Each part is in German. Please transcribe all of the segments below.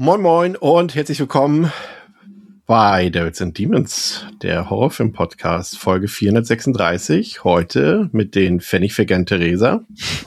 Moin Moin und herzlich willkommen bei Devils and Demons, der Horrorfilm-Podcast, Folge 436. Heute mit den Pfennigfickern Theresa.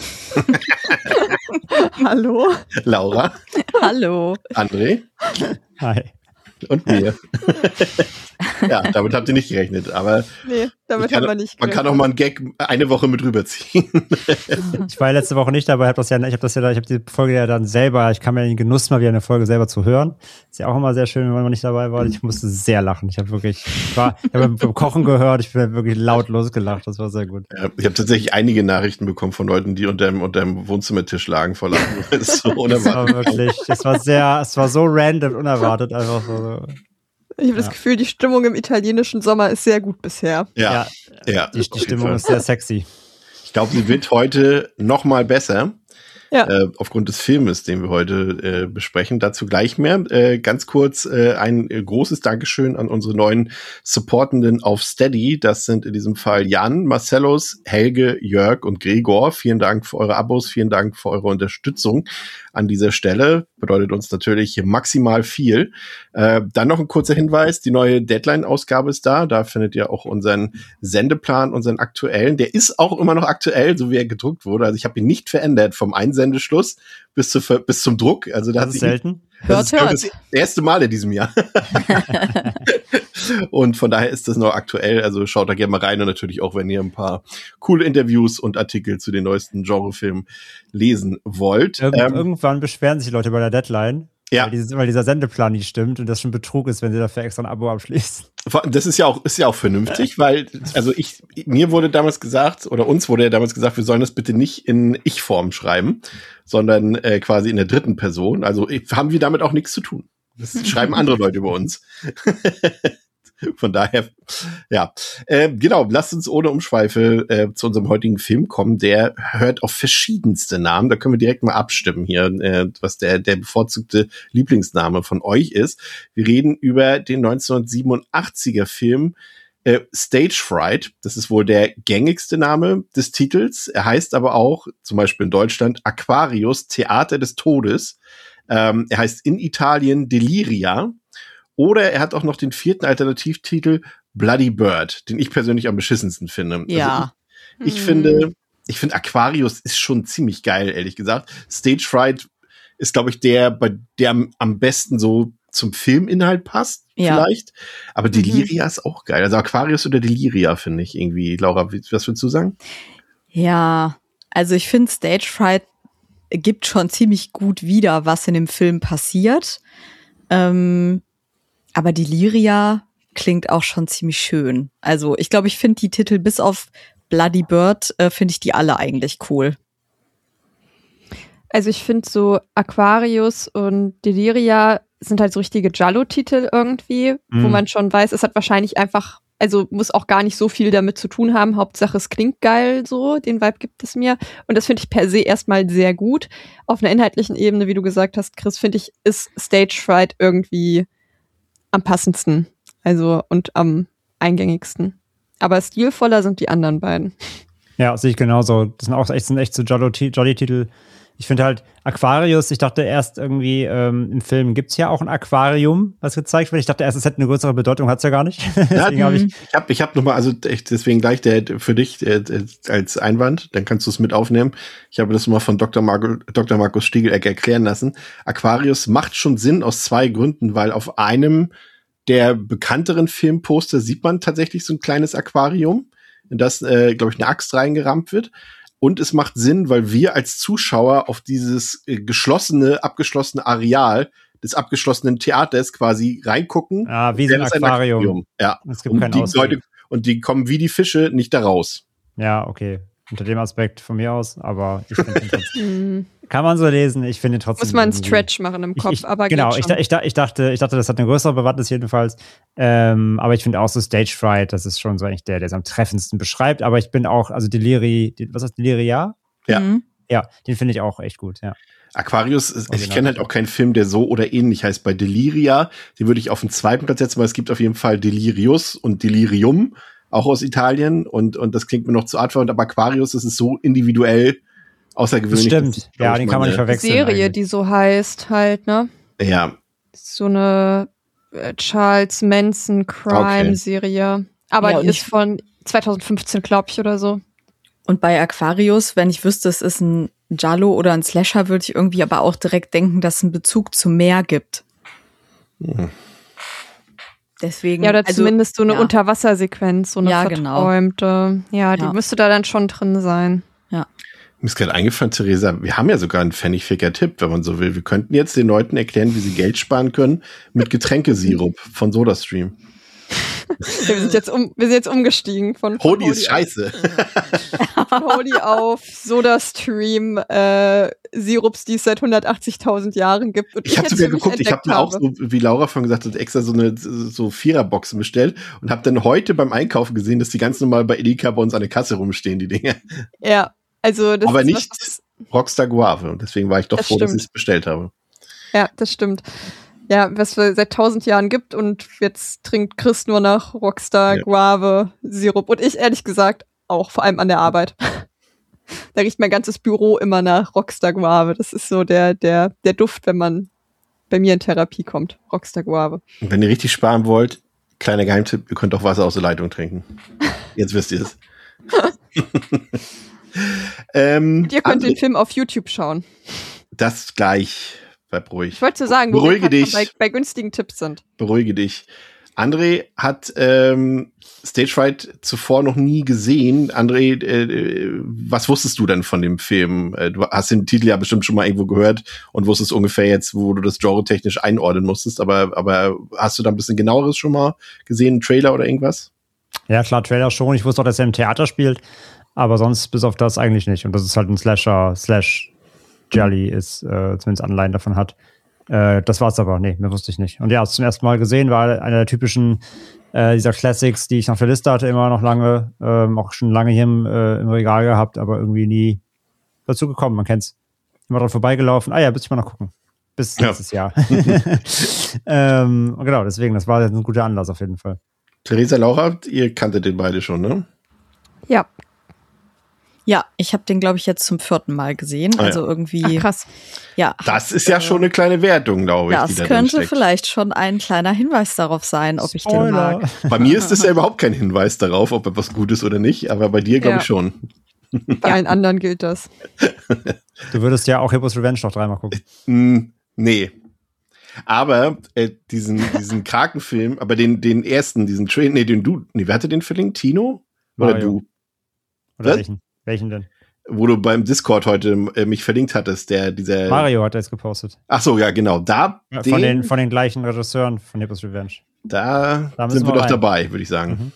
Hallo. Laura. Hallo. André. Hi. Und mir. Ja, damit habt ihr nicht gerechnet, aber nee, damit haben wir nicht gerechnet. Man kann auch mal einen Gag eine Woche mit rüberziehen. Ich war ja letzte Woche nicht dabei, ich habe die Folge ja dann selber, ich kam ja in den Genuss, mal wieder eine Folge selber zu hören. Ist ja auch immer sehr schön, wenn man nicht dabei war. Ich musste sehr lachen. Ich habe beim Kochen gehört, ich bin wirklich laut losgelacht, das war sehr gut. Ja, ich habe tatsächlich einige Nachrichten bekommen von Leuten, die unter dem Wohnzimmertisch lagen vor Lachen. Das ist so unerwartet. Es war so random, unerwartet, einfach so. Ich habe das Gefühl, die Stimmung im italienischen Sommer ist sehr gut bisher. Ja. Die Stimmung ist sehr sexy. Ich glaube, sie wird heute noch mal besser. Ja. Aufgrund des Filmes, den wir heute besprechen. Dazu gleich mehr. Ganz kurz ein großes Dankeschön an unsere neuen Supportenden auf Steady. Das sind in diesem Fall Jan, Marcellus, Helge, Jörg und Gregor. Vielen Dank für eure Abos, vielen Dank für eure Unterstützung an dieser Stelle. Bedeutet uns natürlich maximal viel. Dann noch ein kurzer Hinweis, die neue Deadline-Ausgabe ist da. Da findet ihr auch unseren Sendeplan, unseren aktuellen. Der ist auch immer noch aktuell, so wie er gedruckt wurde. Also ich habe ihn nicht verändert vom Einsendeschluss bis zum Druck. Also das ist selten. Das ist das erste Mal in diesem Jahr. Und von daher ist das noch aktuell. Also schaut da gerne mal rein und natürlich auch, wenn ihr ein paar coole Interviews und Artikel zu den neuesten Genrefilmen lesen wollt. Irgendwann beschweren sich die Leute bei der Deadline. Ja. Weil dieser Sendeplan nicht stimmt und das schon Betrug ist, wenn sie dafür extra ein Abo abschließen. Das ist ja auch vernünftig, weil, also mir wurde damals gesagt, oder uns wurde ja damals gesagt, wir sollen das bitte nicht in Ich-Form schreiben, sondern quasi in der dritten Person. Also haben wir damit auch nichts zu tun. Das schreiben andere Leute über uns. Von daher, ja. Genau, lasst uns ohne Umschweife zu unserem heutigen Film kommen. Der hört auf verschiedenste Namen. Da können wir direkt mal abstimmen hier, was der bevorzugte Lieblingsname von euch ist. Wir reden über den 1987er Film Stage Fright. Das ist wohl der gängigste Name des Titels. Er heißt aber auch, zum Beispiel in Deutschland, Aquarius, Theater des Todes. Er heißt in Italien Deliria. Oder er hat auch noch den vierten Alternativtitel Bloody Bird, den ich persönlich am beschissensten finde. Ja. Also ich finde Aquarius ist schon ziemlich geil, ehrlich gesagt. Stage Fright ist, glaube ich, der am besten so zum Filminhalt passt, vielleicht. Aber Deliria ist auch geil. Also Aquarius oder Deliria finde ich irgendwie. Laura, was würdest du sagen? Ja, also ich finde Stage Fright gibt schon ziemlich gut wieder, was in dem Film passiert. Aber Deliria klingt auch schon ziemlich schön. Also ich glaube, ich finde die Titel bis auf Bloody Bird, finde ich die alle eigentlich cool. Also ich finde so Aquarius und Deliria sind halt so richtige Giallo-Titel irgendwie, wo man schon weiß, es hat wahrscheinlich einfach, also muss auch gar nicht so viel damit zu tun haben. Hauptsache es klingt geil so, den Vibe gibt es mir. Und das finde ich per se erstmal sehr gut. Auf einer inhaltlichen Ebene, wie du gesagt hast, Chris, finde ich, ist Stage Fright irgendwie am passendsten, also und am eingängigsten. Aber stilvoller sind die anderen beiden. Ja, sehe ich genauso. Das sind echt so Jolly-Titel. Ich finde halt Aquarius, ich dachte erst irgendwie, im Film gibt's ja auch ein Aquarium, was gezeigt wird. Ich dachte erst, es hätte eine größere Bedeutung, hat's ja gar nicht. Deswegen ich hab nochmal, also deswegen gleich für dich als Einwand, dann kannst du es mit aufnehmen. Ich habe das mal von Dr. Markus Stiegeleck erklären lassen. Aquarius macht schon Sinn aus zwei Gründen, weil auf einem der bekannteren Filmposter sieht man tatsächlich so ein kleines Aquarium, in das, glaube ich, eine Axt reingerammt wird. Und es macht Sinn, weil wir als Zuschauer auf dieses abgeschlossene Areal des abgeschlossenen Theaters quasi reingucken. Ah, wie so ein Aquarium. Ja. Es gibt keinen Ausweg. Und die kommen wie die Fische nicht da raus. Ja, okay. Unter dem Aspekt von mir aus, aber ich finde trotzdem. Kann man so lesen, ich finde trotzdem. Muss man einen Stretch machen im Kopf, aber genau, geht schon. Ich dachte, das hat eine größere Bewandtnis jedenfalls. Aber ich finde auch so Stage Fright, das ist schon so eigentlich der es am treffendsten beschreibt. Aber ich bin auch, also was heißt Deliria? Ja. Ja, den finde ich auch echt gut, ja. Aquarius, ich kenne halt auch keinen Film, der so oder ähnlich heißt. Bei Deliria, den würde ich auf den zweiten Platz setzen, weil es gibt auf jeden Fall Delirius und Delirium, auch aus Italien. Und das klingt mir noch zu artverwandt, aber Aquarius, das ist so individuell außergewöhnlich. Das stimmt, ja, den kann man nicht verwechseln. Serie, eigentlich. die so heißt halt, ne? Ja, So eine Charles Manson Crime-Serie. Aber Ja, die ist von 2015, glaube ich, oder so. Und bei Aquarius, wenn ich wüsste, es ist ein Giallo oder ein Slasher, würde ich irgendwie aber auch direkt denken, dass es einen Bezug zum Meer gibt. Deswegen, Ja, oder zumindest so eine Unterwassersequenz, so eine verträumte. Ja, die müsste da dann schon drin sein. Ja. Mir ist gerade eingefallen, Theresa, wir haben ja sogar einen Pfennigficker-Tipp, wenn man so will. Wir könnten jetzt den Leuten erklären, wie sie Geld sparen können mit Getränkesirup von SodaStream. Wir sind jetzt umgestiegen von Holy ist scheiße. Von Holy auf SodaStream Sirups, die es seit 180.000 Jahren gibt. Und ich habe sogar geguckt, ich habe mir auch, so, wie Laura von gesagt hat, extra so Viererboxen bestellt und habe dann heute beim Einkaufen gesehen, dass die ganz normal bei Edeka bei uns an der Kasse rumstehen, die Dinge. Ja, also das aber ist nicht Rockstar Guave. Und deswegen war ich doch froh, dass ich es bestellt habe. Ja, das stimmt. Ja, was es seit 1000 Jahren gibt und jetzt trinkt Chris nur nach Rockstar Guave Sirup. Und ich ehrlich gesagt auch, vor allem an der Arbeit. Da riecht mein ganzes Büro immer nach Rockstar Guave. Das ist so der Duft, wenn man bei mir in Therapie kommt. Rockstar Guave. Und wenn ihr richtig sparen wollt, kleiner Geheimtipp, ihr könnt auch Wasser aus der Leitung trinken. Jetzt wisst ihr es. Ihr könnt den Film auf YouTube schauen. Das gleich. Bleib ruhig. Ich wollte sagen, wo wir bei günstigen Tipps sind. Beruhige dich. André hat Stage Fright zuvor noch nie gesehen. André, was wusstest du denn von dem Film? Du hast den Titel ja bestimmt schon mal irgendwo gehört und wusstest ungefähr jetzt, wo du das Genre technisch einordnen musstest. Aber hast du da ein bisschen genaueres schon mal gesehen, einen Trailer oder irgendwas? Ja, klar, Trailer schon. Ich wusste auch, dass er im Theater spielt. Aber sonst bis auf das eigentlich nicht. Und das ist halt ein Slasher / Jelly ist, zumindest Anleihen davon hat. Das war's aber. Nee, mehr wusste ich nicht. Und ja, zum ersten Mal gesehen, war einer der typischen dieser Classics, die ich auf der Liste hatte, immer noch lange, auch schon lange hier im Regal gehabt, aber irgendwie nie dazu gekommen. Man kennt's. Immer dran vorbeigelaufen. Ja, müsste ich mal noch gucken. Bis nächstes Jahr. Genau, deswegen, das war jetzt ein guter Anlass auf jeden Fall. Theresa, Laura, ihr kanntet den beide schon, ne? Ja. Ja, ich habe den, glaube ich, jetzt zum 4. Mal gesehen. Also irgendwie. Ach, krass. Ja. Das ist ja schon eine kleine Wertung, glaube ich. Das die da könnte vielleicht schon ein kleiner Hinweis darauf sein, ob ich den mag. Bei mir ist das ja überhaupt kein Hinweis darauf, ob etwas gut ist oder nicht, aber bei dir glaube ich schon. Bei allen anderen gilt das. Du würdest ja auch Hippos Revenge noch 3-mal gucken. Nee. Aber diesen Krakenfilm, aber den ersten, diesen Train, wer hatte den verlinkt? Tino? Oder Mario. du? Oder welchen denn? Wo du beim Discord heute mich verlinkt hattest, dieser Mario hat er jetzt gepostet. Ach so, ja, genau. Von den gleichen Regisseuren von Hippos Revenge. Da sind wir doch dabei, würde ich sagen.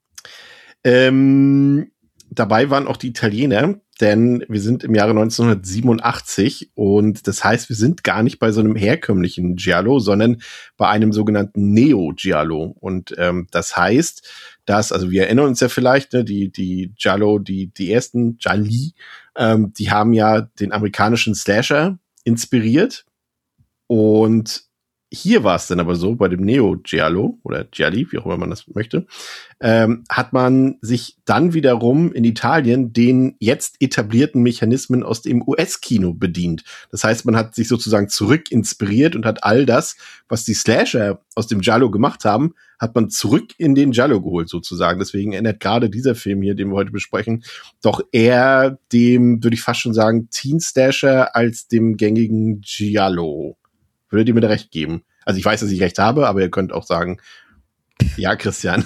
Dabei waren auch die Italiener, denn wir sind im Jahre 1987 und das heißt, wir sind gar nicht bei so einem herkömmlichen Giallo, sondern bei einem sogenannten Neo-Giallo. Und das heißt, also wir erinnern uns ja vielleicht, ne, die Giallo, die ersten Gialli, die haben ja den amerikanischen Slasher inspiriert. Und hier war es dann aber so, bei dem Neo-Giallo oder Gialli, wie auch immer man das möchte, hat man sich dann wiederum in Italien den jetzt etablierten Mechanismen aus dem US-Kino bedient. Das heißt, man hat sich sozusagen zurück inspiriert und hat all das, was die Slasher aus dem Giallo gemacht haben, hat man zurück in den Giallo geholt sozusagen. Deswegen erinnert gerade dieser Film hier, den wir heute besprechen, doch eher dem, würde ich fast schon sagen, Teen-Slasher als dem gängigen Giallo. Würdet ihr mir da recht geben? Also ich weiß, dass ich recht habe, aber ihr könnt auch sagen, ja, Christian.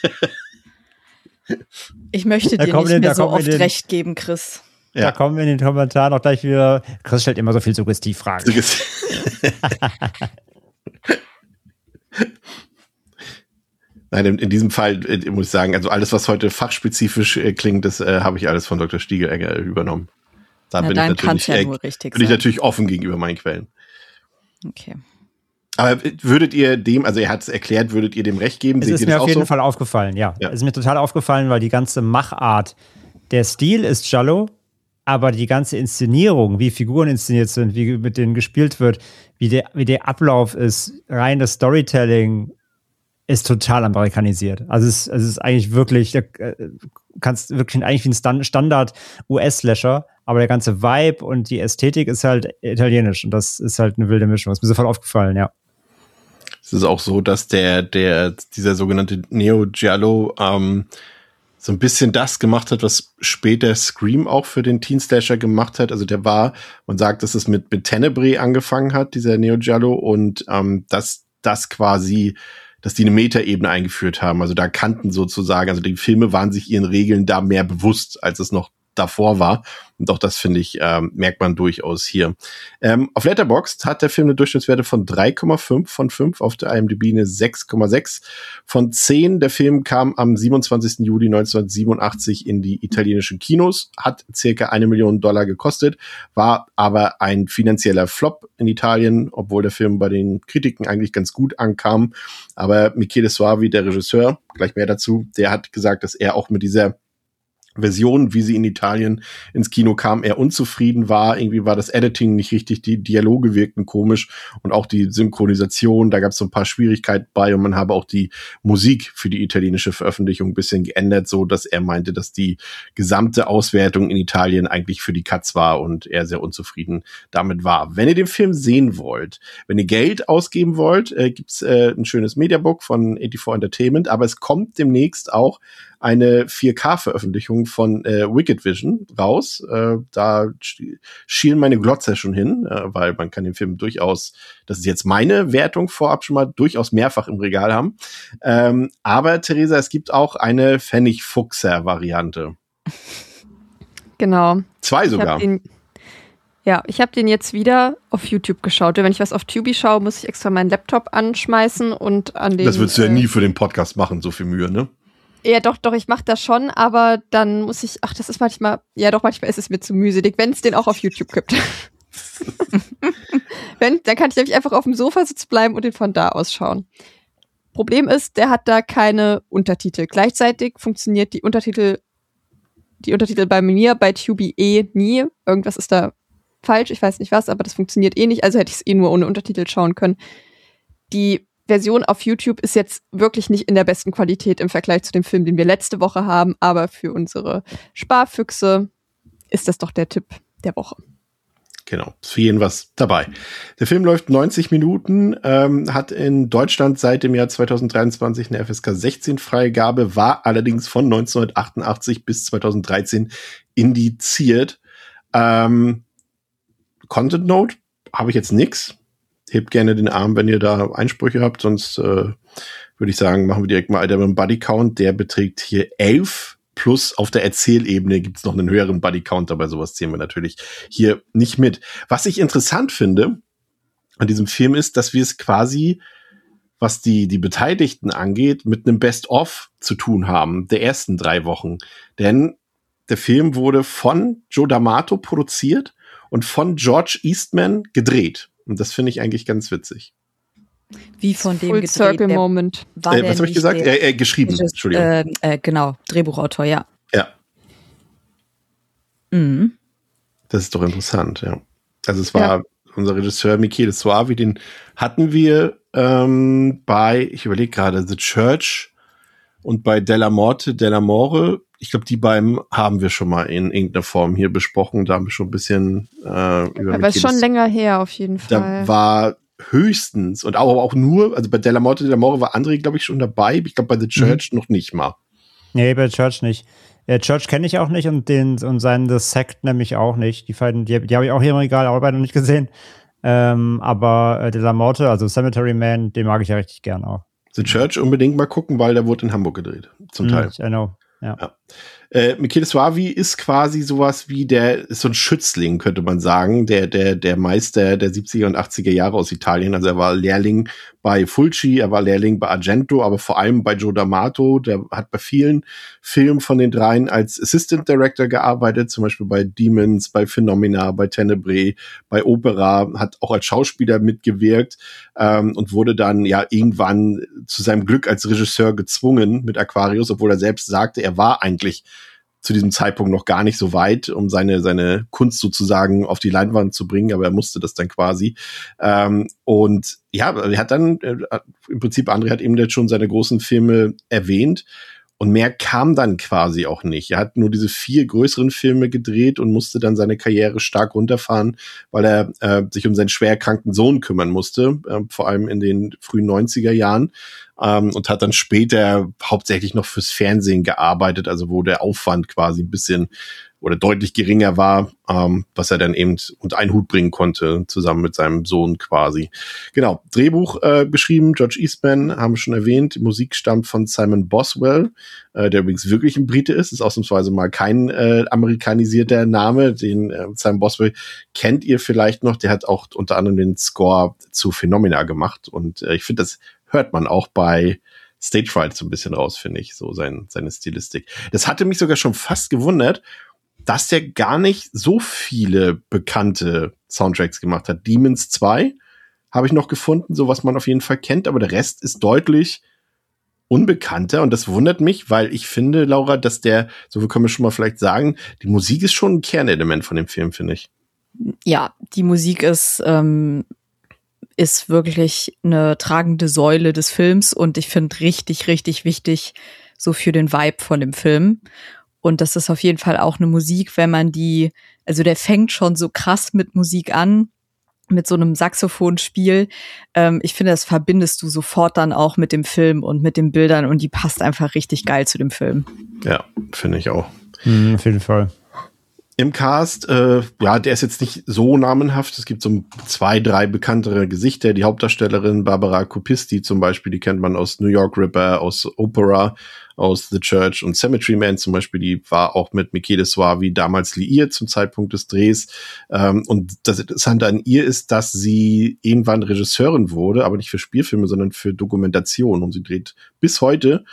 Ich möchte dir nicht mehr so oft recht geben, Chris. Ja. Da kommen wir in den Kommentaren auch gleich wieder. Chris stellt immer so viel Suggestivfragen. Nein, in diesem Fall muss ich sagen, also alles, was heute fachspezifisch klingt, das habe ich alles von Dr. Stiegelegger übernommen. Da bin ich natürlich offen gegenüber meinen Quellen. Okay. Aber würdet ihr dem, also er hat es erklärt, würdet ihr dem recht geben? Es ist mir auf jeden Fall aufgefallen, ja. Es ist mir total aufgefallen, weil die ganze Machart, der Stil ist Giallo, aber die ganze Inszenierung, wie Figuren inszeniert sind, wie mit denen gespielt wird, wie der Ablauf ist, rein das Storytelling ist total amerikanisiert. Also es ist eigentlich wirklich, du kannst wirklich eigentlich wie ein Standard US-Slasher, aber der ganze Vibe und die Ästhetik ist halt italienisch und das ist halt eine wilde Mischung. Das ist mir sofort aufgefallen, ja. Es ist auch so, dass dieser sogenannte Neo Giallo so ein bisschen das gemacht hat, was später Scream auch für den Teen Slasher gemacht hat. Also man sagt, dass es mit Tenebrae angefangen hat, dieser Neo Giallo, und dass die eine Metaebene eingeführt haben. Also da kannten sozusagen, also die Filme waren sich ihren Regeln da mehr bewusst, als es noch davor war. Und auch das, finde ich, merkt man durchaus hier. Auf Letterboxd hat der Film eine Durchschnittswerte von 3,5 von 5, auf der IMDb eine 6,6 von 10. Der Film kam am 27. Juli 1987 in die italienischen Kinos, hat circa $1 Million gekostet, war aber ein finanzieller Flop in Italien, obwohl der Film bei den Kritiken eigentlich ganz gut ankam. Aber Michele Soavi, der Regisseur, gleich mehr dazu, der hat gesagt, dass er auch mit dieser Version, wie sie in Italien ins Kino kam, eher unzufrieden war. Irgendwie war das Editing nicht richtig, die Dialoge wirkten komisch und auch die Synchronisation, da gab es so ein paar Schwierigkeiten bei, und man habe auch die Musik für die italienische Veröffentlichung ein bisschen geändert, so dass er meinte, dass die gesamte Auswertung in Italien eigentlich für die Katz war und er sehr unzufrieden damit war. Wenn ihr den Film sehen wollt, wenn ihr Geld ausgeben wollt, gibt's ein schönes Mediabook von 84 Entertainment, aber es kommt demnächst auch eine 4K-Veröffentlichung von Wicked Vision raus. Da schielen meine Glotzer schon hin, weil man kann den Film durchaus, das ist jetzt meine Wertung vorab schon mal, durchaus mehrfach im Regal haben. Aber Theresa, es gibt auch eine Pfennig-Fuchser-Variante. Genau. 2 sogar. Ich habe den jetzt wieder auf YouTube geschaut. Wenn ich was auf Tubi schaue, muss ich extra meinen Laptop anschmeißen und an den... Das würdest du ja nie für den Podcast machen, so viel Mühe, ne? Ja, doch, ich mache das schon, aber dann muss ich, das ist manchmal ist es mir zu mühselig, wenn es den auch auf YouTube gibt. Dann kann ich nämlich einfach auf dem Sofa sitzen bleiben und den von da aus schauen. Problem ist, der hat da keine Untertitel. Gleichzeitig funktioniert die Untertitel bei mir, bei Tubi nie. Irgendwas ist da falsch, ich weiß nicht was, aber das funktioniert nicht, also hätte ich es nur ohne Untertitel schauen können. Die Version auf YouTube ist jetzt wirklich nicht in der besten Qualität im Vergleich zu dem Film, den wir letzte Woche haben, aber für unsere Sparfüchse ist das doch der Tipp der Woche. Genau, ist für jeden was dabei. Der Film läuft 90 Minuten, hat in Deutschland seit dem Jahr 2023 eine FSK 16 Freigabe, war allerdings von 1988 bis 2013 indiziert. Content Note habe ich jetzt nix. Hebt gerne den Arm, wenn ihr da Einsprüche habt, sonst würde ich sagen, machen wir direkt mal weiter mit dem Buddy Count. Der beträgt hier 11, plus auf der Erzählebene gibt's noch einen höheren Buddy Count, aber sowas zählen wir natürlich hier nicht mit. Was ich interessant finde an diesem Film ist, dass wir es quasi, was die Beteiligten angeht, mit einem Best-of zu tun haben, der ersten 3 Wochen. Denn der Film wurde von Joe D'Amato produziert und von George Eastman gedreht. Und das finde ich eigentlich ganz witzig. Wie von dem Full gedreht? Circle Moment. Was habe ich gesagt? Geschrieben, Entschuldigung. Genau, Drehbuchautor, ja. Ja. Mhm. Das ist doch interessant, ja. Also es war unser Regisseur Michele Soavi, den hatten wir bei, ich überlege gerade, The Church und bei Della More. Ich glaube, die beiden haben wir schon mal in irgendeiner Form hier besprochen. Da haben wir schon ein bisschen über aber ist schon länger her, auf jeden Fall. Da war höchstens, und auch nur, also bei Della More war André, glaube ich, schon dabei. Ich glaube, bei The Church noch nicht mal. Nee, bei Church nicht. Church kenne ich auch nicht und seinen The Sect nämlich auch nicht. Die beiden, die habe ich auch hier im Regal, auch beide noch nicht gesehen. Aber Della Morte, also Cemetery Man, den mag ich ja richtig gern auch. The Church unbedingt mal gucken, weil der wurde in Hamburg gedreht, zum Teil. I know. Ja. Michele Soavi ist quasi sowas wie ist so ein Schützling, könnte man sagen, der Meister der 70er und 80er Jahre aus Italien. Also er war Lehrling bei Fulci, er war Lehrling bei Argento, aber vor allem bei Joe D'Amato. Der hat bei vielen Filmen von den dreien als Assistant Director gearbeitet, zum Beispiel bei Demons, bei Phenomena, bei Tenebrae, bei Opera, hat auch als Schauspieler mitgewirkt und wurde dann ja irgendwann zu seinem Glück als Regisseur gezwungen mit Aquarius, obwohl er selbst sagte, er war eigentlich zu diesem Zeitpunkt noch gar nicht so weit, um seine Kunst sozusagen auf die Leinwand zu bringen, aber er musste das dann quasi. Und ja, er hat dann, im Prinzip, André hat eben jetzt schon seine großen Filme erwähnt, Und mehr kam dann quasi auch nicht. Er hat nur diese 4 größeren Filme gedreht und musste dann seine Karriere stark runterfahren, weil er sich um seinen schwer erkrankten Sohn kümmern musste, vor allem in den frühen 90er Jahren. Und hat dann später hauptsächlich noch fürs Fernsehen gearbeitet, also wo der Aufwand quasi ein bisschen oder deutlich geringer war, was er dann eben unter einen Hut bringen konnte, zusammen mit seinem Sohn quasi. Genau, Drehbuch geschrieben, George Eastman, haben wir schon erwähnt. Die Musik stammt von Simon Boswell, der übrigens wirklich ein Brite ist ausnahmsweise mal kein amerikanisierter Name. Den Simon Boswell kennt ihr vielleicht noch, der hat auch unter anderem den Score zu Phenomena gemacht und ich finde, das hört man auch bei Stage Fright so ein bisschen raus, finde ich, so seine Stilistik. Das hatte mich sogar schon fast gewundert, dass der gar nicht so viele bekannte Soundtracks gemacht hat. Demons 2 habe ich noch gefunden, so was man auf jeden Fall kennt, aber der Rest ist deutlich unbekannter und das wundert mich, weil ich finde, Laura, dass so viel können wir schon mal vielleicht sagen, die Musik ist schon ein Kernelement von dem Film, finde ich. Ja, die Musik ist wirklich eine tragende Säule des Films und ich finde richtig, richtig wichtig so für den Vibe von dem Film. Und das ist auf jeden Fall auch eine Musik, wenn man der fängt schon so krass mit Musik an, mit so einem Saxophonspiel. Ich finde, das verbindest du sofort dann auch mit dem Film und mit den Bildern und die passt einfach richtig geil zu dem Film. Ja, finde ich auch. Auf jeden Fall. Im Cast, der ist jetzt nicht so namenhaft. Es gibt so 2, 3 bekanntere Gesichter. Die Hauptdarstellerin Barbara Kopisti zum Beispiel, die kennt man aus New York Ripper, aus Opera, aus The Church und Cemetery Man zum Beispiel. Die war auch mit Michele Soavi damals liiert zum Zeitpunkt des Drehs. Und das Interessante an ihr ist, dass sie irgendwann Regisseurin wurde, aber nicht für Spielfilme, sondern für Dokumentation. Und sie dreht bis heute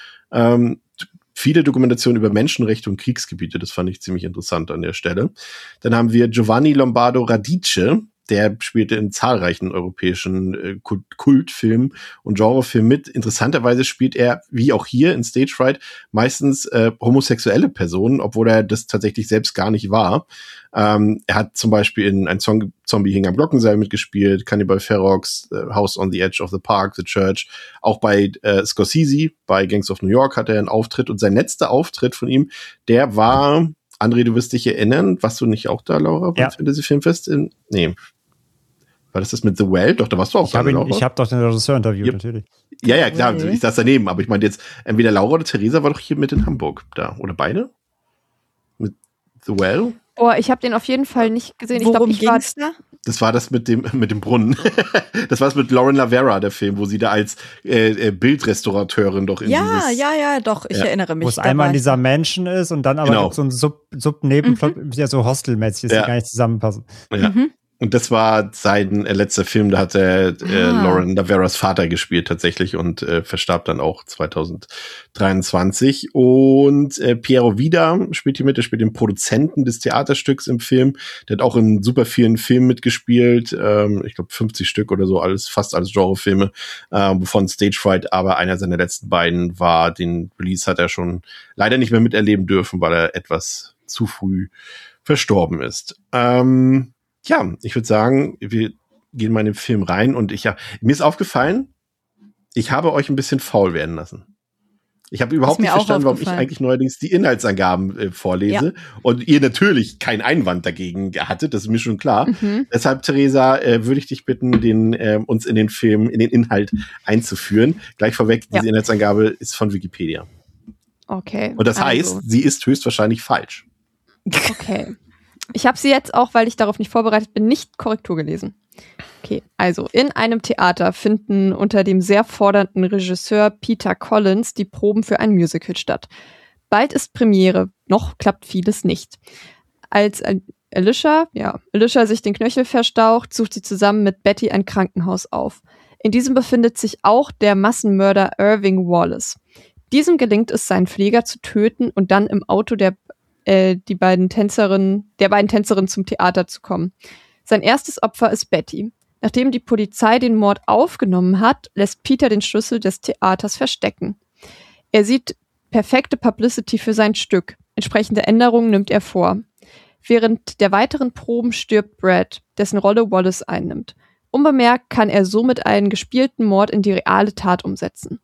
viele Dokumentationen über Menschenrechte und Kriegsgebiete. Das fand ich ziemlich interessant an der Stelle. Dann haben wir Giovanni Lombardo Radice. Der spielte in zahlreichen europäischen Kultfilmen und Genrefilmen mit. Interessanterweise spielt er, wie auch hier in Stage Fright, meistens homosexuelle Personen, obwohl er das tatsächlich selbst gar nicht war. Er hat zum Beispiel in ein Zombie hing am Glockenseil mitgespielt, Cannibal Ferox, House on the Edge of the Park, The Church. Auch bei Scorsese, bei Gangs of New York hat er einen Auftritt. Und sein letzter Auftritt von ihm, der war... André, du wirst dich erinnern, warst du nicht auch da, Laura, beim Fantasy Filmfest? Nee. War das mit The Well? Doch, da warst du auch da, Laura. Ich habe doch den Regisseur interviewt, natürlich. Ja, klar, ich saß daneben, aber ich meine jetzt, entweder Laura oder Theresa war doch hier mit in Hamburg da, oder beide? Mit The Well? Oh, ich habe den auf jeden Fall nicht gesehen. Worum ging's da? Das war das mit dem Brunnen. Das war es mit Lauren Lavera, der Film, wo sie da als Bildrestaurateurin doch in doch, ich erinnere mich. Wo es einmal in dieser Mansion ist und dann aber noch so ein Sub-Nebenplot, ja so Hostelmäßig, das gar nicht zusammenpassen. Ja. Und das war sein letzter Film, da hat er Lauren Laveras Vater gespielt tatsächlich und verstarb dann auch 2023. Und Piero Vida spielt hier mit, der spielt den Produzenten des Theaterstücks im Film. Der hat auch in super vielen Filmen mitgespielt, ich glaube 50 Stück oder so, fast alles Genrefilme, wovon Stage Fright aber einer seiner letzten beiden war. Den Release hat er schon leider nicht mehr miterleben dürfen, weil er etwas zu früh verstorben ist. Ja, ich würde sagen, wir gehen mal in den Film rein und mir ist aufgefallen, ich habe euch ein bisschen faul werden lassen. Ich habe überhaupt nicht verstanden, warum ich eigentlich neuerdings die Inhaltsangaben vorlese und ihr natürlich keinen Einwand dagegen hattet, das ist mir schon klar. Deshalb, Theresa, würde ich dich bitten, uns in den Film, in den Inhalt einzuführen. Gleich vorweg, diese Inhaltsangabe ist von Wikipedia. Okay. Und das heißt, sie ist höchstwahrscheinlich falsch. Okay. Ich habe sie jetzt auch, weil ich darauf nicht vorbereitet bin, nicht Korrektur gelesen. Okay, also in einem Theater finden unter dem sehr fordernden Regisseur Peter Collins die Proben für ein Musical statt. Bald ist Premiere, noch klappt vieles nicht. Als Alicia sich den Knöchel verstaucht, sucht sie zusammen mit Betty ein Krankenhaus auf. In diesem befindet sich auch der Massenmörder Irving Wallace. Diesem gelingt es, seinen Pfleger zu töten und dann im Auto der beiden Tänzerinnen zum Theater zu kommen. Sein erstes Opfer ist Betty. Nachdem die Polizei den Mord aufgenommen hat, lässt Peter den Schlüssel des Theaters verstecken. Er sieht perfekte Publicity für sein Stück. Entsprechende Änderungen nimmt er vor. Während der weiteren Proben stirbt Brad, dessen Rolle Wallace einnimmt. Unbemerkt kann er somit einen gespielten Mord in die reale Tat umsetzen.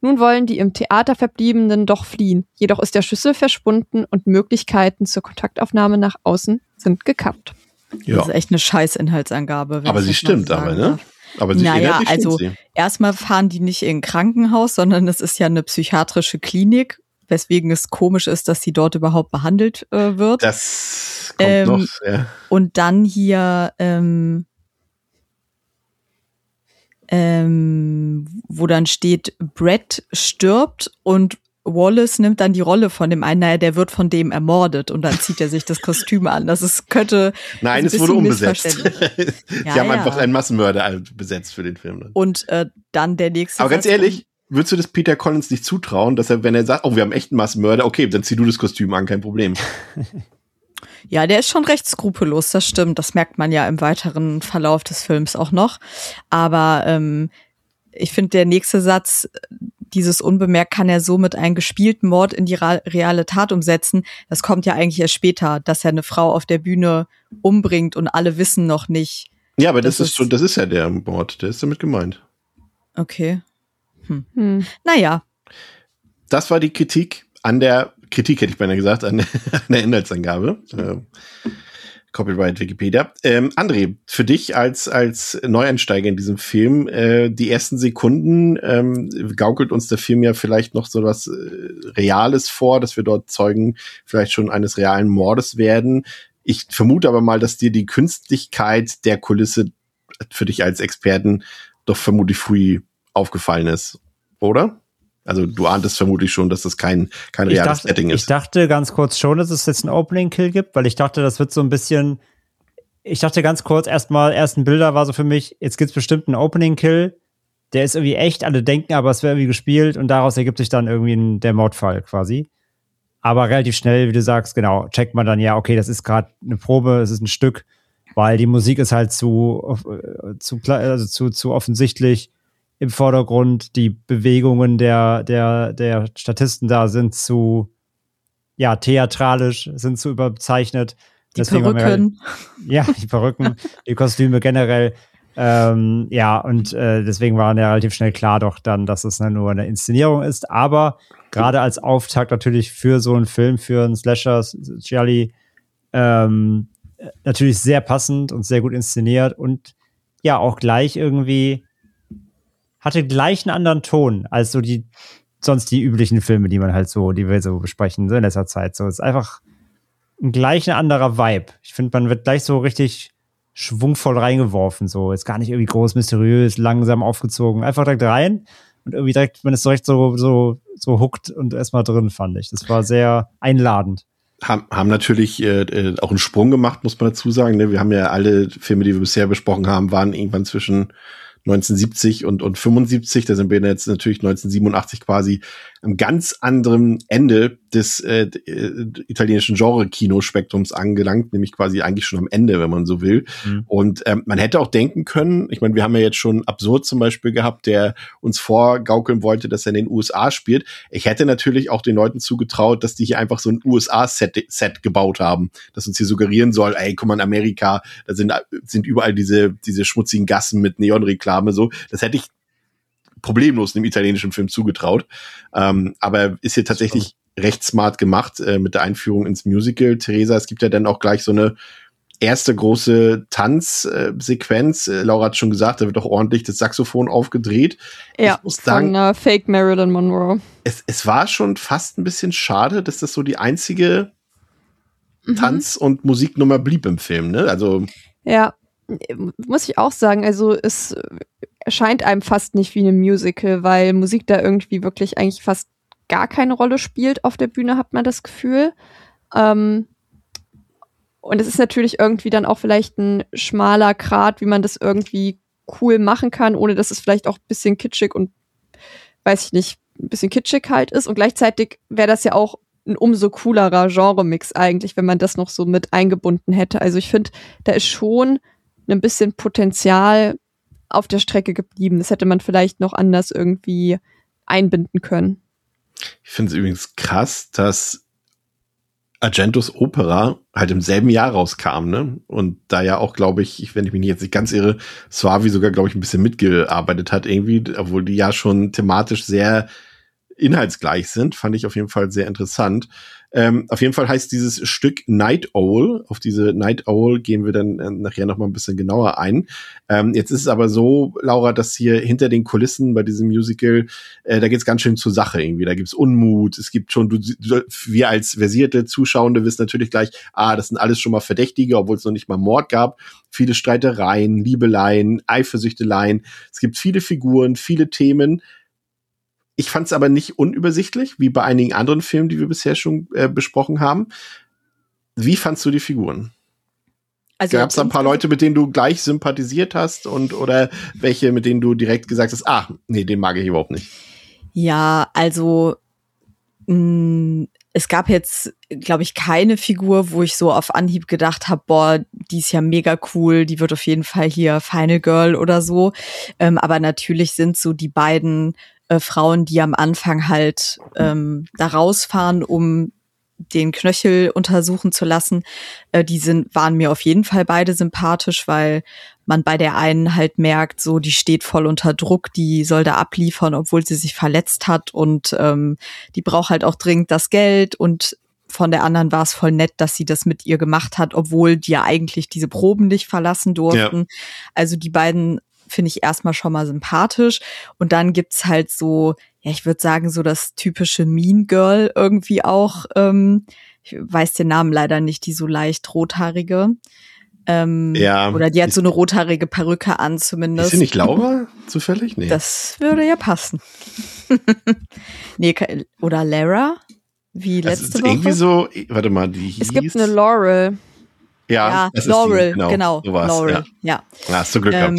Nun wollen die im Theater Verbliebenen doch fliehen. Jedoch ist der Schlüssel verschwunden und Möglichkeiten zur Kontaktaufnahme nach außen sind gekappt. Ja. Das ist echt eine Scheiß-Inhaltsangabe. Aber sie stimmt aber, ne? Aber sie inhaltlich also stimmt sie. erstmal fahren die nicht in ein Krankenhaus, sondern es ist ja eine psychiatrische Klinik, weswegen es komisch ist, dass sie dort überhaupt behandelt wird. Das kommt noch, ja. Und dann hier, wo dann steht, Brett stirbt und Wallace nimmt dann die Rolle von dem einen, naja, der wird von dem ermordet und dann zieht er sich das Kostüm an. Könnte. Nein, es wurde umbesetzt. Sie haben ja. einfach einen Massenmörder besetzt für den Film. Dann. Und dann der nächste. Aber ganz ehrlich, würdest du das Peter Collins nicht zutrauen, dass er, wenn er sagt, oh, wir haben echt einen Massenmörder, okay, dann zieh du das Kostüm an, kein Problem. Ja, der ist schon recht skrupellos, das stimmt. Das merkt man ja im weiteren Verlauf des Films auch noch. Aber ich finde, der nächste Satz, dieses unbemerkt kann er somit einen gespielten Mord in die reale Tat umsetzen. Das kommt ja eigentlich erst später, dass er eine Frau auf der Bühne umbringt und alle wissen noch nicht. Ja, aber das ist ja der Mord, der ist damit gemeint. Okay. Naja. Das war die Kritik hätte ich beinahe gesagt, an der Inhaltsangabe. Copyright Wikipedia. André, für dich als Neueinsteiger in diesem Film, die ersten Sekunden gaukelt uns der Film ja vielleicht noch so was Reales vor, dass wir dort Zeugen vielleicht schon eines realen Mordes werden. Ich vermute aber mal, dass dir die Künstlichkeit der Kulisse für dich als Experten doch vermutlich früh aufgefallen ist, oder? Also du ahntest vermutlich schon, dass das kein reales Setting ist. Ich dachte ganz kurz schon, dass es jetzt einen Opening-Kill gibt, weil ich dachte, das wird so ein bisschen, ich dachte ganz kurz ersten Bilder war so für mich, jetzt gibt's bestimmt einen Opening-Kill, der ist irgendwie echt, alle denken aber, es wäre irgendwie gespielt und daraus ergibt sich dann irgendwie der Mordfall quasi. Aber relativ schnell, wie du sagst, genau, checkt man dann, ja, okay, das ist gerade eine Probe, es ist ein Stück, weil die Musik ist halt zu offensichtlich im Vordergrund, die Bewegungen der Statisten da sind zu, ja, theatralisch, sind zu überzeichnet. Die Perücken. Die Perücken, die Kostüme generell. Deswegen war ja relativ schnell klar doch dann, dass es nur eine Inszenierung ist. Aber gerade als Auftakt natürlich für so einen Film, für einen Slasher, Gialli, natürlich sehr passend und sehr gut inszeniert und ja, auch gleich irgendwie hatte gleich einen anderen Ton als so die üblichen Filme, die wir so besprechen, so in letzter Zeit. So, es ist einfach gleich ein anderer Vibe. Ich finde, man wird gleich so richtig schwungvoll reingeworfen, so. Ist gar nicht irgendwie groß, mysteriös, langsam aufgezogen. Einfach direkt rein und irgendwie man ist direkt so hooked und erstmal drin, fand ich. Das war sehr einladend. Haben natürlich auch einen Sprung gemacht, muss man dazu sagen. Ne? Wir haben ja alle Filme, die wir bisher besprochen haben, waren irgendwann zwischen 1970 und 75, da sind wir jetzt natürlich 1987 quasi am ganz anderen Ende des italienischen Genre-Kinospektrums angelangt, nämlich quasi eigentlich schon am Ende, wenn man so will. Mhm. Und man hätte auch denken können, ich meine, wir haben ja jetzt schon Absurd zum Beispiel gehabt, der uns vorgaukeln wollte, dass er in den USA spielt. Ich hätte natürlich auch den Leuten zugetraut, dass die hier einfach so ein USA-Set gebaut haben, das uns hier suggerieren soll, ey, guck mal, in Amerika, da sind überall diese schmutzigen Gassen mit Neonreklame, so. Das hätte ich problemlos einem italienischen Film zugetraut. Aber ist hier tatsächlich recht smart gemacht mit der Einführung ins Musical. Theresa, es gibt ja dann auch gleich so eine erste große Tanzsequenz. Laura hat schon gesagt, da wird auch ordentlich das Saxophon aufgedreht. Ja, ich muss sagen, von Fake Marilyn Monroe. Es war schon fast ein bisschen schade, dass das so die einzige Tanz- und Musiknummer blieb im Film, ne? Also ja, muss ich auch sagen, also es erscheint einem fast nicht wie ein Musical, weil Musik da irgendwie wirklich eigentlich fast gar keine Rolle spielt auf der Bühne, hat man das Gefühl. Und es ist natürlich irgendwie dann auch vielleicht ein schmaler Grat, wie man das irgendwie cool machen kann, ohne dass es vielleicht auch ein bisschen kitschig und, weiß ich nicht, ein bisschen kitschig halt ist. Und gleichzeitig wäre das ja auch ein umso coolerer Genre-Mix eigentlich, wenn man das noch so mit eingebunden hätte. Also ich finde, da ist schon ein bisschen Potenzial auf der Strecke geblieben. Das hätte man vielleicht noch anders irgendwie einbinden können. Ich finde es übrigens krass, dass Argentos Opera halt im selben Jahr rauskam, ne? Und da ja auch, glaube ich, wenn ich mich jetzt nicht ganz irre, Suavi sogar, glaube ich, ein bisschen mitgearbeitet hat irgendwie, obwohl die ja schon thematisch sehr inhaltsgleich sind, fand ich auf jeden Fall sehr interessant. Auf jeden Fall heißt dieses Stück Night Owl. Auf diese Night Owl gehen wir dann nachher noch mal ein bisschen genauer ein. Jetzt ist es aber so, Laura, dass hier hinter den Kulissen bei diesem Musical, da geht's ganz schön zur Sache irgendwie. Da gibt's Unmut, es gibt schon, wir als versierte Zuschauende wissen natürlich gleich, das sind alles schon mal Verdächtige, obwohl es noch nicht mal Mord gab. Viele Streitereien, Liebeleien, Eifersüchteleien. Es gibt viele Figuren, viele Themen. Ich fand es aber nicht unübersichtlich, wie bei einigen anderen Filmen, die wir bisher schon besprochen haben. Wie fandst du die Figuren? Also gab es da ein paar Leute, mit denen du gleich sympathisiert hast oder welche, mit denen du direkt gesagt hast, nee, den mag ich überhaupt nicht? Ja, also es gab jetzt, glaube ich, keine Figur, wo ich so auf Anhieb gedacht habe, boah, die ist ja mega cool, die wird auf jeden Fall hier Final Girl oder so. Aber natürlich sind so die beiden Frauen, die am Anfang halt da rausfahren, um den Knöchel untersuchen zu lassen, waren mir auf jeden Fall beide sympathisch, weil man bei der einen halt merkt, so die steht voll unter Druck, die soll da abliefern, obwohl sie sich verletzt hat und die braucht halt auch dringend das Geld, und von der anderen war es voll nett, dass sie das mit ihr gemacht hat, obwohl die ja eigentlich diese Proben nicht verlassen durften. Ja. Also die beiden finde ich erstmal schon mal sympathisch. Und dann gibt's halt so, ja, ich würde sagen, so das typische Mean Girl irgendwie auch. Ich weiß den Namen leider nicht, die so leicht rothaarige. Oder die hat so eine rothaarige Perücke an zumindest. Ist sie nicht Laura zufällig? Nee. Das würde ja passen. Nee, oder Lara, wie letzte Woche. Irgendwie so, warte mal, die hieß... Es gibt eine Laurel. Ja, Laurel, genau. Sowas, Laurel, ja. Hast du Glück gehabt.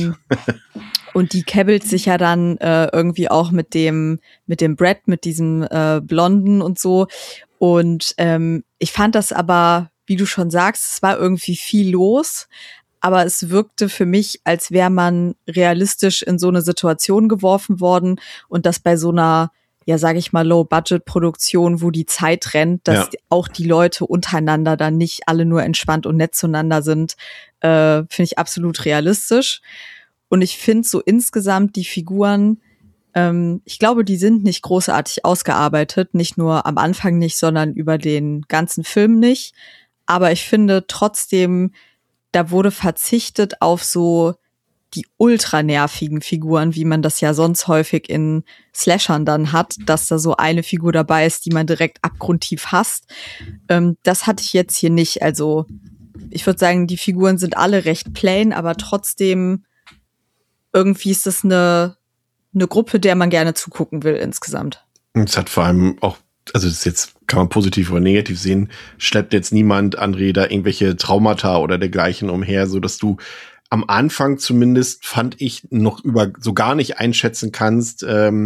Und die käbbelt sich ja dann irgendwie auch mit dem Brad, mit diesem Blonden und so. Und ich fand das aber, wie du schon sagst, es war irgendwie viel los. Aber es wirkte für mich, als wäre man realistisch in so eine Situation geworfen worden und das bei so einer, ja, sage ich mal, Low-Budget-Produktion, wo die Zeit rennt, dass auch die Leute untereinander dann nicht alle nur entspannt und nett zueinander sind, finde ich absolut realistisch. Und ich finde so insgesamt die Figuren, ich glaube, die sind nicht großartig ausgearbeitet, nicht nur am Anfang nicht, sondern über den ganzen Film nicht. Aber ich finde trotzdem, da wurde verzichtet auf so die ultra nervigen Figuren, wie man das ja sonst häufig in Slashern dann hat, dass da so eine Figur dabei ist, die man direkt abgrundtief hasst. Das hatte ich jetzt hier nicht. Also ich würde sagen, die Figuren sind alle recht plain, aber trotzdem irgendwie ist das eine Gruppe, der man gerne zugucken will insgesamt. Es hat vor allem auch, also das ist jetzt, kann man positiv oder negativ sehen, schleppt jetzt niemand, André, da irgendwelche Traumata oder dergleichen umher, so dass du am Anfang zumindest, fand ich, noch so gar nicht einschätzen kannst,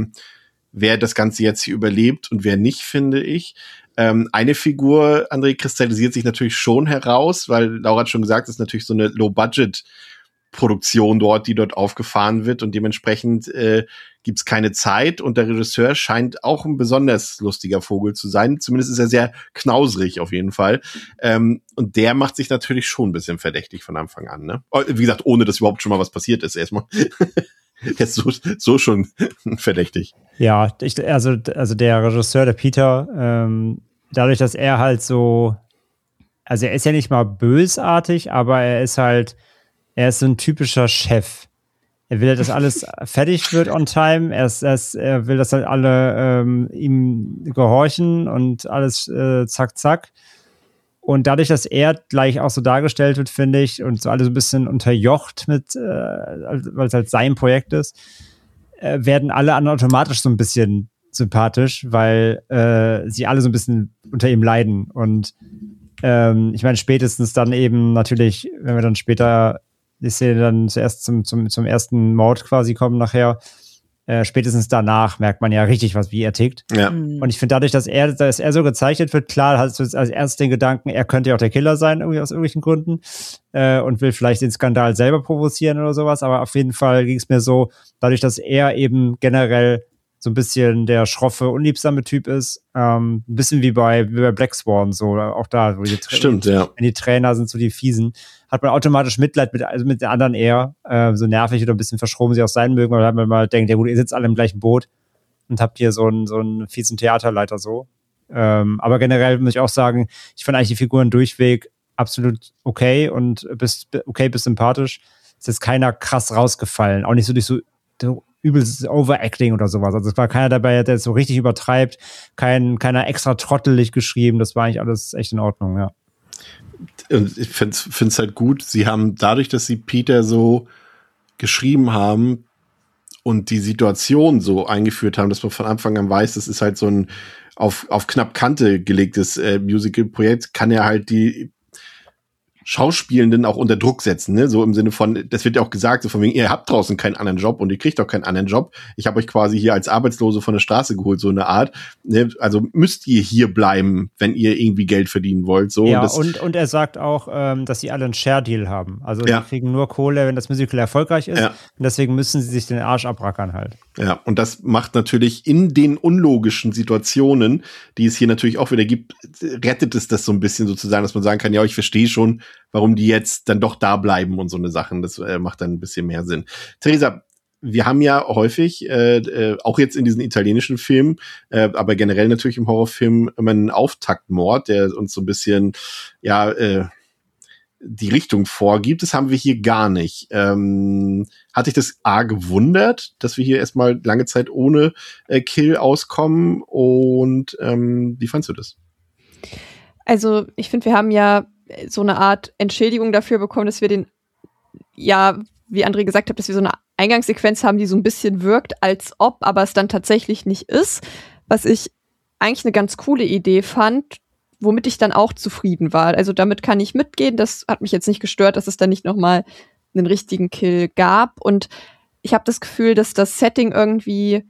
wer das Ganze jetzt hier überlebt und wer nicht, finde ich. Eine Figur, André, kristallisiert sich natürlich schon heraus, weil Laura hat schon gesagt, es ist natürlich so eine Low-Budget-Produktion die dort aufgefahren wird, und dementsprechend gibt's keine Zeit, und der Regisseur scheint auch ein besonders lustiger Vogel zu sein. Zumindest ist er sehr knausrig auf jeden Fall. Und der macht sich natürlich schon ein bisschen verdächtig von Anfang an, ne? Wie gesagt, ohne dass überhaupt schon mal was passiert ist erstmal. Der ist so schon verdächtig. Ja, also der Regisseur, der Peter, dadurch, dass er halt so, also er ist ja nicht mal bösartig, aber er ist so ein typischer Chef. Er will, dass alles fertig wird on time. Er will, dass halt alle ihm gehorchen und alles zack, zack. Und dadurch, dass er gleich auch so dargestellt wird, finde ich, und so alle so ein bisschen unterjocht weil es halt sein Projekt ist, werden alle anderen automatisch so ein bisschen sympathisch, weil sie alle so ein bisschen unter ihm leiden. Und ich meine, spätestens dann eben natürlich, wenn wir dann später die Szene dann zuerst zum ersten Mord quasi kommen nachher, spätestens danach merkt man ja richtig, wie er tickt. Ja. Und ich finde dadurch, dass er so gezeichnet wird, klar, hast du als erstes den Gedanken, er könnte ja auch der Killer sein, irgendwie aus irgendwelchen Gründen, und will vielleicht den Skandal selber provozieren oder sowas, aber auf jeden Fall ging es mir so, dadurch, dass er eben generell so ein bisschen der schroffe, unliebsame Typ ist, ein bisschen wie bei Black Swan, so auch da, wo Stimmt, ja. Wenn die Trainer sind so die Fiesen, hat man automatisch Mitleid mit den anderen eher, so nervig oder ein bisschen verschroben sie auch sein mögen, weil man mal denkt, ja gut, ihr sitzt alle im gleichen Boot, und habt hier so einen fiesen Theaterleiter so. Aber generell muss ich auch sagen, ich fand eigentlich die Figuren durchweg absolut okay und bis sympathisch. Ist jetzt keiner krass rausgefallen. Auch nicht so durch so übelstes Overacting oder sowas. Also es war keiner dabei, der so richtig übertreibt. Keiner extra trottelig geschrieben. Das war eigentlich alles echt in Ordnung, ja. Und ich finde es halt gut, sie haben dadurch, dass sie Peter so geschrieben haben und die Situation so eingeführt haben, dass man von Anfang an weiß, das ist halt so ein auf knapp Kante gelegtes Musical-Projekt, kann er halt die Schauspielenden auch unter Druck setzen, ne? So im Sinne von, das wird ja auch gesagt, so von wegen, ihr habt draußen keinen anderen Job und ihr kriegt auch keinen anderen Job. Ich habe euch quasi hier als Arbeitslose von der Straße geholt, so eine Art. Ne? Also müsst ihr hier bleiben, wenn ihr irgendwie Geld verdienen wollt. So. Ja, und er sagt auch, dass sie alle einen Share-Deal haben. Also sie kriegen nur Kohle, wenn das Musical erfolgreich ist. Ja. Und deswegen müssen sie sich den Arsch abrackern halt. Ja, und das macht natürlich in den unlogischen Situationen, die es hier natürlich auch wieder gibt, rettet es das so ein bisschen sozusagen, dass man sagen kann, ja, ich verstehe schon, warum die jetzt dann doch da bleiben und so eine Sachen. Das macht dann ein bisschen mehr Sinn. Theresa, wir haben ja häufig, auch jetzt in diesen italienischen Filmen, aber generell natürlich im Horrorfilm immer einen Auftaktmord, der uns so ein bisschen, die Richtung vorgibt. Das haben wir hier gar nicht. Hat dich das gewundert, dass wir hier erstmal lange Zeit ohne Kill auskommen? Und wie fandst du das? Also ich finde, wir haben ja so eine Art Entschädigung dafür bekommen, dass wir den, ja, wie André gesagt hat, dass wir so eine Eingangssequenz haben, die so ein bisschen wirkt, als ob, aber es dann tatsächlich nicht ist. Was ich eigentlich eine ganz coole Idee fand, womit ich dann auch zufrieden war. Also damit kann ich mitgehen. Das hat mich jetzt nicht gestört, dass es dann nicht nochmal einen richtigen Kill gab. Und ich habe das Gefühl, dass das Setting irgendwie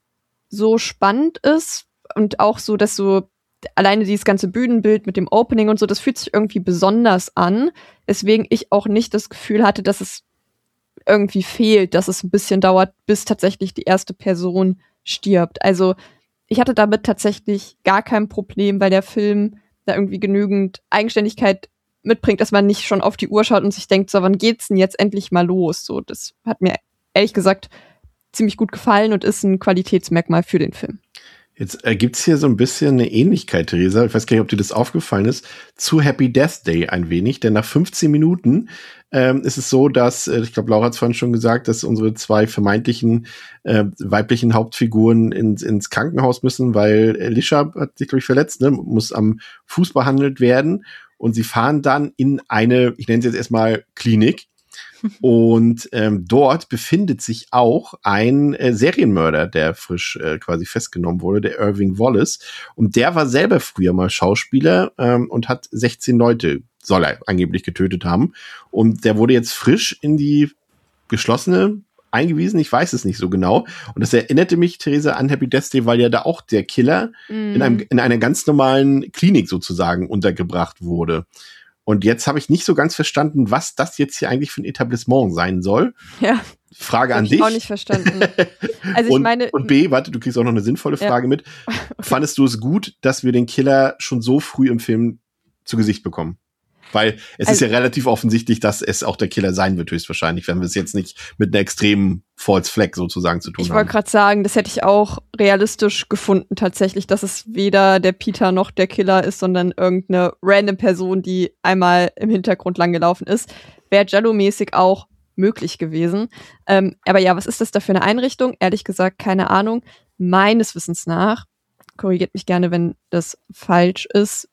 so spannend ist und auch so, dass so alleine dieses ganze Bühnenbild mit dem Opening und so, das fühlt sich irgendwie besonders an. Weswegen ich auch nicht das Gefühl hatte, dass es irgendwie fehlt, dass es ein bisschen dauert, bis tatsächlich die erste Person stirbt. Also ich hatte damit tatsächlich gar kein Problem, weil der Film da irgendwie genügend Eigenständigkeit mitbringt, dass man nicht schon auf die Uhr schaut und sich denkt, so, wann geht's denn jetzt endlich mal los? So, das hat mir ehrlich gesagt ziemlich gut gefallen und ist ein Qualitätsmerkmal für den Film. Jetzt gibt's hier so ein bisschen eine Ähnlichkeit, Theresa, ich weiß gar nicht, ob dir das aufgefallen ist, zu Happy Death Day ein wenig, denn nach 15 Minuten ist es so, dass, ich glaube, Laura hat es vorhin schon gesagt, dass unsere zwei vermeintlichen weiblichen Hauptfiguren ins Krankenhaus müssen, weil Alicia hat sich, glaube ich, verletzt, ne, muss am Fuß behandelt werden und sie fahren dann in eine, ich nenne es jetzt erstmal Klinik, und dort befindet sich auch ein Serienmörder, der frisch quasi festgenommen wurde, der Irving Wallace. Und der war selber früher mal Schauspieler und hat 16 Leute, soll er angeblich getötet haben. Und der wurde jetzt frisch in die geschlossene eingewiesen, ich weiß es nicht so genau. Und das erinnerte mich, Theresa, an Happy Death Day, weil ja da auch der Killer in einer ganz normalen Klinik sozusagen untergebracht wurde. Und jetzt habe ich nicht so ganz verstanden, was das jetzt hier eigentlich für ein Etablissement sein soll. Ja. Frage an dich. Ich habe auch nicht verstanden. Also ich meine, und B, warte, du kriegst auch noch eine sinnvolle Frage mit. Okay. Fandest du es gut, dass wir den Killer schon so früh im Film zu Gesicht bekommen? Weil es ist ja relativ offensichtlich, dass es auch der Killer sein wird, höchstwahrscheinlich, wenn wir es jetzt nicht mit einer extremen False Flag sozusagen zu tun haben. Ich wollte gerade sagen, das hätte ich auch realistisch gefunden tatsächlich, dass es weder der Peter noch der Killer ist, sondern irgendeine random Person, die einmal im Hintergrund langgelaufen ist. Wäre Giallo-mäßig auch möglich gewesen. Aber ja, was ist das da für eine Einrichtung? Ehrlich gesagt, keine Ahnung. Meines Wissens nach, korrigiert mich gerne, wenn das falsch ist,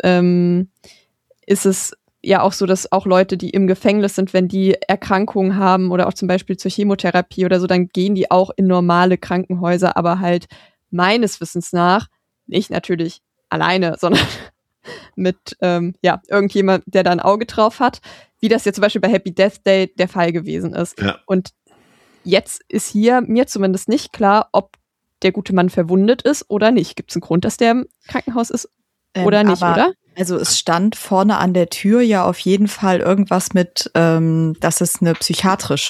ist es ja auch so, dass auch Leute, die im Gefängnis sind, wenn die Erkrankungen haben oder auch zum Beispiel zur Chemotherapie oder so, dann gehen die auch in normale Krankenhäuser, aber halt meines Wissens nach nicht natürlich alleine, sondern mit irgendjemand, der da ein Auge drauf hat, wie das jetzt zum Beispiel bei Happy Death Day der Fall gewesen ist. Ja. Und jetzt ist hier mir zumindest nicht klar, ob der gute Mann verwundet ist oder nicht. Gibt es einen Grund, dass der im Krankenhaus ist oder nicht, oder? Also es stand vorne an der Tür ja auf jeden Fall irgendwas mit, dass es eine psychiatrische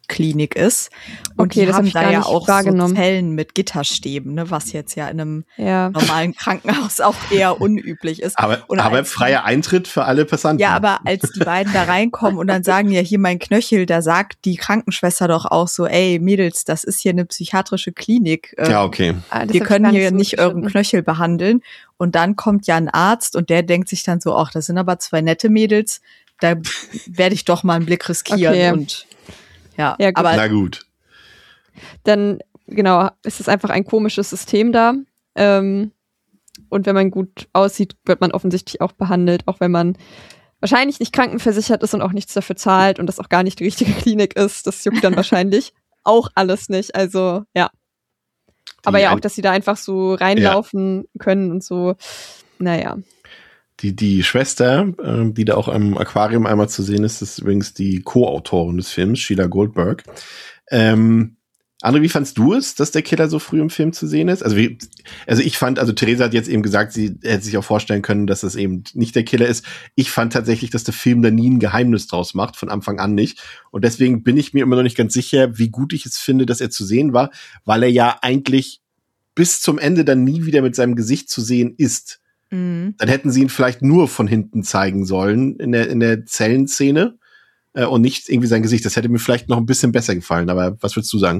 Klinik ist. Und Okay, die das hab haben ich da gar ja nicht auch so wahrgenommen. Zellen mit Gitterstäben, ne, was jetzt ja in einem Ja. normalen Krankenhaus auch eher unüblich ist. Aber als freier Eintritt für alle Passanten. Ja, aber als die beiden da reinkommen und dann sagen, ja, hier mein Knöchel, da sagt die Krankenschwester doch auch so, ey, Mädels, das ist hier eine psychiatrische Klinik. Ja, okay. Das Wir hab ich können gar hier so nicht euren verstanden. Knöchel behandeln. Und dann kommt ja ein Arzt und der denkt sich dann so, ach, das sind aber zwei nette Mädels, da werde ich doch mal einen Blick riskieren. Okay. Und ja, Ja, gut. aber Na gut. Dann, genau, ist es einfach ein komisches System da. Und wenn man gut aussieht, wird man offensichtlich auch behandelt, auch wenn man wahrscheinlich nicht krankenversichert ist und auch nichts dafür zahlt und das auch gar nicht die richtige Klinik ist. Das juckt dann wahrscheinlich auch alles nicht. Also, ja. Aber ja, auch, dass sie da einfach so reinlaufen können und so. Naja. Die Schwester, die da auch im Aquarium einmal zu sehen ist, ist übrigens die Co-Autorin des Films, Sheila Goldberg. André, wie fandst du es, dass der Killer so früh im Film zu sehen ist? Also ich fand, Theresa hat jetzt eben gesagt, sie hätte sich auch vorstellen können, dass es eben nicht der Killer ist. Ich fand tatsächlich, dass der Film da nie ein Geheimnis draus macht, von Anfang an nicht. Und deswegen bin ich mir immer noch nicht ganz sicher, wie gut ich es finde, dass er zu sehen war, weil er ja eigentlich bis zum Ende dann nie wieder mit seinem Gesicht zu sehen ist. Dann hätten sie ihn vielleicht nur von hinten zeigen sollen in der Zellenszene und nicht irgendwie sein Gesicht. Das hätte mir vielleicht noch ein bisschen besser gefallen. Aber was würdest du sagen?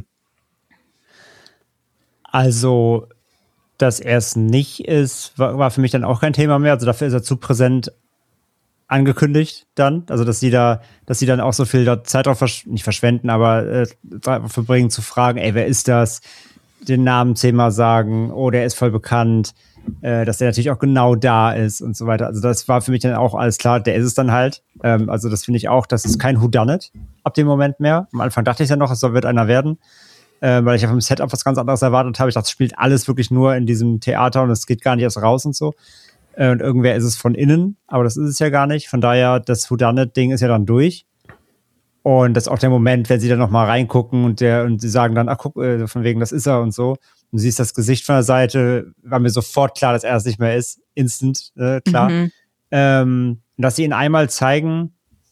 Also, dass er es nicht ist, war für mich dann auch kein Thema mehr. Also dafür ist er zu präsent angekündigt dann. Also, dass sie dann auch so viel Zeit drauf nicht verschwenden, aber verbringen zu fragen, ey, wer ist das? Den Namen 10-mal sagen, oh, der ist voll bekannt, dass der natürlich auch genau da ist und so weiter. Also das war für mich dann auch alles klar, der ist es dann halt. Also das finde ich auch, das ist kein Whodunit ab dem Moment mehr. Am Anfang dachte ich ja noch, es wird einer werden, weil ich auf dem Setup was ganz anderes erwartet habe. Ich dachte, es spielt alles wirklich nur in diesem Theater und es geht gar nicht erst raus und so. Und irgendwer ist es von innen, aber das ist es ja gar nicht. Von daher, das Whodunit-Ding ist ja dann durch. Und das ist auch der Moment, wenn sie dann nochmal reingucken und sie sagen dann, ach guck, von wegen, das ist er und so. Und du siehst das Gesicht von der Seite, war mir sofort klar, dass er es nicht mehr ist. Instant, klar. Dass sie ihn einmal zeigen,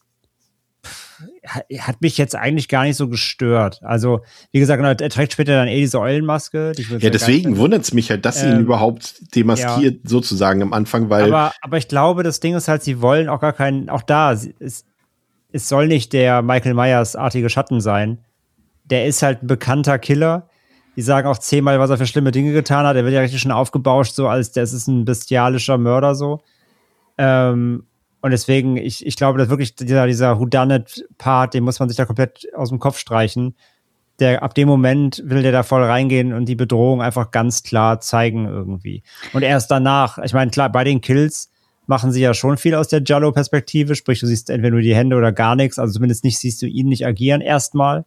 hat mich jetzt eigentlich gar nicht so gestört. Also, wie gesagt, er trägt später dann diese Eulenmaske. Ja, deswegen wundert es mich halt, dass sie ihn überhaupt demaskiert, sozusagen am Anfang, weil. Aber ich glaube, das Ding ist halt, sie wollen auch gar keinen, auch da, es soll nicht der Michael Myers-artige Schatten sein. Der ist halt ein bekannter Killer. Die sagen auch 10-mal, was er für schlimme Dinge getan hat. Er wird ja richtig schon aufgebauscht, so als das ist ein bestialischer Mörder so. Und deswegen, ich glaube, dass wirklich dieser Whodunit-Part, den muss man sich da komplett aus dem Kopf streichen. Ab dem Moment will der da voll reingehen und die Bedrohung einfach ganz klar zeigen irgendwie. Und erst danach, ich meine, klar, bei den Kills machen sie ja schon viel aus der Giallo-Perspektive, sprich, du siehst entweder nur die Hände oder gar nichts, also zumindest siehst du ihn nicht agieren erstmal.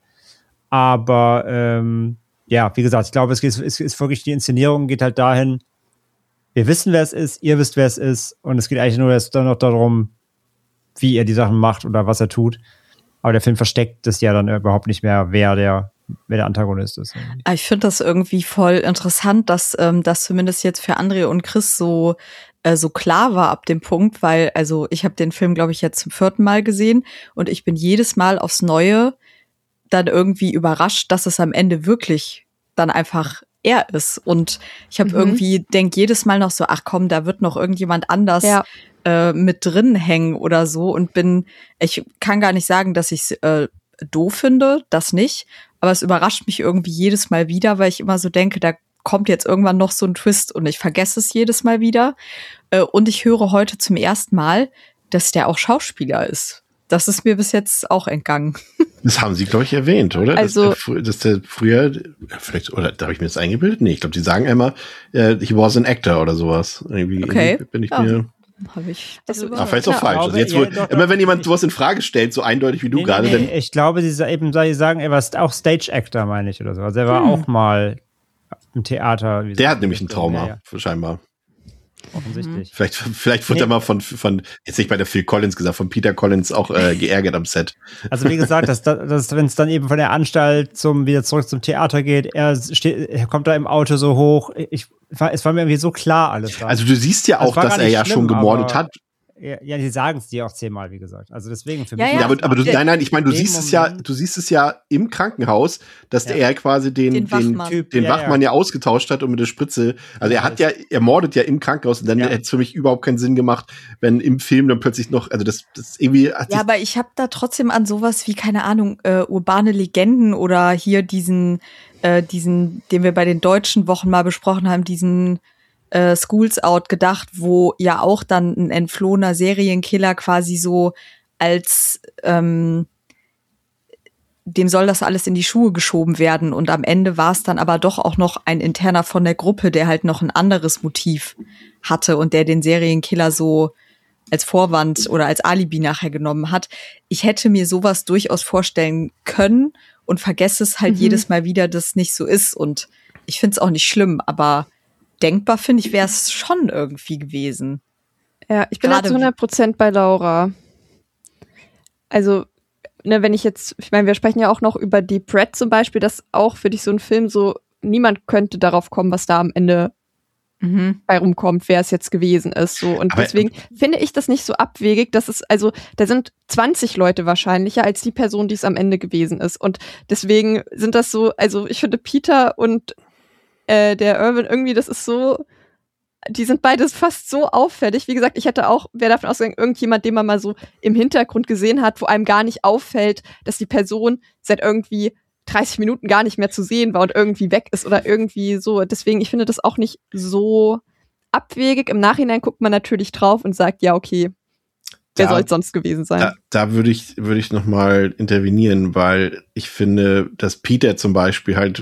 Aber ja, wie gesagt, ich glaube, es ist wirklich, die Inszenierung geht halt dahin, wir wissen, wer es ist, ihr wisst, wer es ist, und es geht eigentlich nur erst dann noch darum, wie er die Sachen macht oder was er tut. Aber der Film versteckt es ja dann überhaupt nicht mehr, wer der Antagonist ist. Ich finde das irgendwie voll interessant, dass das zumindest jetzt für André und Chris so klar war ab dem Punkt, weil, also ich habe den Film, glaube ich, jetzt zum 4. Mal gesehen und ich bin jedes Mal aufs Neue dann irgendwie überrascht, dass es am Ende wirklich dann einfach er ist. Und ich habe irgendwie, denk jedes Mal noch so, ach komm, da wird noch irgendjemand anders mit drin hängen oder so, und ich kann gar nicht sagen, dass ich es doof finde, das nicht, aber es überrascht mich irgendwie jedes Mal wieder, weil ich immer so denke, da kommt jetzt irgendwann noch so ein Twist und ich vergesse es jedes Mal wieder. Und ich höre heute zum ersten Mal, dass der auch Schauspieler ist. Das ist mir bis jetzt auch entgangen. Das haben sie, glaube ich, erwähnt, oder? Also, dass der früher, vielleicht, oder da habe ich mir das eingebildet? Nee, ich glaube, die sagen immer, he was an actor oder sowas. Irgendwie bin ich mir... Habe ich das vielleicht auch falsch. Also jetzt immer wenn jemand sowas in Frage stellt, so eindeutig wie du gerade. Nee, ich glaube, sie sagen, er war auch Stage-Actor, meine ich, oder so. Also er war auch mal im Theater. Der hat nämlich ein Trauma, scheinbar. Offensichtlich. Vielleicht wird er mal von, jetzt nicht bei der Phil Collins gesagt, von Peter Collins auch geärgert am Set. Also wie gesagt, wenn es dann eben von der Anstalt wieder zurück zum Theater geht, er kommt da im Auto so hoch. Es war mir irgendwie so klar alles. Also du siehst ja auch, dass er ja schon gemordet hat. Ja, die sagen es dir auch 10-mal, wie gesagt. Also deswegen für Ja, mich. ja. aber nein, ich meine, du in dem siehst es ja im Krankenhaus, dass er quasi den Wachmann ja ausgetauscht hat und mit der Spritze. Also er mordet ja im Krankenhaus und dann hätte es für mich überhaupt keinen Sinn gemacht, wenn im Film dann plötzlich noch, also das irgendwie. Ja, aber ich habe da trotzdem an sowas wie, keine Ahnung, urbane Legenden oder hier diesen, den wir bei den deutschen Wochen mal besprochen haben, diesen Schools Out gedacht, wo ja auch dann ein entflohener Serienkiller quasi so als dem soll das alles in die Schuhe geschoben werden und am Ende war es dann aber doch auch noch ein interner von der Gruppe, der halt noch ein anderes Motiv hatte und der den Serienkiller so als Vorwand oder als Alibi nachher genommen hat. Ich hätte mir sowas durchaus vorstellen können und vergesse es halt jedes Mal wieder, dass es nicht so ist und ich finde es auch nicht schlimm, aber denkbar, finde ich, wäre es schon irgendwie gewesen. Ja, ich bin da zu 100% bei Laura. Also, ne, wenn ich meine, wir sprechen ja auch noch über Deep Red zum Beispiel, das auch für dich so ein Film so, niemand könnte darauf kommen, was da am Ende bei rumkommt, wer es jetzt gewesen ist. So. Und deswegen finde ich das nicht so abwegig, dass es, also, da sind 20 Leute wahrscheinlicher als die Person, die es am Ende gewesen ist. Und deswegen sind das so, also ich finde Peter und der Irwin irgendwie, das ist so, die sind beides fast so auffällig. Wie gesagt, wäre davon ausgegangen, irgendjemand, den man mal so im Hintergrund gesehen hat, wo einem gar nicht auffällt, dass die Person seit irgendwie 30 Minuten gar nicht mehr zu sehen war und irgendwie weg ist oder irgendwie so. Deswegen, ich finde das auch nicht so abwegig. Im Nachhinein guckt man natürlich drauf und sagt, ja, okay, wer soll es sonst gewesen sein? Da würde ich noch mal intervenieren, weil ich finde, dass Peter zum Beispiel halt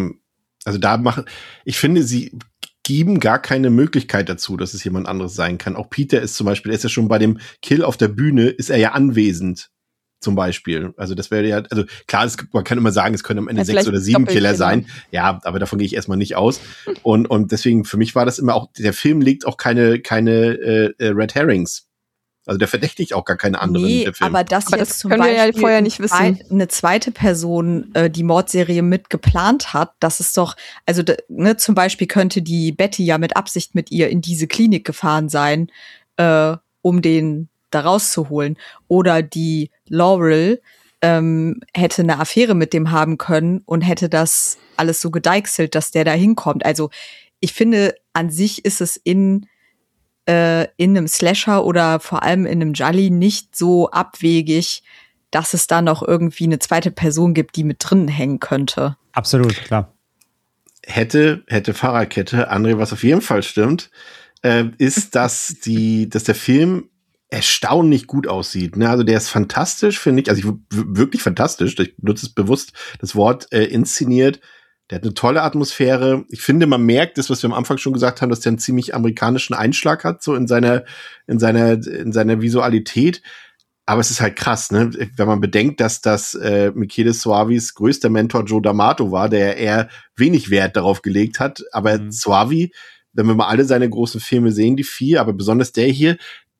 ich finde, sie geben gar keine Möglichkeit dazu, dass es jemand anderes sein kann. Auch Peter ist zum Beispiel, er ist ja schon bei dem Kill auf der Bühne, ist er ja anwesend, zum Beispiel. Also das wäre ja, also klar, man kann immer sagen, es können am Ende 6 oder 7 Killer sein. Ja, aber davon gehe ich erstmal nicht aus. Und deswegen, für mich war das immer auch, der Film legt auch keine Red Herrings. Also der verdächtigt auch gar keine anderen. Nee, der Film. aber das zum können Beispiel wir ja vorher nicht wissen. Eine zweite Person die Mordserie mit geplant hat, das ist doch, also zum Beispiel könnte die Betty ja mit Absicht mit ihr in diese Klinik gefahren sein, um den da rauszuholen. Oder die Laurel hätte eine Affäre mit dem haben können und hätte das alles so gedeichselt, dass der da hinkommt. Also ich finde, an sich ist es in einem Slasher oder vor allem in einem Jolly nicht so abwegig, dass es da noch irgendwie eine zweite Person gibt, die mit drin hängen könnte. Absolut, klar. Hätte Fahrradkette. André, was auf jeden Fall stimmt, ist, dass der Film erstaunlich gut aussieht. Ne? Also der ist fantastisch, finde ich. Also wirklich fantastisch. Ich nutze es bewusst, das Wort inszeniert. Der hat eine tolle Atmosphäre. Ich finde, man merkt das, was wir am Anfang schon gesagt haben, dass der einen ziemlich amerikanischen Einschlag hat, so in seiner Visualität. Aber es ist halt krass, ne? Wenn man bedenkt, dass das Michele Soavis größter Mentor Joe D'Amato war, der eher wenig Wert darauf gelegt hat. Aber Soavi, wenn wir mal alle seine großen Filme sehen, die 4, aber besonders der hier,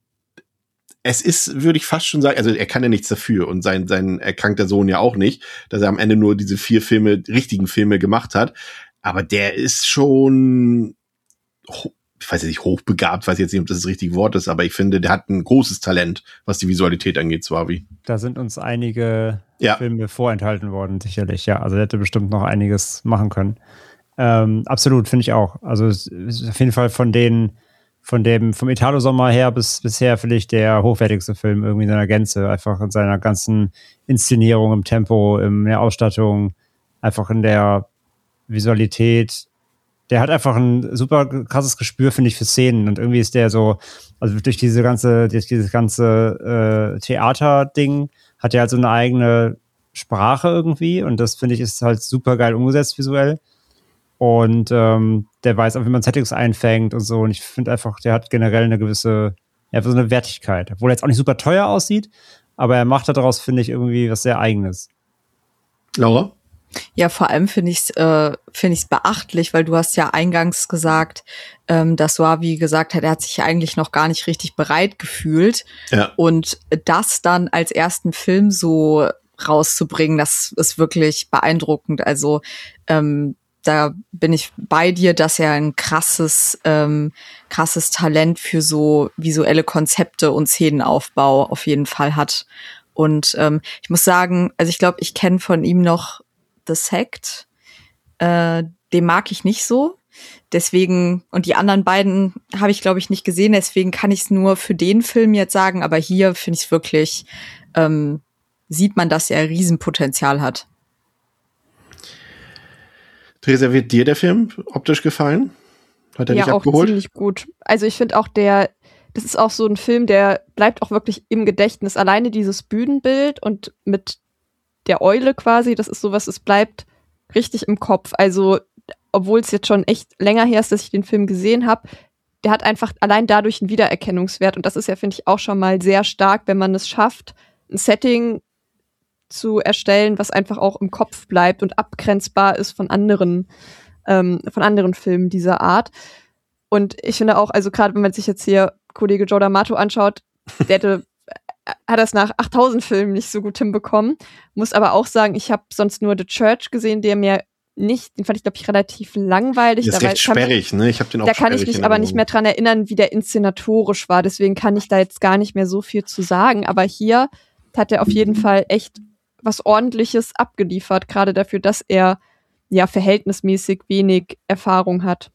es ist, würde ich fast schon sagen, also er kann ja nichts dafür und sein erkrankter Sohn ja auch nicht, dass er am Ende nur diese 4 richtigen Filme gemacht hat. Aber der ist schon, ich weiß nicht, hochbegabt, weiß jetzt nicht, ob das richtige Wort ist, aber ich finde, der hat ein großes Talent, was die Visualität angeht, Soavi. Da sind uns einige Filme vorenthalten worden, sicherlich, ja. Also er hätte bestimmt noch einiges machen können. Absolut, finde ich auch. Also es ist auf jeden Fall vom Italo-Sommer her bisher vielleicht der hochwertigste Film irgendwie in seiner Gänze, einfach in seiner ganzen Inszenierung, im Tempo, in der Ausstattung, einfach in der Visualität. Der hat einfach ein super krasses Gespür, finde ich, für Szenen und irgendwie ist der so, also durch dieses ganze Theater-Ding hat er halt so eine eigene Sprache irgendwie und das finde ich ist halt super geil umgesetzt visuell. Und der weiß auch, wie man Settings einfängt und so. Und ich finde einfach, der hat generell eine gewisse, so eine Wertigkeit. Obwohl er jetzt auch nicht super teuer aussieht, aber er macht daraus, finde ich, irgendwie was sehr Eigenes. Laura? Ja, vor allem finde ich es beachtlich, weil du hast ja eingangs gesagt, dass Soavi gesagt hat, er hat sich eigentlich noch gar nicht richtig bereit gefühlt. Ja. Und das dann als ersten Film so rauszubringen, das ist wirklich beeindruckend. Also da bin ich bei dir, dass er ein krasses Talent für so visuelle Konzepte und Szenenaufbau auf jeden Fall hat. Und ich muss sagen, also ich glaube, ich kenne von ihm noch The Sect. Den mag ich nicht so. Deswegen, und die anderen beiden habe ich, glaube ich, nicht gesehen. Deswegen kann ich es nur für den Film jetzt sagen. Aber hier finde ich es wirklich, sieht man, dass er Riesenpotenzial hat. Theresa, wird dir der Film optisch gefallen? Hat er dich abgeholt? Ja, auch ziemlich gut. Also ich finde auch das ist auch so ein Film, der bleibt auch wirklich im Gedächtnis. Alleine dieses Bühnenbild und mit der Eule quasi, das ist sowas, es bleibt richtig im Kopf. Also, obwohl es jetzt schon echt länger her ist, dass ich den Film gesehen habe, der hat einfach allein dadurch einen Wiedererkennungswert. Und das ist ja, finde ich, auch schon mal sehr stark, wenn man es schafft, ein Setting zu erstellen, was einfach auch im Kopf bleibt und abgrenzbar ist von anderen Filmen dieser Art. Und ich finde auch, also gerade wenn man sich jetzt hier Kollege Joe D'Amato anschaut, hat das nach 8000 Filmen nicht so gut hinbekommen. Muss aber auch sagen, ich habe sonst nur The Church gesehen, den fand ich, glaube ich, relativ langweilig. Das ist recht sperrig, ne? Ich habe den auch da kann ich mich aber nicht mehr dran erinnern, wie der inszenatorisch war. Deswegen kann ich da jetzt gar nicht mehr so viel zu sagen. Aber hier hat er auf jeden Fall echt was Ordentliches abgeliefert, gerade dafür, dass er ja verhältnismäßig wenig Erfahrung hat.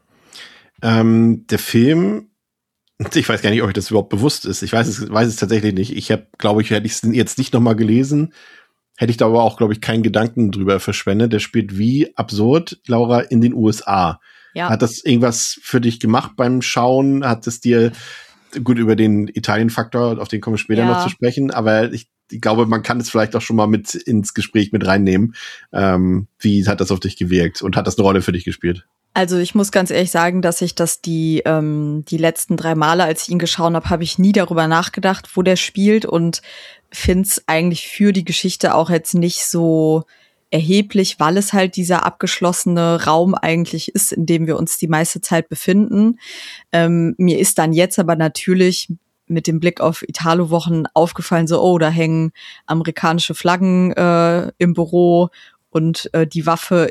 Der Film, ich weiß gar nicht, ob euch das überhaupt bewusst ist. Ich weiß es tatsächlich nicht. Ich habe, glaube ich, hätte ich es jetzt nicht nochmal gelesen, hätte ich da aber auch, glaube ich, keinen Gedanken drüber verschwendet. Der spielt wie absurd, Laura, in den USA. Ja. Hat das irgendwas für dich gemacht beim Schauen? Hat es dir, gut, über den Italien-Faktor, auf den kommen wir später noch zu sprechen, aber ich glaube, man kann es vielleicht auch schon mal mit ins Gespräch mit reinnehmen. Wie hat das auf dich gewirkt und hat das eine Rolle für dich gespielt? Also ich muss ganz ehrlich sagen, dass ich das die letzten 3 Male, als ich ihn geschaut habe, habe ich nie darüber nachgedacht, wo der spielt und finde es eigentlich für die Geschichte auch jetzt nicht so erheblich, weil es halt dieser abgeschlossene Raum eigentlich ist, in dem wir uns die meiste Zeit befinden. Mir ist dann jetzt aber natürlich mit dem Blick auf Italo-Wochen aufgefallen, so, oh, da hängen amerikanische Flaggen im Büro und die Waffe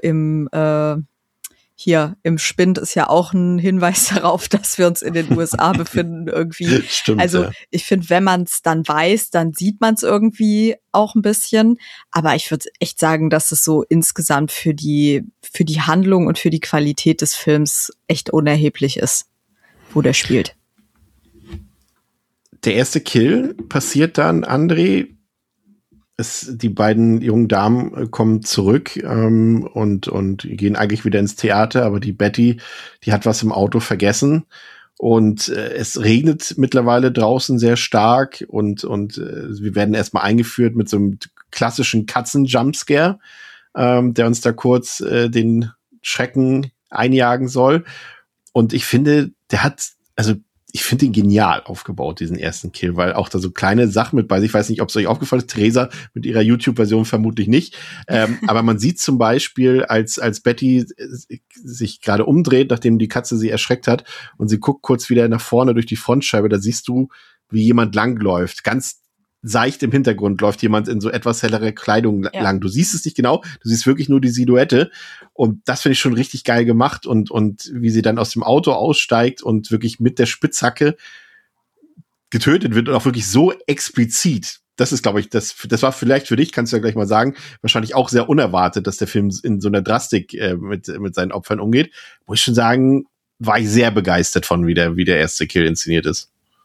hier im Spind ist ja auch ein Hinweis darauf, dass wir uns in den USA befinden irgendwie. Stimmt, also ich finde, wenn man es dann weiß, dann sieht man es irgendwie auch ein bisschen. Aber ich würde echt sagen, dass es so insgesamt für die Handlung und für die Qualität des Films echt unerheblich ist, wo der spielt. Der erste Kill passiert dann, André. Die beiden jungen Damen kommen zurück und gehen eigentlich wieder ins Theater, aber die Betty, die hat was im Auto vergessen und es regnet mittlerweile draußen sehr stark und wir werden erstmal eingeführt mit so einem klassischen Katzen-Jumpscare, der uns da kurz den Schrecken einjagen soll. Und ich finde, ich finde ihn genial aufgebaut, diesen ersten Kill, weil auch da so kleine Sachen mit bei sich, ich weiß nicht, ob es euch aufgefallen ist, Theresa mit ihrer YouTube-Version vermutlich nicht, aber man sieht zum Beispiel, als Betty sich gerade umdreht, nachdem die Katze sie erschreckt hat und sie guckt kurz wieder nach vorne durch die Frontscheibe, da siehst du, wie jemand langläuft, ganz seicht im Hintergrund läuft jemand in so etwas hellere Kleidung lang. Du siehst es nicht genau, du siehst wirklich nur die Silhouette und das finde ich schon richtig geil gemacht und wie sie dann aus dem Auto aussteigt und wirklich mit der Spitzhacke getötet wird und auch wirklich so explizit. Das ist, glaube ich, das war vielleicht für dich, kannst du ja gleich mal sagen, wahrscheinlich auch sehr unerwartet, dass der Film in so einer Drastik mit seinen Opfern umgeht. Muss ich schon sagen, war ich sehr begeistert von, wie der erste Kill inszeniert ist.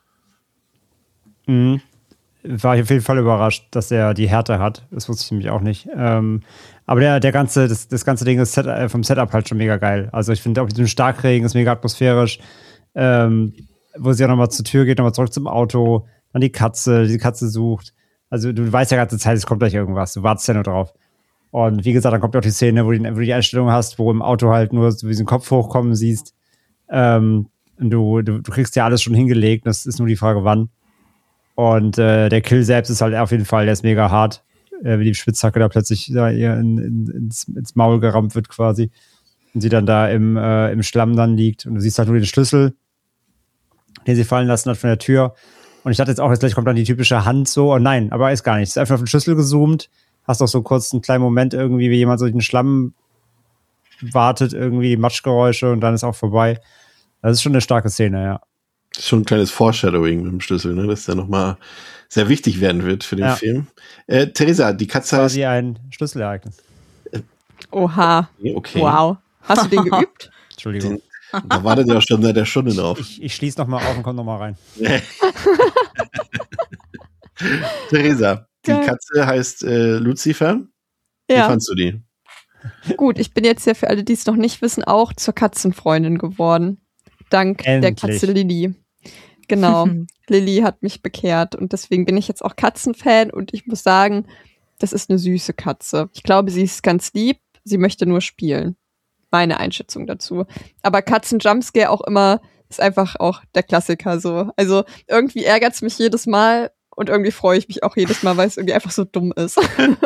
Mhm. War ich auf jeden Fall überrascht, dass er die Härte hat. Das wusste ich nämlich auch nicht. Aber das ganze Ding ist vom Setup halt schon mega geil. Also ich finde auch diesen Starkregen ist mega atmosphärisch. Wo sie auch nochmal zur Tür geht, nochmal zurück zum Auto, dann die Katze sucht. Also du weißt ja die ganze Zeit, es kommt gleich irgendwas. Du wartest ja nur drauf. Und wie gesagt, dann kommt auch die Szene, wo du die Einstellung hast, wo im Auto halt nur so diesen Kopf hochkommen siehst. Und du kriegst ja alles schon hingelegt. Das ist nur die Frage, wann. Und der Kill selbst ist halt auf jeden Fall, der ist mega hart, wie die Spitzhacke da plötzlich da ihr ins Maul gerammt wird quasi. Und sie dann da im Schlamm dann liegt. Und du siehst halt nur den Schlüssel, den sie fallen lassen hat von der Tür. Und ich dachte jetzt auch, jetzt gleich kommt dann die typische Hand so. Und nein, aber ist gar nicht. Es ist einfach auf den Schlüssel gezoomt. Hast auch so kurz einen kleinen Moment irgendwie, wie jemand so den Schlamm wartet irgendwie die Matschgeräusche und dann ist auch vorbei. Das ist schon eine starke Szene, ja. Das ist schon ein kleines Foreshadowing mit dem Schlüssel, ne? Dass der nochmal sehr wichtig werden wird für den Film. Theresa, die Katze quasi ein Schlüsselereignis. Oha. Okay. Wow. Hast du den geübt? Entschuldigung. Da wartet ihr auch schon seit der Stunde drauf. Ich schließe nochmal auf und komme nochmal rein. Theresa, die Geil. Katze heißt Lucifer. Wie Ja. fandst du die? Gut, ich bin jetzt ja für alle, die es noch nicht wissen, auch zur Katzenfreundin geworden. Dank Endlich. der Katze Lilly. Genau. Lilly hat mich bekehrt und deswegen bin ich jetzt auch Katzenfan und ich muss sagen, das ist eine süße Katze. Ich glaube, sie ist ganz lieb, sie möchte nur spielen. Meine Einschätzung dazu. Aber Katzen-Jumpscare auch immer ist einfach auch der Klassiker so. Also irgendwie ärgert es mich jedes Mal und irgendwie freue ich mich auch jedes Mal, weil es irgendwie einfach so dumm ist.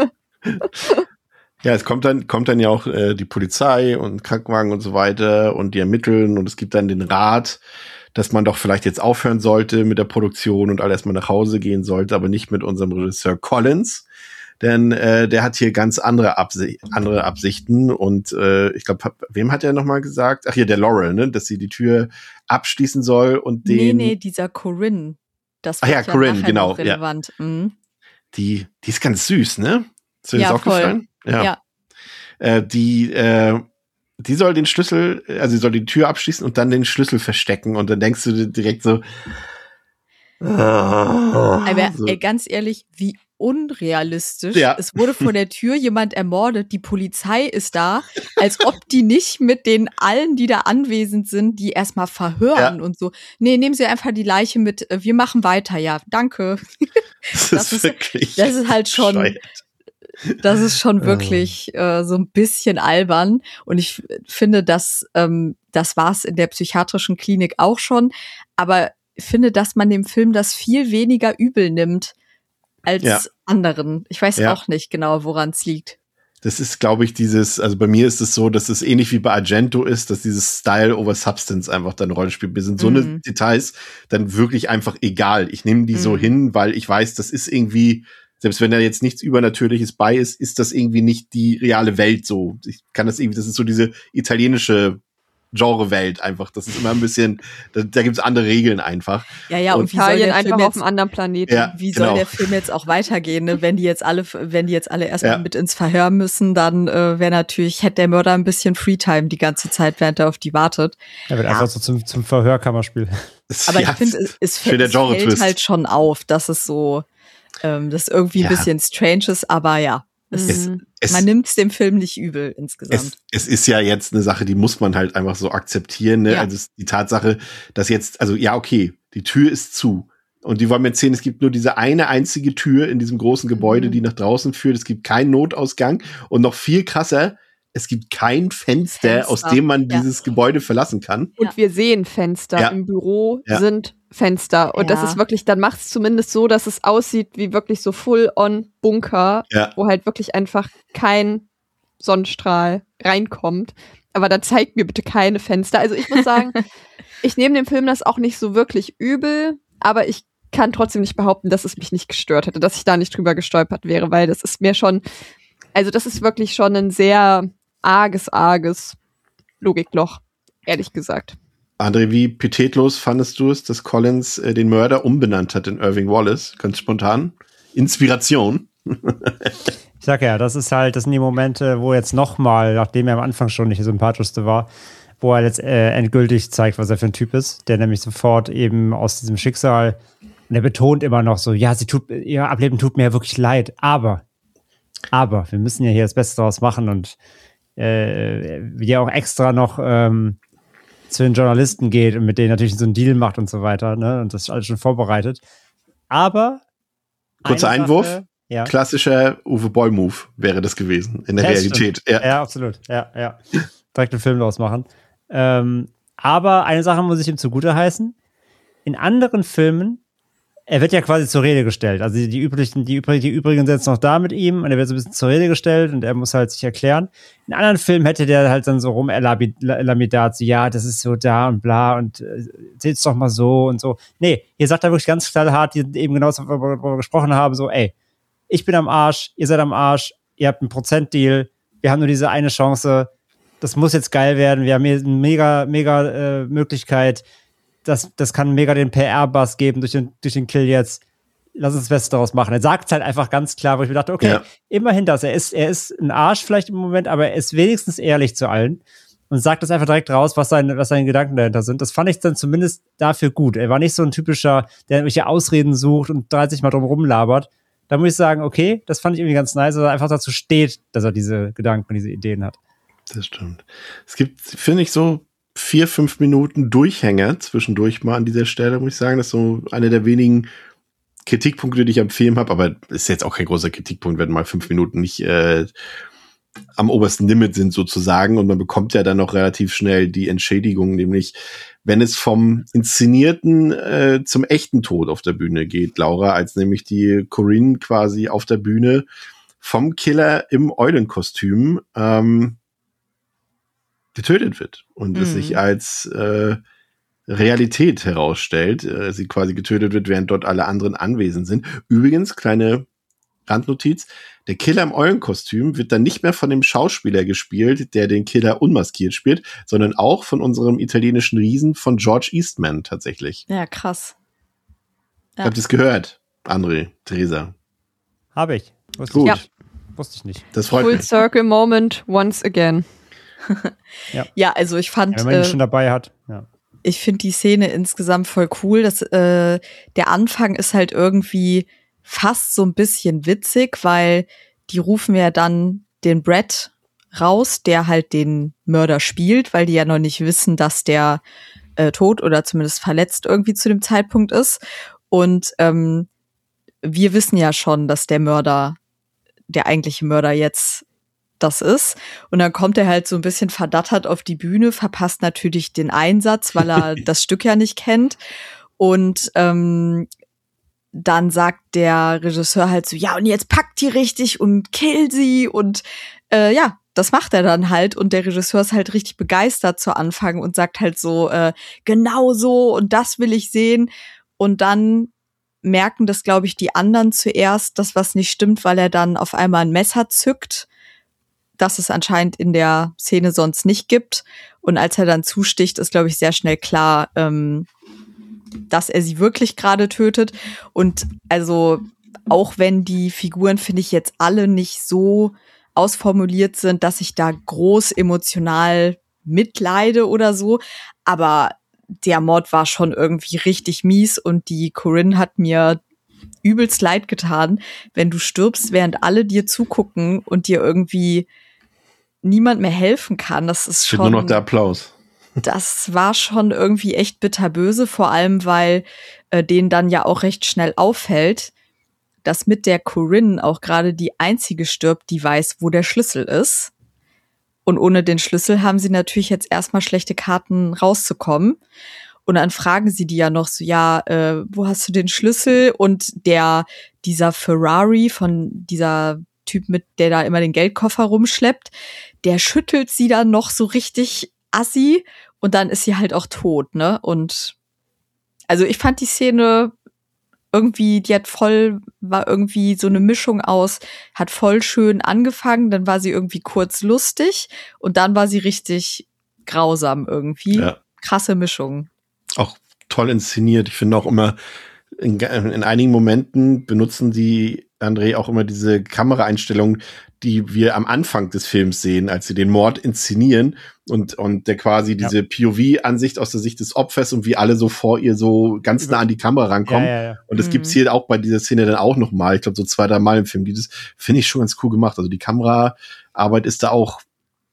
Ja, es kommt dann ja auch die Polizei und Krankenwagen und so weiter und die ermitteln und es gibt dann den Rat, dass man doch vielleicht jetzt aufhören sollte mit der Produktion und alle erstmal nach Hause gehen sollte, aber nicht mit unserem Regisseur Collins, denn der hat hier ganz andere Absichten und ich glaube, wem hat er nochmal gesagt? Ach hier, der Laurel, ne, dass sie die Tür abschließen soll und den... Nee, dieser Corinne. Das Ach ja, Corinne, nachher genau, noch relevant. Ja. Mhm. Die ist ganz süß, ne? Ist dir Ja, das auch voll. gefallen? Ja. Die soll den Schlüssel, also sie soll die Tür abschließen und dann den Schlüssel verstecken und dann denkst du dir direkt so. Aber so. ganz ehrlich, wie unrealistisch. Ja. Es wurde vor der Tür jemand ermordet, die Polizei ist da, als ob die nicht mit den allen, die da anwesend sind, die erstmal verhören und so. Nee, nehmen Sie einfach die Leiche mit, wir machen weiter, ja, danke. Das ist wirklich. Das ist halt schon. bescheuert. Das ist schon wirklich so ein bisschen albern. Und ich finde, das war's in der psychiatrischen Klinik auch schon. Aber ich finde, dass man dem Film das viel weniger übel nimmt als anderen. Ich weiß auch nicht genau, woran es liegt. Das ist, glaube ich, also bei mir ist es so, dass es ähnlich wie bei Argento ist, dass dieses Style over Substance einfach dann eine Rolle spielt. Mir sind so eine Details dann wirklich einfach egal. Ich nehme die so hin, weil ich weiß, das ist irgendwie, selbst wenn da jetzt nichts Übernatürliches bei ist, ist das irgendwie nicht die reale Welt so. Ich kann das irgendwie, das ist so diese italienische Genre-Welt einfach. Das ist immer ein bisschen, da gibt's andere Regeln einfach. Ja, und wie soll Italien der einfach Film auf jetzt, einem anderen Planeten. Ja, wie genau. soll der Film jetzt auch weitergehen, ne? Wenn die jetzt alle erstmal mit ins Verhör müssen, dann hätte der Mörder ein bisschen Freetime die ganze Zeit, während er auf die wartet. Er wird einfach so zum Verhörkammerspiel. Aber ich finde, es fällt halt schon auf, dass es so, das irgendwie ein bisschen strange ist, aber ja. Man nimmt es dem Film nicht übel insgesamt. Es ist ja jetzt eine Sache, die muss man halt einfach so akzeptieren. Ne? Ja. Also die Tatsache, dass jetzt, also ja, okay, die Tür ist zu. Und die wollen mir erzählen, es gibt nur diese eine einzige Tür in diesem großen Gebäude, die nach draußen führt. Es gibt keinen Notausgang. Und noch viel krasser, es gibt kein Fenster, aus dem man dieses Gebäude verlassen kann. Und wir sehen Fenster. Im Büro sind Fenster. Und das ist wirklich, dann macht es zumindest so, dass es aussieht wie wirklich so Full-on-Bunker, wo halt wirklich einfach kein Sonnenstrahl reinkommt. Aber da zeigt mir bitte keine Fenster. Also ich muss sagen, ich nehme dem Film das auch nicht so wirklich übel, aber ich kann trotzdem nicht behaupten, dass es mich nicht gestört hätte, dass ich da nicht drüber gestolpert wäre, weil das ist mir schon, also das ist wirklich schon ein sehr arges Logikloch, ehrlich gesagt. André, wie pitätlos fandest du es, dass Collins den Mörder umbenannt hat in Irving Wallace? Ganz spontan. Inspiration. Ich sag ja, das sind die Momente, wo jetzt nochmal, nachdem er am Anfang schon nicht der sympathischste war, wo er jetzt endgültig zeigt, was er für ein Typ ist, der nämlich sofort eben aus diesem Schicksal, und er betont immer noch so, ja, ihr Ableben tut mir ja wirklich leid, aber wir müssen ja hier das Beste daraus machen und wie er auch extra noch zu den Journalisten geht und mit denen natürlich so einen Deal macht und so weiter, ne, und das ist alles schon vorbereitet. Aber kurzer Einwurf. Sache, ja. Klassischer Uwe Boll-Move wäre das gewesen in der Realität. Ja, absolut. Ja. Direkt einen Film daraus machen. Aber eine Sache muss ich ihm zugute heißen. In anderen Filmen, er wird ja quasi zur Rede gestellt. Also die übrigen sind jetzt noch da mit ihm und er wird so ein bisschen zur Rede gestellt und er muss halt sich erklären. In anderen Filmen hätte der halt dann so rumlamidat, so, ja, das ist so da und bla und seht's doch mal so und so. Nee, hier sagt er wirklich ganz knallhart, die eben genau darüber gesprochen haben, so, ey, ich bin am Arsch, ihr seid am Arsch, ihr habt einen Prozentdeal, wir haben nur diese eine Chance, das muss jetzt geil werden, wir haben hier eine mega Möglichkeit, das kann mega den PR-Buzz geben durch den Kill jetzt. Lass uns das Beste daraus machen. Er sagt es halt einfach ganz klar, wo ich mir dachte, okay, immerhin das. Er ist ein Arsch vielleicht im Moment, aber er ist wenigstens ehrlich zu allen und sagt das einfach direkt raus, was seine Gedanken dahinter sind. Das fand ich dann zumindest dafür gut. Er war nicht so ein typischer, der irgendwelche Ausreden sucht und 30 Mal drum rumlabert. Da muss ich sagen, okay, das fand ich irgendwie ganz nice, dass er einfach dazu steht, dass er diese Gedanken, diese Ideen hat. Das stimmt. Es gibt, finde ich, so 4-5 Minuten Durchhänger zwischendurch mal an dieser Stelle, muss ich sagen. Das ist so eine der wenigen Kritikpunkte, die ich am Film habe, aber ist jetzt auch kein großer Kritikpunkt, wenn mal 5 Minuten nicht am obersten Limit sind sozusagen, und man bekommt ja dann noch relativ schnell die Entschädigung, nämlich wenn es vom inszenierten zum echten Tod auf der Bühne geht, Laura, als nämlich die Corinne quasi auf der Bühne vom Killer im Eulenkostüm getötet wird und es sich als Realität herausstellt, sie quasi getötet wird, während dort alle anderen anwesend sind. Übrigens, kleine Randnotiz, der Killer im Eulenkostüm wird dann nicht mehr von dem Schauspieler gespielt, der den Killer unmaskiert spielt, sondern auch von unserem italienischen Riesen, von George Eastman tatsächlich. Ja, krass. Ja. Habt ihr es gehört, André, Theresa? Habe ich. Gut. Ja. Wusste ich nicht. Das freut Full mich. Circle Moment once again. Ja, also ich fand, Ja, wenn man ihn schon dabei hat. Ja. ich finde die Szene insgesamt voll cool. Der Anfang ist halt irgendwie fast so ein bisschen witzig, weil die rufen ja dann den Brett raus, der halt den Mörder spielt, weil die ja noch nicht wissen, dass der tot oder zumindest verletzt irgendwie zu dem Zeitpunkt ist. Und wir wissen ja schon, dass der eigentliche Mörder jetzt das ist. Und dann kommt er halt so ein bisschen verdattert auf die Bühne, verpasst natürlich den Einsatz, weil er das Stück ja nicht kennt. Und dann sagt der Regisseur halt so, ja, und jetzt packt die richtig und kill sie. Und ja, das macht er dann halt. Und der Regisseur ist halt richtig begeistert zu Anfang und sagt halt so, genau so und das will ich sehen. Und dann merken das, glaube ich, die anderen zuerst, dass was nicht stimmt, weil er dann auf einmal ein Messer zückt, das es anscheinend in der Szene sonst nicht gibt. Und als er dann zusticht, ist, glaube ich, sehr schnell klar, dass er sie wirklich gerade tötet. Und also auch wenn die Figuren, finde ich, jetzt alle nicht so ausformuliert sind, dass ich da groß emotional mitleide oder so, aber der Mord war schon irgendwie richtig mies und die Corinne hat mir übelst leid getan, wenn du stirbst, während alle dir zugucken und dir irgendwie niemand mehr helfen kann. Das ist schon Nur noch der Applaus. Das war schon irgendwie echt bitterböse, vor allem weil denen dann ja auch recht schnell auffällt, dass mit der Corinne auch gerade die einzige stirbt, die weiß, wo der Schlüssel ist. Und ohne den Schlüssel haben sie natürlich jetzt erstmal schlechte Karten rauszukommen. Und dann fragen sie die ja noch so, ja, wo hast du den Schlüssel? Und dieser Ferrari von dieser Typ mit, der da immer den Geldkoffer rumschleppt, der schüttelt sie dann noch so richtig assi und dann ist sie halt auch tot, ne? Und also ich fand die Szene irgendwie, war irgendwie so eine Mischung aus, hat voll schön angefangen, dann war sie irgendwie kurz lustig und dann war sie richtig grausam irgendwie. Ja. Krasse Mischung. Auch toll inszeniert. Ich finde auch immer, in einigen Momenten benutzen die André auch immer diese Kameraeinstellung, die wir am Anfang des Films sehen, als sie den Mord inszenieren und der quasi diese POV-Ansicht aus der Sicht des Opfers und wie alle so vor ihr so ganz nah an die Kamera rankommen. Ja. Und das gibt's hier auch bei dieser Szene dann auch noch mal. Ich glaube, so 2-3 Mal im Film. Das finde ich schon ganz cool gemacht. Also die Kameraarbeit ist da auch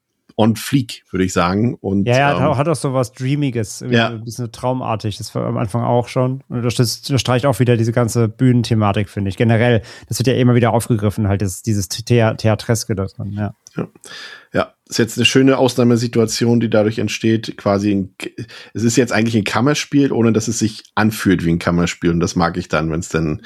on fleek, würde ich sagen. Und, hat auch so was Dreamiges, ein bisschen traumartig. Das war am Anfang auch schon. Und das streicht auch wieder diese ganze Bühnenthematik, finde ich. Generell, das wird ja immer wieder aufgegriffen, halt dieses Theatreske da drin, ja. Ja, ist jetzt eine schöne Ausnahmesituation, die dadurch entsteht. Quasi, es ist jetzt eigentlich ein Kammerspiel, ohne dass es sich anfühlt wie ein Kammerspiel. Und das mag ich dann, wenn es dann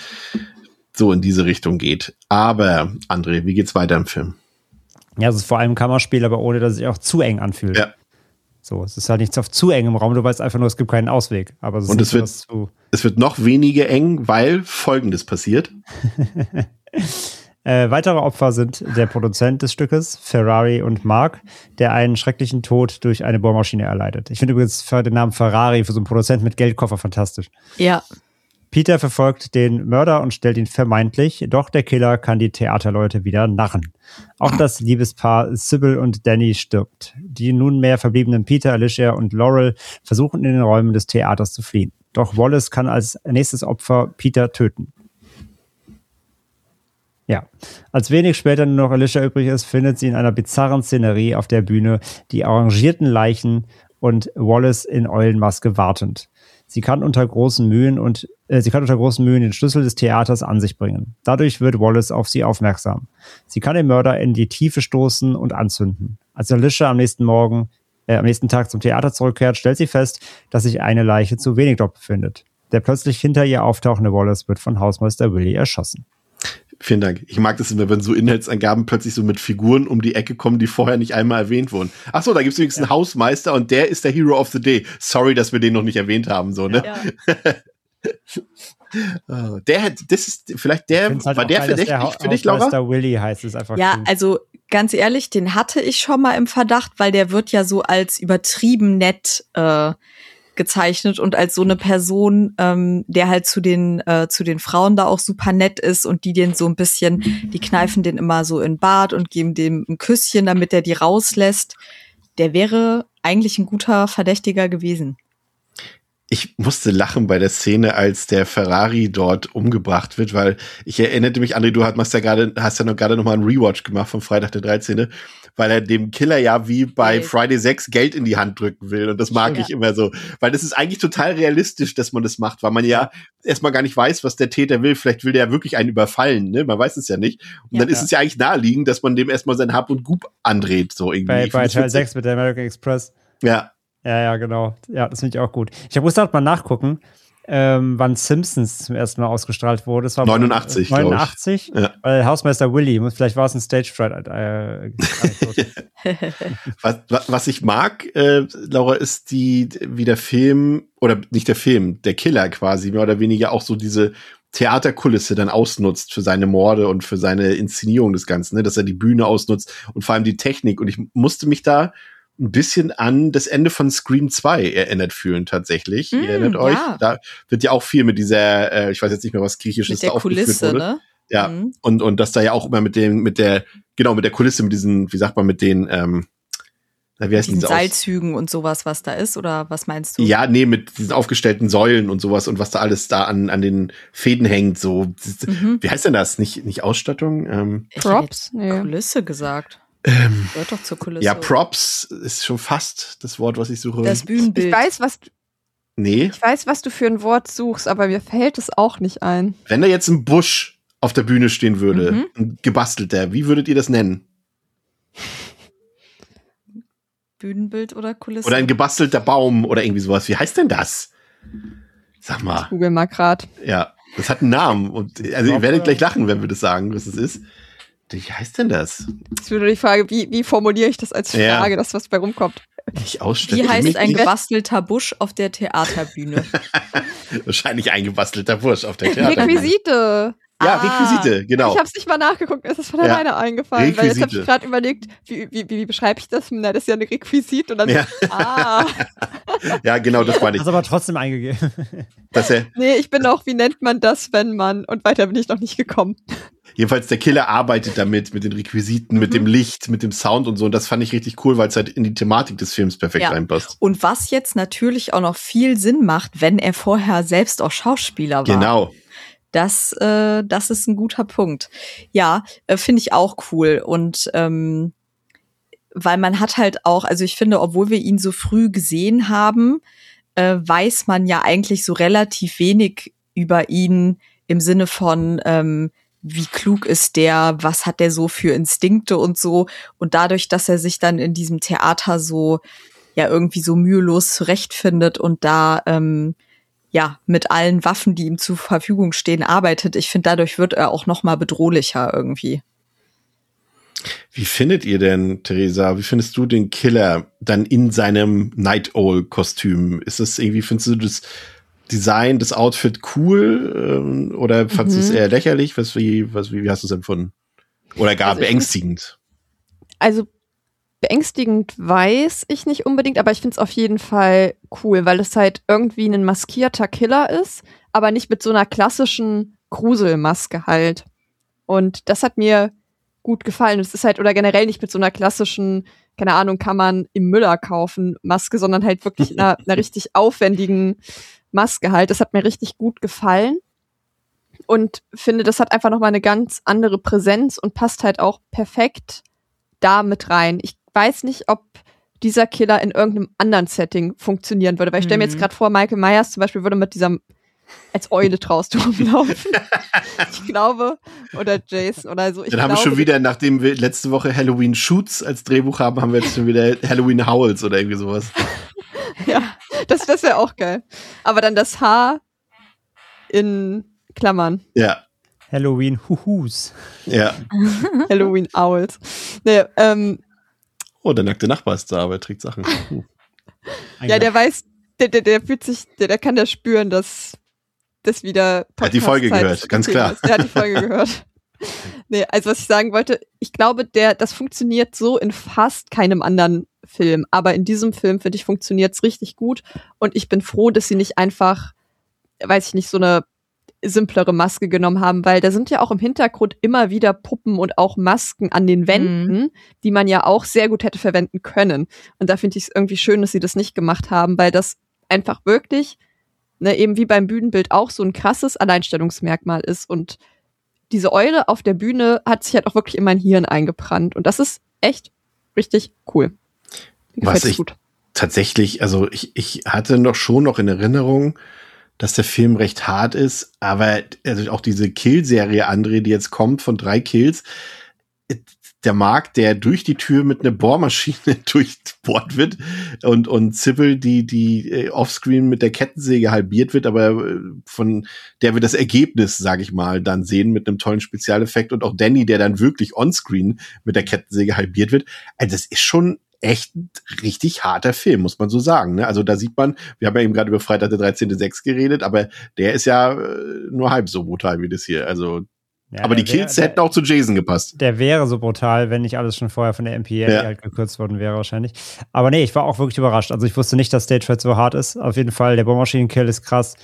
so in diese Richtung geht. Aber, André, wie geht's weiter im Film? Ja, es ist vor allem ein Kammerspiel, aber ohne, dass es sich auch zu eng anfühlt. Ja. So, es ist halt nichts auf zu engem Raum, du weißt einfach nur, es gibt keinen Ausweg. Aber es wird noch weniger eng, weil Folgendes passiert. Weitere Opfer sind der Produzent des Stückes, Ferrari, und Mark, der einen schrecklichen Tod durch eine Bohrmaschine erleidet. Ich finde übrigens den Namen Ferrari für so einen Produzent mit Geldkoffer fantastisch. Ja. Peter verfolgt den Mörder und stellt ihn vermeintlich, doch der Killer kann die Theaterleute wieder narren. Auch das Liebespaar Sybil und Danny stirbt. Die nunmehr verbliebenen Peter, Alicia und Laurel versuchen in den Räumen des Theaters zu fliehen. Doch Wallace kann als nächstes Opfer Peter töten. Ja, als wenig später nur noch Alicia übrig ist, findet sie in einer bizarren Szenerie auf der Bühne die arrangierten Leichen und Wallace in Eulenmaske wartend. Sie kann unter großen Mühen den Schlüssel des Theaters an sich bringen. Dadurch wird Wallace auf sie aufmerksam. Sie kann den Mörder in die Tiefe stoßen und anzünden. Als Alicia am nächsten Tag zum Theater zurückkehrt, stellt sie fest, dass sich eine Leiche zu wenig dort befindet. Der plötzlich hinter ihr auftauchende Wallace wird von Hausmeister Willie erschossen. Vielen Dank. Ich mag das immer, wenn so Inhaltsangaben plötzlich so mit Figuren um die Ecke kommen, die vorher nicht einmal erwähnt wurden. Ach so, da gibt es übrigens einen Hausmeister und der ist der Hero of the Day. Sorry, dass wir den noch nicht erwähnt haben, so, ne? Ja. Das ist vielleicht war der verdächtig für dich, Laura? Hausmeister Willie heißt es einfach. Ja, also ganz ehrlich, den hatte ich schon mal im Verdacht, weil der wird ja so als übertrieben nett gezeichnet und als so eine Person, der halt zu den Frauen da auch super nett ist und die den so ein bisschen, die kneifen den immer so in den Bart und geben dem ein Küsschen, damit er die rauslässt. Der wäre eigentlich ein guter Verdächtiger gewesen. Ich musste lachen bei der Szene, als der Ferrari dort umgebracht wird, weil ich erinnerte mich, André, du hast ja gerade noch mal einen Rewatch gemacht von Freitag der 13., weil er dem Killer ja wie bei Friday 6 Geld in die Hand drücken will. Und das mag ich immer so. Weil das ist eigentlich total realistisch, dass man das macht, weil man ja erstmal gar nicht weiß, was der Täter will. Vielleicht will der ja wirklich einen überfallen, ne? Man weiß es ja nicht. Und dann ist es ja eigentlich naheliegend, dass man dem erstmal sein Hab und Gut andreht, so irgendwie. Bei Teil 6 mit der American Express. Ja. Ja, genau. Ja, das finde ich auch gut. Ich muss gerade mal nachgucken, wann Simpsons zum ersten Mal ausgestrahlt wurde. Das war 89, 89? Ja. Weil Hausmeister Willie, vielleicht war es ein Stage-Fright. Was ich mag, Laura, ist wie der Film, oder nicht der Film, der Killer quasi, mehr oder weniger auch so diese Theaterkulisse dann ausnutzt für seine Morde und für seine Inszenierung des Ganzen, ne? Dass er die Bühne ausnutzt und vor allem die Technik. Und ich musste mich da ein bisschen an das Ende von Scream 2 erinnert fühlen, tatsächlich. Ihr erinnert euch? Ja. Da wird ja auch viel mit dieser, ich weiß jetzt nicht mehr, was Griechisches da aufgeführt wurde. Kulisse, ne? Ja, und dass da ja auch immer mit der Kulisse, mit diesen, wie sagt man, mit den, wie heißt diesen Seilzügen und sowas, was da ist, oder was meinst du? Ja, nee, mit diesen aufgestellten Säulen und sowas und was da alles da an den Fäden hängt, so. Wie heißt denn das? Nicht Ausstattung? Props? Nee. Kulisse gesagt. Gehört doch zur Kulisse. Ja, Props ist schon fast das Wort, was ich suche. Das Bühnenbild. Ich weiß, was du für ein Wort suchst, aber mir fällt es auch nicht ein. Wenn da jetzt ein Busch auf der Bühne stehen würde, ein gebastelter, wie würdet ihr das nennen? Bühnenbild oder Kulisse? Oder ein gebastelter Baum oder irgendwie sowas. Wie heißt denn das? Sag mal. Ich google mal grad. Ja, das hat einen Namen. Also ihr werdet gleich lachen, wenn wir das sagen, was es ist. Wie heißt denn das? Das ist wieder die Frage, wie formuliere ich das als Frage, dass was bei rumkommt? Wie heißt ein gebastelter Busch auf der Theaterbühne? Wahrscheinlich ein gebastelter Busch auf der Theaterbühne. Requisite. Ja, Requisite, genau. Ich habe es nicht mal nachgeguckt, es ist von alleine eingefallen. Requisite. Weil jetzt habe ich gerade überlegt, wie beschreibe ich das? Na, das ist ja eine Requisite. Und dann Ja, genau, das war nicht. Hast aber trotzdem eingegeben. Nee, ich bin auch, wie nennt man das, wenn man, und weiter bin ich noch nicht gekommen. Jedenfalls, der Killer arbeitet damit, mit den Requisiten, mit dem Licht, mit dem Sound und so. Und das fand ich richtig cool, weil es halt in die Thematik des Films perfekt reinpasst. Und was jetzt natürlich auch noch viel Sinn macht, wenn er vorher selbst auch Schauspieler war. Genau. Das ist ein guter Punkt. Ja, finde ich auch cool. Und weil man hat halt auch, also ich finde, obwohl wir ihn so früh gesehen haben, weiß man ja eigentlich so relativ wenig über ihn im Sinne von wie klug ist der, was hat der so für Instinkte und so. Und dadurch, dass er sich dann in diesem Theater so ja irgendwie so mühelos zurechtfindet und da mit allen Waffen, die ihm zur Verfügung stehen, arbeitet, ich finde, dadurch wird er auch noch mal bedrohlicher irgendwie. Wie findet ihr denn, Theresa, wie findest du den Killer dann in seinem Night Owl-Kostüm? Ist das irgendwie, findest du das Design, das Outfit cool oder fandest du es eher lächerlich? Wie hast du es empfunden? Oder gar Also beängstigend? Also beängstigend weiß ich nicht unbedingt, aber ich finde es auf jeden Fall cool, weil es halt irgendwie ein maskierter Killer ist, aber nicht mit so einer klassischen Gruselmaske halt. Und das hat mir gut gefallen. Es ist halt, oder generell nicht mit so einer klassischen, keine Ahnung, kann man im Müller kaufen, Maske, sondern halt wirklich einer richtig aufwendigen Maske halt. Das hat mir richtig gut gefallen. Und finde, das hat einfach nochmal eine ganz andere Präsenz und passt halt auch perfekt da mit rein. Ich weiß nicht, ob dieser Killer in irgendeinem anderen Setting funktionieren würde, weil ich stelle mir jetzt gerade vor, Michael Myers zum Beispiel würde mit dieser als Eule draußen rumlaufen. Ich glaube, oder Jason oder so. Dann haben wir schon wieder, nachdem wir letzte Woche Halloween Shoots als Drehbuch haben wir jetzt schon wieder Halloween Howls oder irgendwie sowas. Ja, das wäre auch geil. Aber dann das Haar in Klammern. Ja. Halloween Huhus. Ja. Halloween Owls. Nee, Oh, der nackte Nachbar ist da, aber er trägt Sachen. ja, der weiß, der fühlt sich, der kann das spüren, dass das wieder Er hat die Folge gehört, ganz klar. Der hat die Folge gehört. Nee, also was ich sagen wollte, ich glaube, das funktioniert so in fast keinem anderen Film, aber in diesem Film, finde ich, funktioniert es richtig gut und ich bin froh, dass sie nicht einfach, weiß ich nicht, so eine simplere Maske genommen haben, weil da sind ja auch im Hintergrund immer wieder Puppen und auch Masken an den Wänden, die man ja auch sehr gut hätte verwenden können. Und da finde ich es irgendwie schön, dass sie das nicht gemacht haben, weil das einfach wirklich, ne, eben wie beim Bühnenbild auch so ein krasses Alleinstellungsmerkmal ist. Und diese Eule auf der Bühne hat sich halt auch wirklich in mein Hirn eingebrannt. Und das ist echt richtig cool. Mir gefällt es gut. Tatsächlich, also ich hatte schon noch in Erinnerung, dass der Film recht hart ist, aber also auch diese Kill-Serie, André, die jetzt kommt von 3 Kills, der Mark, der durch die Tür mit einer Bohrmaschine durchbohrt wird und Sybil, die offscreen mit der Kettensäge halbiert wird, aber von der wir das Ergebnis, sage ich mal, dann sehen mit einem tollen Spezialeffekt und auch Danny, der dann wirklich onscreen mit der Kettensäge halbiert wird. Also das ist schon echt ein richtig harter Film, muss man so sagen. Ne? Also da sieht man, wir haben ja eben gerade über Freitag der 13.06 geredet, aber der ist ja nur halb so brutal wie das hier. Also, ja, aber die Kills hätten auch zu Jason gepasst. Der wäre so brutal, wenn nicht alles schon vorher von der MPA halt gekürzt worden wäre wahrscheinlich. Aber nee, ich war auch wirklich überrascht. Also ich wusste nicht, dass Stage Fright so hart ist. Auf jeden Fall, der Bohrmaschinen-Kill ist krass.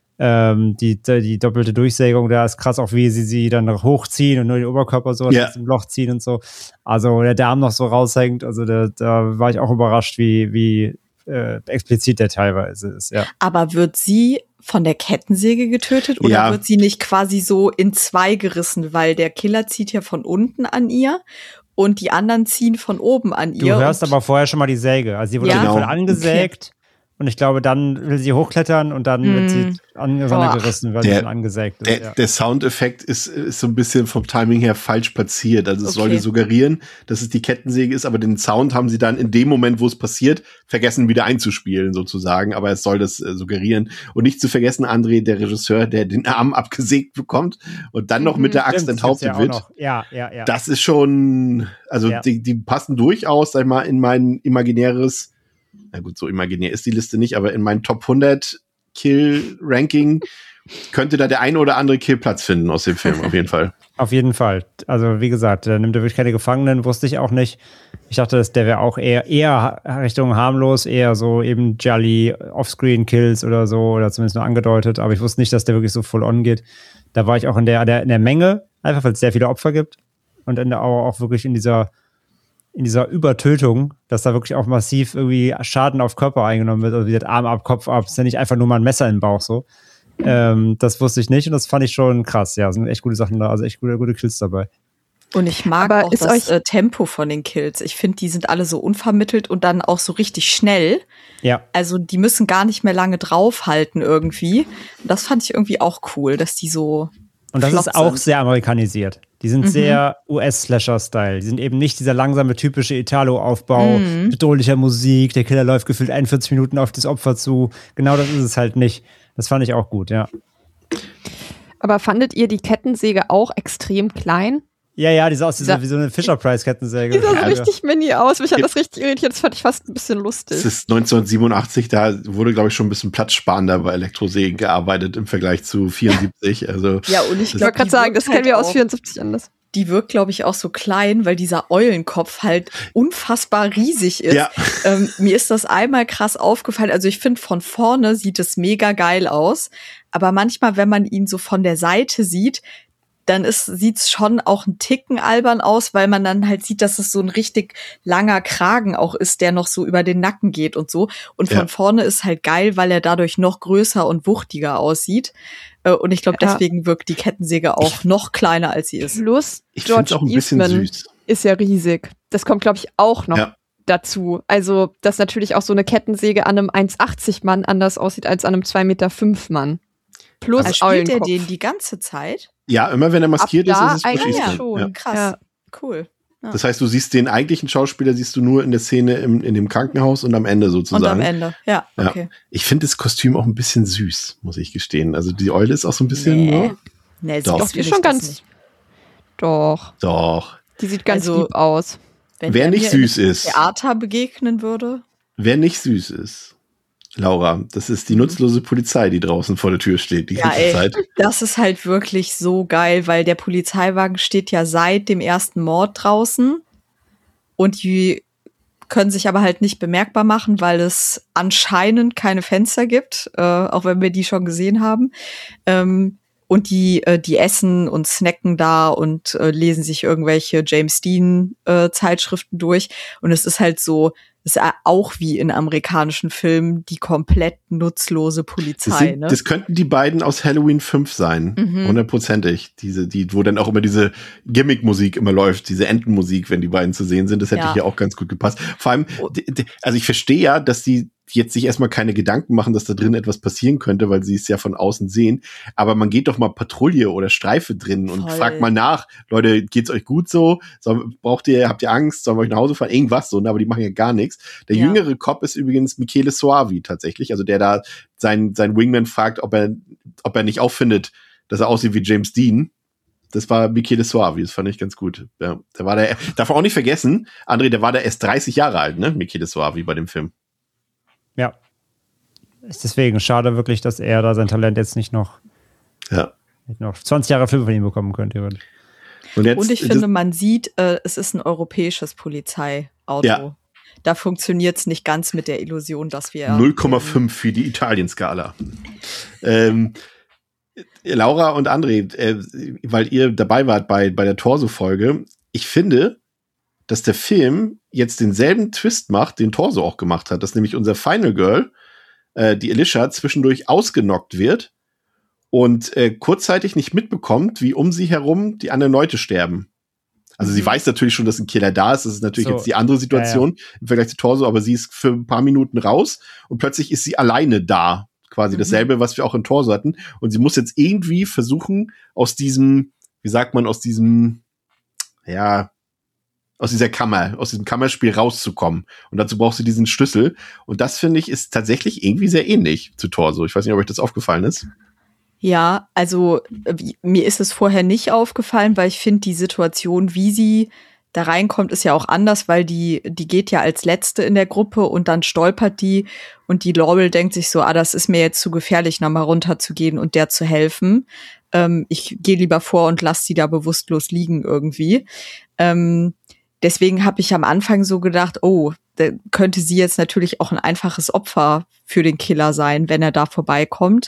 Die doppelte Durchsägung, da ist krass, auch wie sie dann hochziehen und nur den Oberkörper so aus dem Loch ziehen und so. Also der Darm noch so raushängt, also da war ich auch überrascht, wie explizit der teilweise ist, ja. Aber wird sie von der Kettensäge getötet oder wird sie nicht quasi so in 2 gerissen, weil der Killer zieht ja von unten an ihr und die anderen ziehen von oben an ihr. Du hörst aber vorher schon mal die Säge, also sie wurde auf jeden Fall angesägt. Okay. Und ich glaube, dann will sie hochklettern und dann wird sie gerissen, weil sie schon angesägt ist. Der Soundeffekt ist so ein bisschen vom Timing her falsch platziert. Also es sollte suggerieren, dass es die Kettensäge ist, aber den Sound haben sie dann in dem Moment, wo es passiert, vergessen wieder einzuspielen sozusagen. Aber es soll das suggerieren. Und nicht zu vergessen, André, der Regisseur, der den Arm abgesägt bekommt und dann noch mit der Axt enthauptet wird. Ja. Das ist schon, also die passen durchaus, sag ich mal, in mein imaginäres, na gut, so imaginär ist die Liste nicht, aber in meinem Top 100 Kill-Ranking könnte da der ein oder andere Kill Platz finden aus dem Film, auf jeden Fall. Auf jeden Fall. Also wie gesagt, da nimmt er wirklich keine Gefangenen, wusste ich auch nicht. Ich dachte, der wäre auch eher Richtung harmlos, eher so eben Jolly Offscreen-Kills oder so, oder zumindest nur angedeutet, aber ich wusste nicht, dass der wirklich so full on geht. Da war ich auch in der Menge, einfach weil es sehr viele Opfer gibt und auch wirklich in dieser Übertötung, dass da wirklich auch massiv irgendwie Schaden auf Körper eingenommen wird, also wie gesagt, Arm ab, Kopf ab, ist ja nicht einfach nur mal ein Messer in den Bauch so. Das wusste ich nicht und das fand ich schon krass, ja, sind echt gute Sachen da, also echt gute Kills dabei. Und ich mag auch das Tempo von den Kills. Ich finde, die sind alle so unvermittelt und dann auch so richtig schnell. Ja. Also die müssen gar nicht mehr lange draufhalten irgendwie. Das fand ich irgendwie auch cool, dass die so und das ist auch sehr amerikanisiert. Die sind sehr US-Slasher-Style. Die sind eben nicht dieser langsame, typische Italo-Aufbau, bedrohlicher Musik, der Killer läuft gefühlt 41 Minuten auf das Opfer zu. Genau das ist es halt nicht. Das fand ich auch gut, ja. Aber fandet ihr die Kettensäge auch extrem klein? Ja, die sah aus wie so eine Fisher-Price-Kettensäge. Die sah so richtig mini aus. Mich hat das richtig irritiert. Das fand ich fast ein bisschen lustig. Das ist 1987, da wurde, glaube ich, schon ein bisschen platzsparender bei Elektrosägen gearbeitet im Vergleich zu 74. Also, ja, und ich wollte gerade sagen, das kennen wir aus 74 anders. die wirkt, glaube ich, auch so klein, weil dieser Eulenkopf halt unfassbar riesig ist. Ja. Mir ist das einmal krass aufgefallen. Also ich finde, von vorne sieht es mega geil aus. Aber manchmal, wenn man ihn so von der Seite sieht, dann sieht's schon auch ein Ticken albern aus, weil man dann halt sieht, dass es so ein richtig langer Kragen auch ist, der noch so über den Nacken geht und so. Und von vorne ist halt geil, weil er dadurch noch größer und wuchtiger aussieht. Und ich glaube, deswegen wirkt die Kettensäge auch noch kleiner, als sie ist. Plus, Ich finde es auch ein bisschen süß. Ist ja riesig. Das kommt, glaube ich, auch noch dazu. Also, dass natürlich auch so eine Kettensäge an einem 1,80 Mann anders aussieht als an einem 2,5 Meter Mann. Plus also spielt er den die ganze Zeit? Ja, immer wenn er maskiert ist, ist es eigentlich Buschis. schon. Ja. Krass. Ja. Cool. Ja. Das heißt, du siehst den eigentlichen Schauspieler siehst du nur in der Szene in dem Krankenhaus und am Ende sozusagen. Und am Ende, ja, okay. Ich finde das Kostüm auch ein bisschen süß, muss ich gestehen. Also die Eule ist auch so ein bisschen, Nee, Doch, die ist schon ganz. Doch. Die sieht ganz lieb aus. Wer nicht süß ist. Theater begegnen würde. Wer nicht süß ist. Laura, das ist die nutzlose Polizei, die draußen vor der Tür steht die ganze Zeit. Das ist halt wirklich so geil, weil der Polizeiwagen steht ja seit dem ersten Mord draußen und die können sich aber halt nicht bemerkbar machen, weil es anscheinend keine Fenster gibt, auch wenn wir die schon gesehen haben. Und die essen und snacken da und lesen sich irgendwelche James Dean Zeitschriften durch. Und es ist halt so, ist auch wie in amerikanischen Filmen die komplett nutzlose Polizei. Das könnten die beiden aus Halloween 5 sein, 100%ig. Wo dann auch immer diese Gimmick-Musik immer läuft, diese Entenmusik, wenn die beiden zu sehen sind. Das hätte hier auch ganz gut gepasst. Vor allem, also ich verstehe ja, dass die jetzt sich erstmal keine Gedanken machen, dass da drin etwas passieren könnte, weil sie es ja von außen sehen. Aber man geht doch mal Patrouille oder Streife drin und fragt mal nach, Leute, geht's euch gut so? Habt ihr Angst? Sollen wir euch nach Hause fahren? Irgendwas so, aber die machen ja gar nichts. Der jüngere Cop ist übrigens Michele Soavi tatsächlich, also der da sein Wingman fragt, ob er nicht auffindet, dass er aussieht wie James Dean. Das war Michele Soavi, das fand ich ganz gut. Ja, darf man auch nicht vergessen, André, der war da erst 30 Jahre alt, ne? Michele Soavi bei dem Film. Ja. Ist deswegen schade wirklich, dass er da sein Talent jetzt nicht noch 20 Jahre Film von ihm bekommen könnte. Und ich finde, man sieht, es ist ein europäisches Polizeiauto. Ja. Da funktioniert es nicht ganz mit der Illusion, dass wir 0,5 für die Italien-Skala. Laura und André, weil ihr dabei wart bei der Torso-Folge, ich finde, dass der Film jetzt denselben Twist macht, den Torso auch gemacht hat, dass nämlich unser Final Girl, die Alicia, zwischendurch ausgenockt wird und kurzzeitig nicht mitbekommt, wie um sie herum die anderen Leute sterben. Also sie weiß natürlich schon, dass ein Killer da ist, das ist natürlich jetzt die andere Situation im Vergleich zu Torso, aber sie ist für ein paar Minuten raus und plötzlich ist sie alleine da. Quasi dasselbe, was wir auch in Torso hatten. Und sie muss jetzt irgendwie versuchen, aus diesem Kammerspiel rauszukommen. Und dazu braucht sie diesen Schlüssel. Und das, finde ich, ist tatsächlich irgendwie sehr ähnlich zu Torso. Ich weiß nicht, ob euch das aufgefallen ist. Ja, also mir ist es vorher nicht aufgefallen, weil ich finde, die Situation, wie sie da reinkommt, ist ja auch anders, weil die geht ja als Letzte in der Gruppe und dann stolpert die und die Laurel denkt sich so, das ist mir jetzt zu gefährlich, nochmal runterzugehen und der zu helfen. Ich gehe lieber vor und lasse sie da bewusstlos liegen irgendwie. Deswegen habe ich am Anfang so gedacht, da könnte sie jetzt natürlich auch ein einfaches Opfer für den Killer sein, wenn er da vorbeikommt.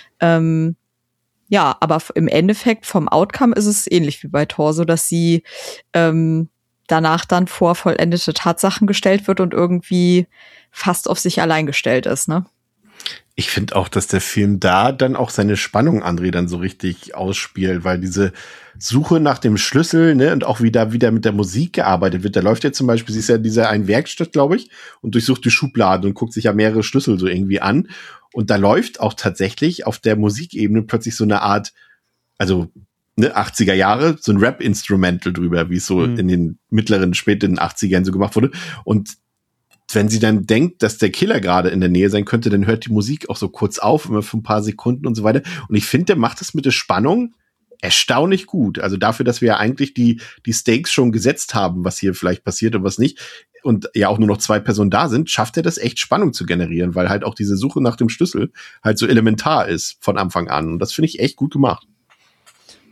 Ja, aber im Endeffekt vom Outcome ist es ähnlich wie bei Torso, dass sie danach dann vor vollendete Tatsachen gestellt wird und irgendwie fast auf sich allein gestellt ist, ne? Ich finde auch, dass der Film da dann auch seine Spannung, André, dann so richtig ausspielt, weil diese Suche nach dem Schlüssel, ne, und auch wieder mit der Musik gearbeitet wird. Da läuft ja zum Beispiel, sie ist ja in dieser einen Werkstatt, glaube ich, und durchsucht die Schubladen und guckt sich ja mehrere Schlüssel so irgendwie an. Und da läuft auch tatsächlich auf der Musikebene plötzlich so eine Art, also 80er Jahre, so ein Rap-Instrumental drüber, wie es so in den späten 80ern so gemacht wurde. Und wenn sie dann denkt, dass der Killer gerade in der Nähe sein könnte, dann hört die Musik auch so kurz auf, immer für ein paar Sekunden und so weiter. Und ich finde, der macht das mit der Spannung erstaunlich gut. Also dafür, dass wir ja eigentlich die Stakes schon gesetzt haben, was hier vielleicht passiert und was nicht, und ja auch nur noch 2 Personen da sind, schafft er das echt Spannung zu generieren, weil halt auch diese Suche nach dem Schlüssel halt so elementar ist von Anfang an. Und das finde ich echt gut gemacht.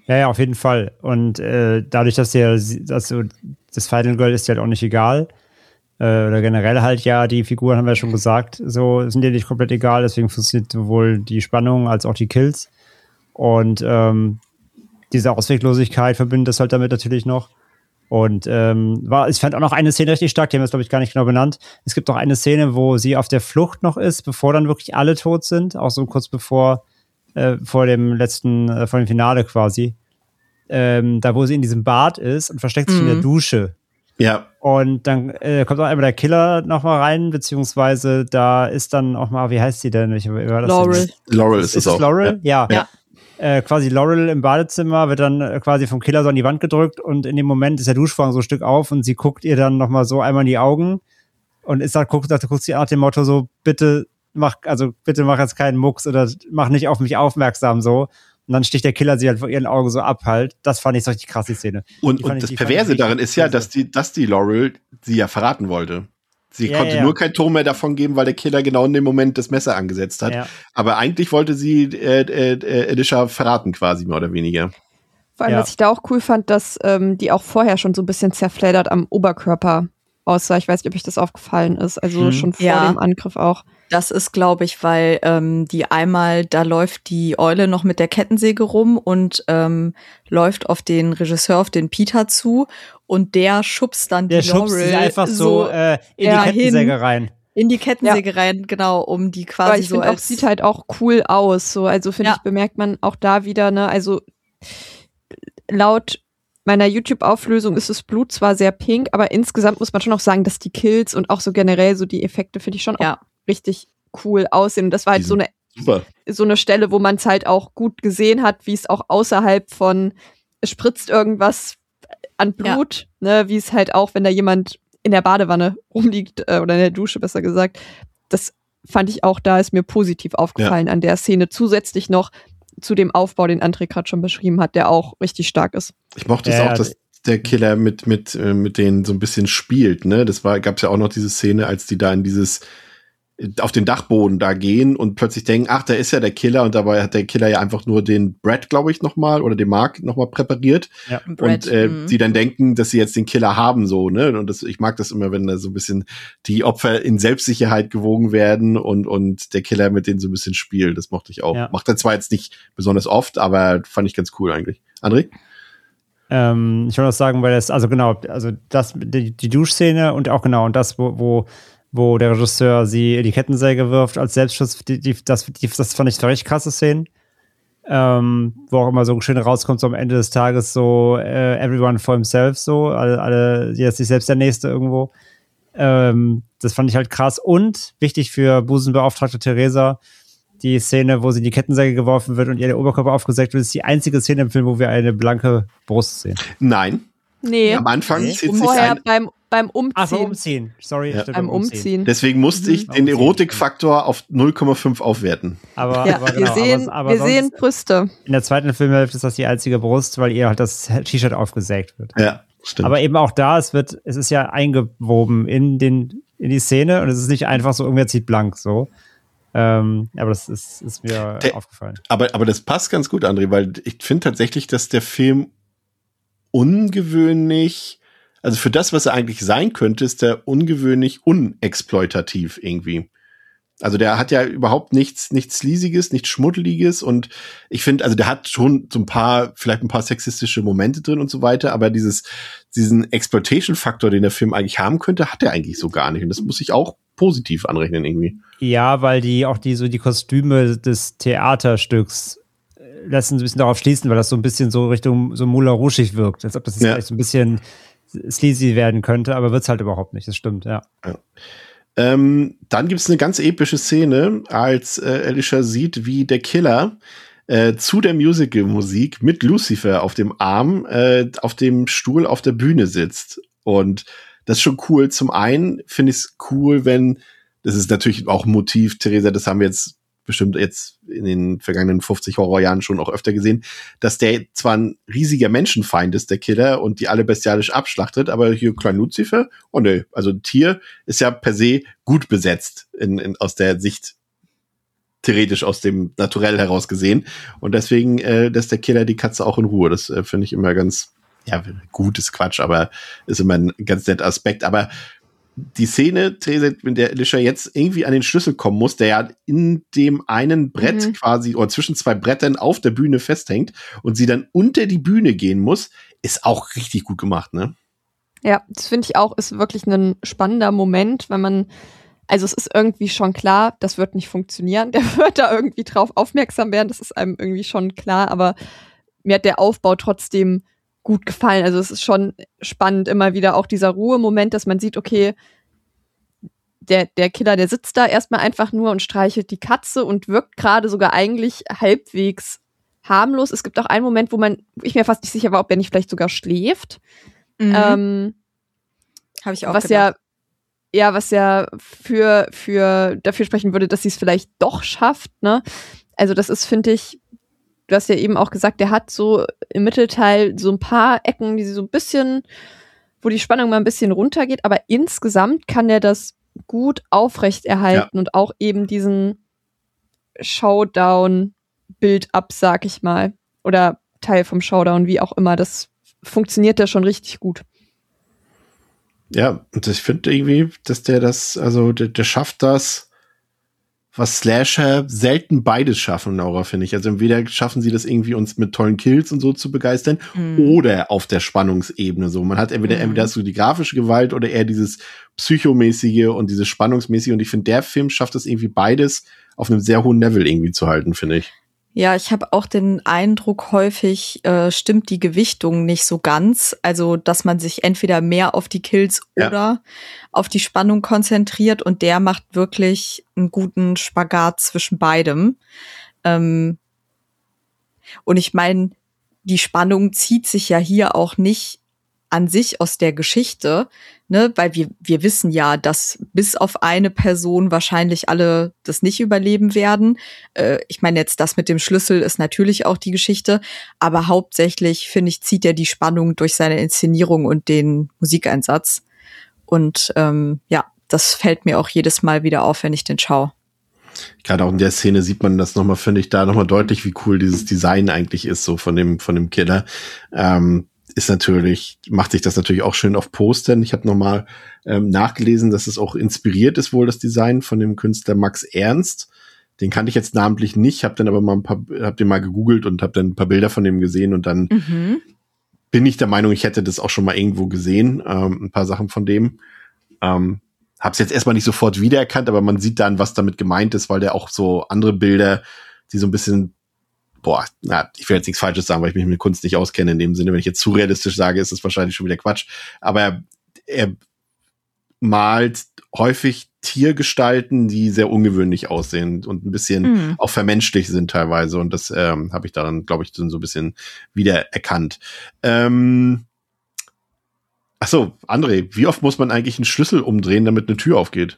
Ja, auf jeden Fall. Und dadurch, dass das Final Girl ist ja halt auch nicht egal. Oder generell halt ja, die Figuren haben wir ja schon gesagt, so sind dir nicht komplett egal, deswegen funktioniert sowohl die Spannung als auch die Kills. Und diese Ausweglosigkeit verbindet das halt damit natürlich noch. Und ich fand auch noch eine Szene richtig stark, die haben wir jetzt, glaube ich, gar nicht genau benannt. Es gibt auch eine Szene, wo sie auf der Flucht noch ist, bevor dann wirklich alle tot sind, auch so kurz bevor vor dem Finale quasi. Da, wo sie in diesem Bad ist und versteckt sich in der Dusche. Ja. Und dann kommt auch einmal der Killer noch mal rein, beziehungsweise da ist dann auch mal, wie heißt sie denn? Laurel. Laurel ist es auch. Laurel? Ja. Ja. Quasi Laurel im Badezimmer wird dann quasi vom Killer so an die Wand gedrückt und in dem Moment ist der Duschvorhang so ein Stück auf und sie guckt ihr dann noch mal so einmal in die Augen und guckt sie nach dem Motto so, bitte mach jetzt keinen Mucks oder mach nicht auf mich aufmerksam so. Und dann sticht der Killer sie halt vor ihren Augen so ab halt. Das fand ich so richtig krass, die Szene. Und das Perverse darin ist ja, dass die Laurel sie ja verraten wollte. Sie konnte nur kein Ton mehr davon geben, weil der Killer genau in dem Moment das Messer angesetzt hat. Ja. Aber eigentlich wollte sie Alicia verraten quasi, mehr oder weniger. Vor allem, was ich da auch cool fand, dass die auch vorher schon so ein bisschen zerfleddert am Oberkörper aussah. Ich weiß nicht, ob euch das aufgefallen ist. Also schon vor dem Angriff auch. Das ist, glaube ich, weil da läuft die Eule noch mit der Kettensäge rum und läuft auf den Regisseur, auf den Peter zu und der schubst dann die Laurel. Der schubst sie einfach so in die Kettensäge rein. In die Kettensäge rein, genau, um die quasi aber ich so als... sieht halt auch cool aus, so. Also finde ich, bemerkt man auch da wieder, ne, also laut meiner YouTube-Auflösung ist das Blut zwar sehr pink, aber insgesamt muss man schon auch sagen, dass die Kills und auch so generell so die Effekte finde ich schon auch richtig cool aussehen. Und das war halt so eine Stelle, wo man es halt auch gut gesehen hat, wie es auch außerhalb von es spritzt irgendwas an Blut, ne, wie es halt auch, wenn da jemand in der Badewanne rumliegt oder in der Dusche, besser gesagt. Das fand ich auch, da ist mir positiv aufgefallen an der Szene. Zusätzlich noch zu dem Aufbau, den André gerade schon beschrieben hat, der auch richtig stark ist. Ich mochte es auch, dass der Killer mit denen so ein bisschen spielt, ne? Gab's ja auch noch diese Szene, als die da auf den Dachboden da gehen und plötzlich denken, ach, da ist ja der Killer und dabei hat der Killer ja einfach nur den Brad, glaube ich, nochmal oder den Mark nochmal präpariert. Ja. Und sie dann denken, dass sie jetzt den Killer haben, so, ne? Und ich mag das immer, wenn da so ein bisschen die Opfer in Selbstsicherheit gewogen werden und der Killer mit denen so ein bisschen spielt. Das mochte ich auch. Ja. Macht er zwar jetzt nicht besonders oft, aber fand ich ganz cool eigentlich. André? Ich wollte noch sagen, weil die Duschszene und auch genau, und das, wo der Regisseur sie die Kettensäge wirft als Selbstschutz, das fand ich richtig krasse Szenen. Wo auch immer so schön rauskommt, so am Ende des Tages so everyone for himself, so, alle jetzt sich selbst der Nächste irgendwo. Das fand ich halt krass. Und wichtig für Busenbeauftragte Theresa, die Szene, wo sie in die Kettensäge geworfen wird und ihr der Oberkörper aufgesägt wird, ist die einzige Szene im Film, wo wir eine blanke Brust sehen. Nein. Nee. Am Anfang zieht sich beim Umziehen. Ach, beim Umziehen. Sorry. Ja. Beim Umziehen. Deswegen musste ich den Erotikfaktor auf 0,5 aufwerten. Aber wir sehen Brüste. In der zweiten Filmhälfte ist das die einzige Brust, weil ihr halt das T-Shirt aufgesägt wird. Ja, stimmt. Aber eben auch da, es ist ja eingewoben in die Szene und es ist nicht einfach so, irgendwer zieht blank so. Aber das ist mir aufgefallen. Aber das passt ganz gut, André, weil ich finde tatsächlich, dass der Film ungewöhnlich, also für das, was er eigentlich sein könnte, ist der ungewöhnlich unexploitativ irgendwie. Also der hat ja überhaupt nichts Sleasiges, nichts Schmuddeliges und ich finde, also der hat schon so vielleicht ein paar sexistische Momente drin und so weiter, aber diesen Exploitation-Faktor, den der Film eigentlich haben könnte, hat er eigentlich so gar nicht und das muss ich auch positiv anrechnen irgendwie. Ja, weil die Kostüme des Theaterstücks lassen ein bisschen darauf schließen, weil das so ein bisschen so Richtung so Moulin Rouge wirkt, als ob das vielleicht so ein bisschen sleazy werden könnte, aber wird's halt überhaupt nicht, das stimmt, ja. Dann gibt's eine ganz epische Szene, als Alicia sieht, wie der Killer zu der Musical-Musik mit Lucifer auf dem Arm auf dem Stuhl auf der Bühne sitzt. Und das ist schon cool. Zum einen finde ich es cool, das ist natürlich auch ein Motiv, Theresa, das haben wir jetzt bestimmt jetzt in den vergangenen 50 Horrorjahren schon auch öfter gesehen, dass der zwar ein riesiger Menschenfeind ist, der Killer, und die alle bestialisch abschlachtet, aber hier Klein Lucifer, oh ne, also ein Tier ist ja per se gut besetzt aus der Sicht theoretisch aus dem Naturell heraus gesehen. Und deswegen lässt der Killer die Katze auch in Ruhe. Das finde ich immer ganz, ja, gutes Quatsch, aber ist immer ein ganz netter Aspekt. Aber die Szene, Therese, in der Alicia jetzt irgendwie an den Schlüssel kommen muss, der ja in dem einen Brett quasi oder zwischen zwei Brettern auf der Bühne festhängt und sie dann unter die Bühne gehen muss, ist auch richtig gut gemacht, ne? Ja, das finde ich auch, ist wirklich ein spannender Moment, wenn man, also es ist irgendwie schon klar, das wird nicht funktionieren, der wird da irgendwie drauf aufmerksam werden, das ist einem irgendwie schon klar, aber mir hat der Aufbau trotzdem gut gefallen. Also es ist schon spannend, immer wieder auch dieser Ruhemoment, dass man sieht, okay, der Killer, der sitzt da erstmal einfach nur und streichelt die Katze und wirkt gerade sogar eigentlich halbwegs harmlos. Es gibt auch einen Moment, wo ich mir fast nicht sicher war, ob er nicht vielleicht sogar schläft. Habe ich auch gedacht. Was ja dafür sprechen würde, dass sie es vielleicht doch schafft, ne? Also das ist, finde ich, du hast ja eben auch gesagt, der hat so im Mittelteil so ein paar Ecken, die so ein bisschen, wo die Spannung mal ein bisschen runtergeht, aber insgesamt kann er das gut aufrechterhalten und auch eben diesen Showdown-Build-up, sag ich mal, oder Teil vom Showdown, wie auch immer, das funktioniert da schon richtig gut. Ja, und ich finde irgendwie, dass der schafft das, was Slasher selten beides schaffen, Laura, finde ich. Also entweder schaffen sie das irgendwie, uns mit tollen Kills und so zu begeistern oder auf der Spannungsebene so. Man hat entweder so die grafische Gewalt oder eher dieses psychomäßige und dieses spannungsmäßige. Und ich finde, der Film schafft es irgendwie beides auf einem sehr hohen Level irgendwie zu halten, finde ich. Ja, ich habe auch den Eindruck, häufig stimmt die Gewichtung nicht so ganz. Also, dass man sich entweder mehr auf die Kills oder auf die Spannung konzentriert. Und der macht wirklich einen guten Spagat zwischen beidem. Und ich meine, die Spannung zieht sich ja hier auch nicht an sich aus der Geschichte, ne, weil wir wissen ja, dass bis auf eine Person wahrscheinlich alle das nicht überleben werden. Ich meine jetzt, das mit dem Schlüssel ist natürlich auch die Geschichte, aber hauptsächlich, finde ich, zieht er die Spannung durch seine Inszenierung und den Musikeinsatz. Und das fällt mir auch jedes Mal wieder auf, wenn ich den schaue. Gerade auch in der Szene sieht man das nochmal, finde ich, da nochmal deutlich, wie cool dieses Design eigentlich ist, so von dem Killer. Macht sich das natürlich auch schön auf Postern. Ich habe nochmal nachgelesen, dass es auch inspiriert ist, wohl das Design von dem Künstler Max Ernst. Den kannte ich jetzt namentlich nicht, habe dann aber hab den mal gegoogelt und habe dann ein paar Bilder von dem gesehen und dann bin ich der Meinung, ich hätte das auch schon mal irgendwo gesehen, ein paar Sachen von dem. Hab's jetzt erstmal nicht sofort wiedererkannt, aber man sieht dann, was damit gemeint ist, weil der auch so andere Bilder, die so ein bisschen ich will jetzt nichts Falsches sagen, weil ich mich mit Kunst nicht auskenne in dem Sinne. Wenn ich jetzt zu realistisch sage, ist es wahrscheinlich schon wieder Quatsch. Aber er malt häufig Tiergestalten, die sehr ungewöhnlich aussehen und ein bisschen auch vermenschlicht sind teilweise. Und das habe ich daran, glaube ich, so ein bisschen wiedererkannt. André, wie oft muss man eigentlich einen Schlüssel umdrehen, damit eine Tür aufgeht?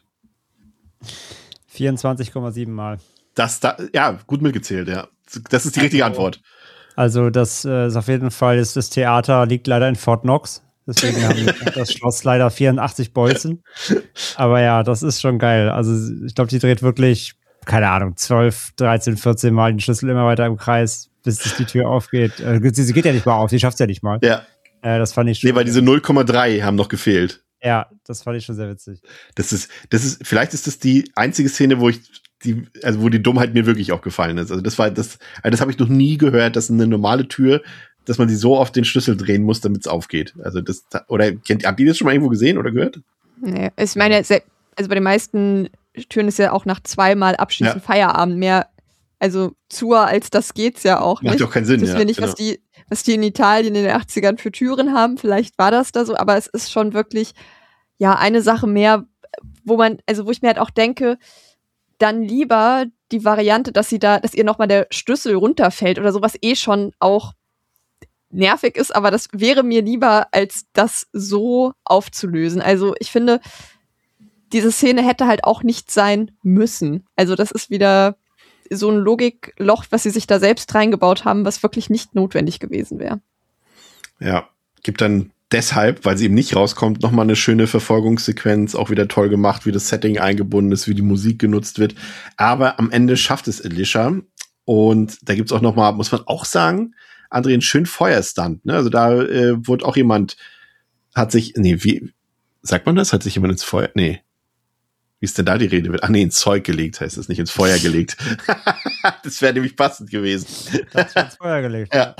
24,7 Mal. Gut mitgezählt, ja. Das ist die richtige Antwort. Also das ist auf jeden Fall, das Theater liegt leider in Fort Knox. Deswegen haben das Schloss leider 84 Bolzen. Aber ja, das ist schon geil. Also ich glaube, die dreht wirklich, keine Ahnung, 12, 13, 14 Mal den Schlüssel immer weiter im Kreis, bis die Tür aufgeht. Sie geht ja nicht mal auf, sie schafft es ja nicht mal. Ja. Das fand ich schon. Nee, weil diese 0,3 haben noch gefehlt. Ja, das fand ich schon sehr witzig. Vielleicht ist das die einzige Szene, wo die Dummheit mir wirklich auch gefallen ist. Also das habe ich noch nie gehört, dass eine normale Tür, dass man sie so oft den Schlüssel drehen muss, damit es aufgeht. Also habt ihr das schon mal irgendwo gesehen oder gehört? Nee, ich meine, also bei den meisten Türen ist ja auch nach 2-mal Abschließen Feierabend mehr, also als das geht's ja auch nicht. Macht ja auch keinen Sinn, das nicht, genau. Was die in Italien in den 80ern für Türen haben, vielleicht war das da so, aber es ist schon wirklich, eine Sache mehr, wo ich mir halt auch denke, dann lieber die Variante, dass ihr nochmal der Schlüssel runterfällt oder sowas schon auch nervig ist, aber das wäre mir lieber, als das so aufzulösen. Also ich finde, diese Szene hätte halt auch nicht sein müssen. Also das ist wieder so ein Logikloch, was sie sich da selbst reingebaut haben, was wirklich nicht notwendig gewesen wäre. Ja, gibt dann deshalb, weil sie eben nicht rauskommt, nochmal eine schöne Verfolgungssequenz, auch wieder toll gemacht, wie das Setting eingebunden ist, wie die Musik genutzt wird. Aber am Ende schafft es Elisha. Und da gibt's auch nochmal, muss man auch sagen, André, einen schönen Feuerstunt. Ne? Also da wurde auch jemand, wie sagt man das? Hat sich jemand ins Feuer, wie ist denn da die Rede? Ins Zeug gelegt, heißt es, nicht ins Feuer gelegt. Das wäre nämlich passend gewesen. Das wird ins Feuer gelegt. Ja.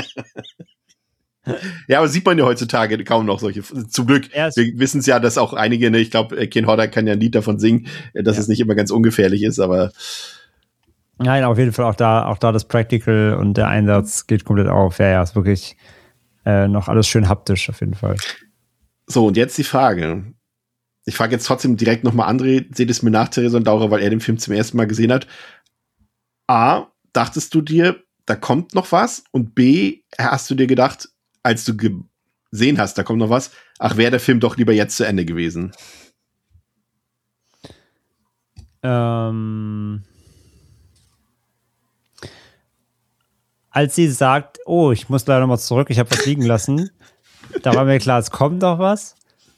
Ja, aber sieht man ja heutzutage kaum noch solche. Zum Glück. Wir wissen es ja, dass auch einige, ich glaube, Ken Hodder kann ja ein Lied davon singen, dass es nicht immer ganz ungefährlich ist, aber. Nein, auf jeden Fall auch da das Practical und der Einsatz geht komplett auf. Ja, ist wirklich noch alles schön haptisch auf jeden Fall. So, und jetzt die Frage. Ich frage jetzt trotzdem direkt nochmal André, seht es mir nach, Theresa und Laura, weil er den Film zum ersten Mal gesehen hat. A, dachtest du dir, da kommt noch was? Und B, hast du dir gedacht, als du gesehen hast, da kommt noch was, ach, wäre der Film doch lieber jetzt zu Ende gewesen? Als sie sagt, oh, ich muss leider nochmal zurück, ich habe was liegen lassen, da war mir klar, es kommt noch was.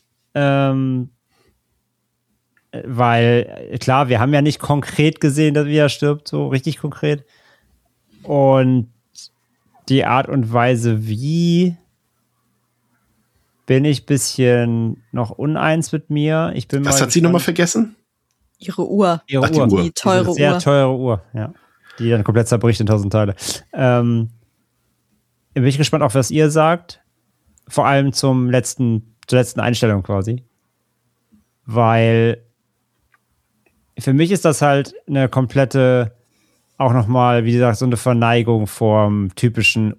Weil, klar, wir haben ja nicht konkret gesehen, dass er stirbt, so richtig konkret. Und die Art und Weise, wie, bin ich ein bisschen noch uneins mit mir. Was hat sie nochmal vergessen? Ihre Uhr. Die Uhr. Die teure Uhr. Sehr teure Uhr, ja. Die dann komplett zerbricht in 1000 Teile. Bin ich gespannt, auf was ihr sagt. Vor allem zur letzten Einstellung quasi. Weil für mich ist das halt eine komplette, auch nochmal, wie gesagt, so eine Verneigung vorm typischen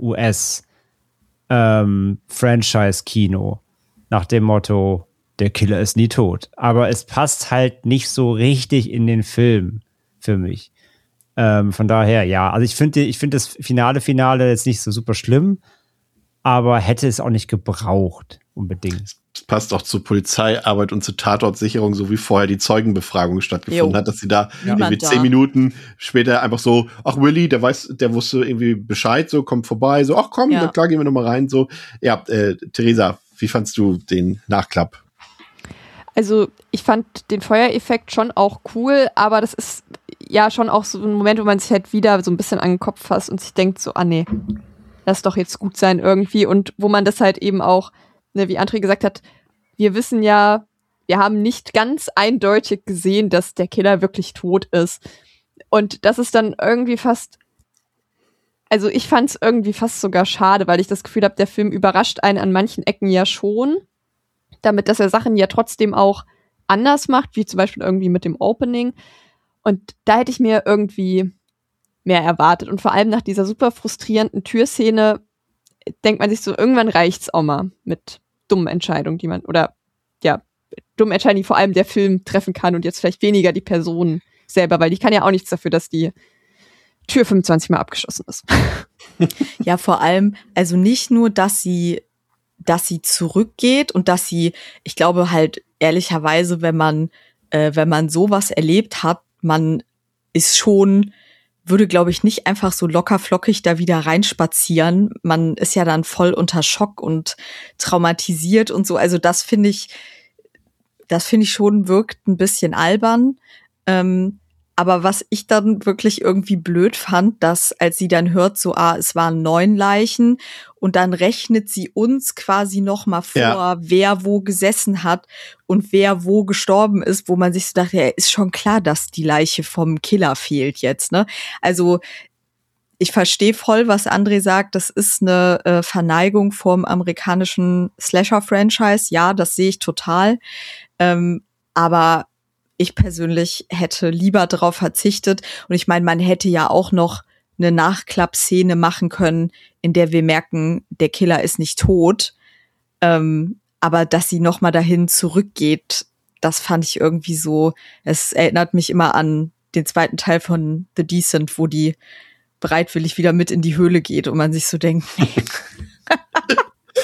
US-Franchise-Kino. Nach dem Motto, der Killer ist nie tot. Aber es passt halt nicht so richtig in den Film für mich. Von daher, ja. Also ich finde das Finale jetzt nicht so super schlimm, aber hätte es auch nicht gebraucht, unbedingt. Es passt auch zur Polizeiarbeit und zur Tatortsicherung, so wie vorher die Zeugenbefragung stattgefunden hat, dass sie da irgendwie 10 Minuten später einfach so, ach Willi, der wusste irgendwie Bescheid, so, kommt vorbei, so, ach komm, na klar, gehen wir nochmal rein, so. Ja, Theresa, wie fandst du den Nachklapp? Also, ich fand den Feuereffekt schon auch cool, aber das ist ja schon auch so ein Moment, wo man sich halt wieder so ein bisschen an den Kopf fasst und sich denkt so, nee, lass doch jetzt gut sein irgendwie. Und wo man das halt eben auch, wie André gesagt hat, wir wissen ja, wir haben nicht ganz eindeutig gesehen, dass der Killer wirklich tot ist. Und das ist dann irgendwie fast, also ich fand es irgendwie fast sogar schade, weil ich das Gefühl habe, der Film überrascht einen an manchen Ecken ja schon, damit, dass er Sachen ja trotzdem auch anders macht, wie zum Beispiel irgendwie mit dem Opening. Und da hätte ich mir irgendwie mehr erwartet. Und vor allem nach dieser super frustrierenden Türszene denkt man sich so, irgendwann reicht's auch mal mit dummen Entscheidungen, die dummen Entscheidungen, die vor allem der Film treffen kann und jetzt vielleicht weniger die Person selber, weil die kann ja auch nichts dafür, dass die Tür 25 Mal abgeschossen ist. Ja, vor allem, also nicht nur, dass sie zurückgeht und dass sie, ich glaube halt ehrlicherweise, wenn man sowas erlebt hat, man ist schon, würde glaube ich nicht einfach so lockerflockig da wieder reinspazieren. Man ist ja dann voll unter Schock und traumatisiert und so. Also das finde ich schon wirkt ein bisschen albern. Aber was ich dann wirklich irgendwie blöd fand, dass als sie dann hört, so, es waren 9 Leichen und dann rechnet sie uns quasi noch mal vor, wer wo gesessen hat und wer wo gestorben ist, wo man sich so dachte, ja, ist schon klar, dass die Leiche vom Killer fehlt jetzt, ne? Also ich verstehe voll, was André sagt, das ist eine Verneigung vom amerikanischen Slasher-Franchise, ja, das sehe ich total, aber ich persönlich hätte lieber darauf verzichtet. Und ich meine, man hätte ja auch noch eine Nachklappszene machen können, in der wir merken, der Killer ist nicht tot. Aber dass sie noch mal dahin zurückgeht, das fand ich irgendwie so, es erinnert mich immer an den zweiten Teil von The Descent, wo die bereitwillig wieder mit in die Höhle geht und man sich so denkt,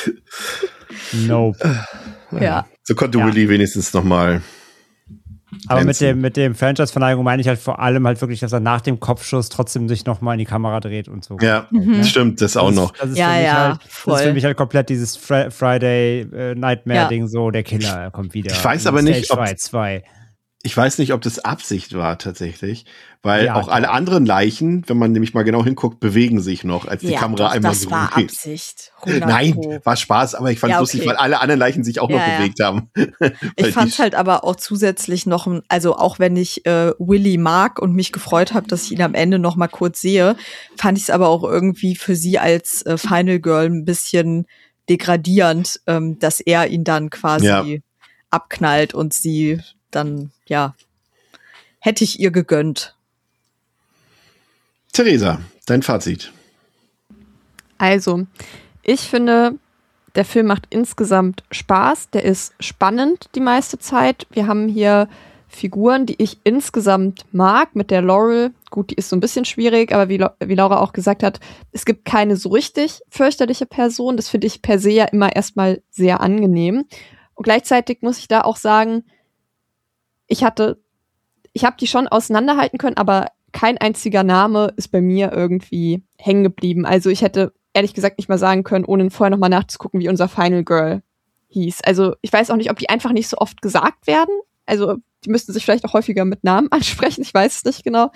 nope. Ja. So konnte Willi wenigstens noch mal Aber mit dem Franchise-Verneigung meine ich halt vor allem halt wirklich, dass er nach dem Kopfschuss trotzdem sich nochmal in die Kamera dreht und so. Ja, stimmt, das auch noch. Das ist für mich halt komplett dieses Friday Nightmare-Ding so, der Killer kommt wieder. Ich weiß aber nicht, ich weiß nicht, ob das Absicht war tatsächlich, weil auch alle anderen Leichen, wenn man nämlich mal genau hinguckt, bewegen sich noch, als die Kamera einmal so rumgeht. Das war Absicht. 100 Nein, war Spaß, aber ich fand es lustig, weil alle anderen Leichen sich auch noch bewegt haben. Ich fand es halt aber auch zusätzlich noch, also auch wenn ich Willy mag und mich gefreut habe, dass ich ihn am Ende noch mal kurz sehe, fand ich es aber auch irgendwie für sie als Final Girl ein bisschen degradierend, dass er ihn dann quasi abknallt und sie dann, hätte ich ihr gegönnt. Theresa, dein Fazit. Also, ich finde, der Film macht insgesamt Spaß. Der ist spannend die meiste Zeit. Wir haben hier Figuren, die ich insgesamt mag. Mit der Laurel, gut, die ist so ein bisschen schwierig, aber wie Laura auch gesagt hat, es gibt keine so richtig fürchterliche Person. Das finde ich per se ja immer erstmal sehr angenehm. Und gleichzeitig muss ich da auch sagen, ich habe die schon auseinanderhalten können, aber kein einziger Name ist bei mir irgendwie hängen geblieben. Also ich hätte ehrlich gesagt nicht mal sagen können, ohne vorher nochmal nachzugucken, wie unser Final Girl hieß. Also ich weiß auch nicht, ob die einfach nicht so oft gesagt werden. Also die müssten sich vielleicht auch häufiger mit Namen ansprechen, ich weiß es nicht genau.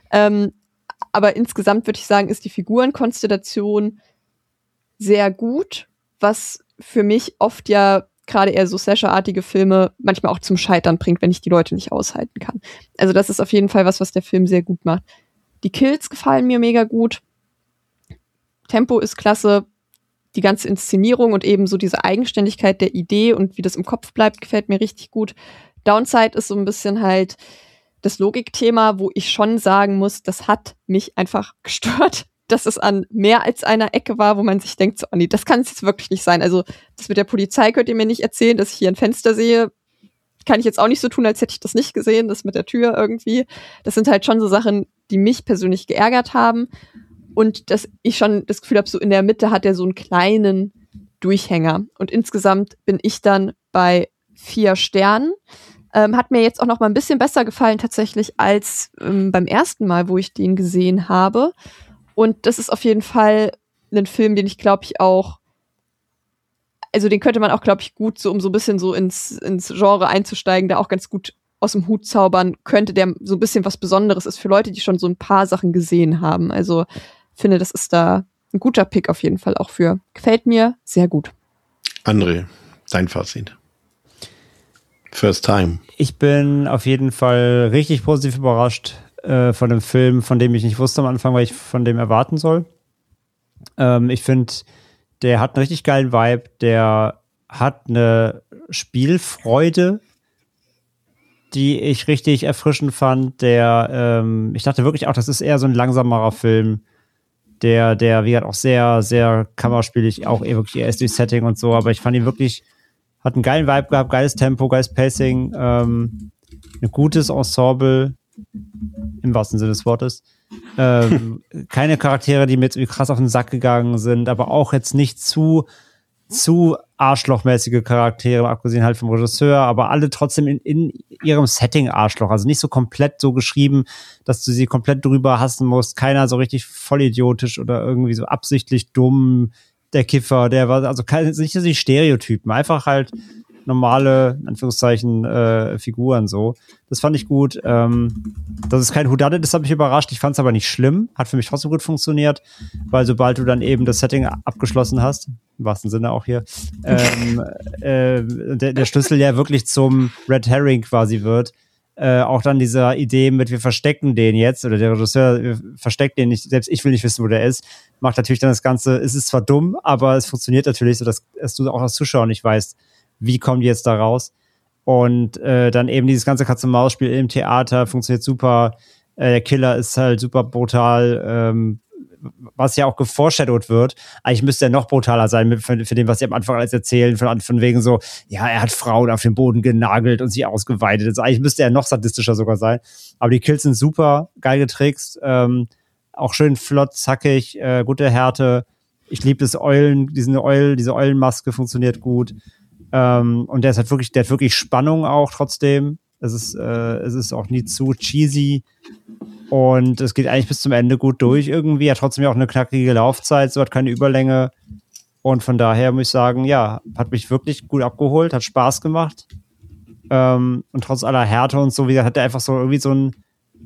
Aber insgesamt würde ich sagen, ist die Figurenkonstellation sehr gut, was für mich oft ja gerade eher so Slasher-artige Filme manchmal auch zum Scheitern bringt, wenn ich die Leute nicht aushalten kann. Also das ist auf jeden Fall was der Film sehr gut macht. Die Kills gefallen mir mega gut. Tempo ist klasse. Die ganze Inszenierung und eben so diese Eigenständigkeit der Idee und wie das im Kopf bleibt, gefällt mir richtig gut. Downside ist so ein bisschen halt das Logikthema, wo ich schon sagen muss, das hat mich einfach gestört, dass es an mehr als einer Ecke war, wo man sich denkt, so, oh nee, das kann es jetzt wirklich nicht sein. Also das mit der Polizei könnt ihr mir nicht erzählen, dass ich hier ein Fenster sehe. Kann ich jetzt auch nicht so tun, als hätte ich das nicht gesehen, das mit der Tür irgendwie. Das sind halt schon so Sachen, die mich persönlich geärgert haben. Und dass ich schon das Gefühl habe, so in der Mitte hat er so einen kleinen Durchhänger. Und insgesamt bin ich dann bei 4 Sternen. Hat mir jetzt auch noch mal ein bisschen besser gefallen tatsächlich als beim ersten Mal, wo ich den gesehen habe. Und das ist auf jeden Fall ein Film, den ich glaube ich auch, also den könnte man auch glaube ich gut so, um so ein bisschen so ins Genre einzusteigen, da auch ganz gut aus dem Hut zaubern könnte, der so ein bisschen was Besonderes ist für Leute, die schon so ein paar Sachen gesehen haben. Also finde, das ist da ein guter Pick auf jeden Fall auch für. Gefällt mir sehr gut. André, dein Fazit. First time. Ich bin auf jeden Fall richtig positiv überrascht von dem Film, von dem ich nicht wusste am Anfang, weil ich von dem erwarten soll. Ich finde, der hat einen richtig geilen Vibe, der hat eine Spielfreude, die ich richtig erfrischend fand. Ich dachte wirklich auch, das ist eher so ein langsamerer Film, der wie gesagt auch sehr, sehr kammerspielig, auch wirklich erst durch Setting und so, aber ich fand ihn wirklich, hat einen geilen Vibe gehabt, geiles Tempo, geiles Pacing, ein gutes Ensemble, im wahrsten Sinne des Wortes. Keine Charaktere, die mir jetzt krass auf den Sack gegangen sind, aber auch jetzt nicht zu arschlochmäßige Charaktere, abgesehen halt vom Regisseur, aber alle trotzdem in ihrem Setting Arschloch. Also nicht so komplett so geschrieben, dass du sie komplett drüber hassen musst. Keiner so richtig vollidiotisch oder irgendwie so absichtlich dumm. Der Kiffer, der war, also nicht so die Stereotypen, einfach halt normale, in Anführungszeichen, Figuren so. Das fand ich gut. Dass es kein Whodunit ist, hat mich überrascht. Ich fand es aber nicht schlimm. Hat für mich trotzdem gut funktioniert, weil sobald du dann eben das Setting abgeschlossen hast, im wahrsten Sinne auch hier, der Schlüssel ja wirklich zum Red Herring quasi wird, auch dann dieser Idee mit, wir verstecken den jetzt, oder der Regisseur versteckt den nicht, selbst ich will nicht wissen, wo der ist, macht natürlich dann das Ganze, es ist zwar dumm, aber es funktioniert natürlich so, dass du auch als Zuschauer nicht weißt, wie kommen die jetzt da raus. Und dann eben dieses ganze Katz-und-Maus-Spiel im Theater funktioniert super. Der Killer ist halt super brutal, was ja auch geforeshadowed wird. Eigentlich müsste er noch brutaler sein für dem, was sie am Anfang alles erzählen, von wegen so, ja, er hat Frauen auf den Boden genagelt und sie ausgeweidet. Also eigentlich müsste er noch sadistischer sogar sein. Aber die Kills sind super, geil getrickst, auch schön flott, zackig, gute Härte. Ich liebe das diese Eulenmaske funktioniert gut. Und der hat wirklich Spannung auch trotzdem. Es ist auch nie zu cheesy. Und es geht eigentlich bis zum Ende gut durch irgendwie. Hat trotzdem ja auch eine knackige Laufzeit, so hat keine Überlänge. Und von daher muss ich sagen, ja, hat mich wirklich gut abgeholt, hat Spaß gemacht. Und trotz aller Härte und so, wie gesagt, hat der einfach so irgendwie so ein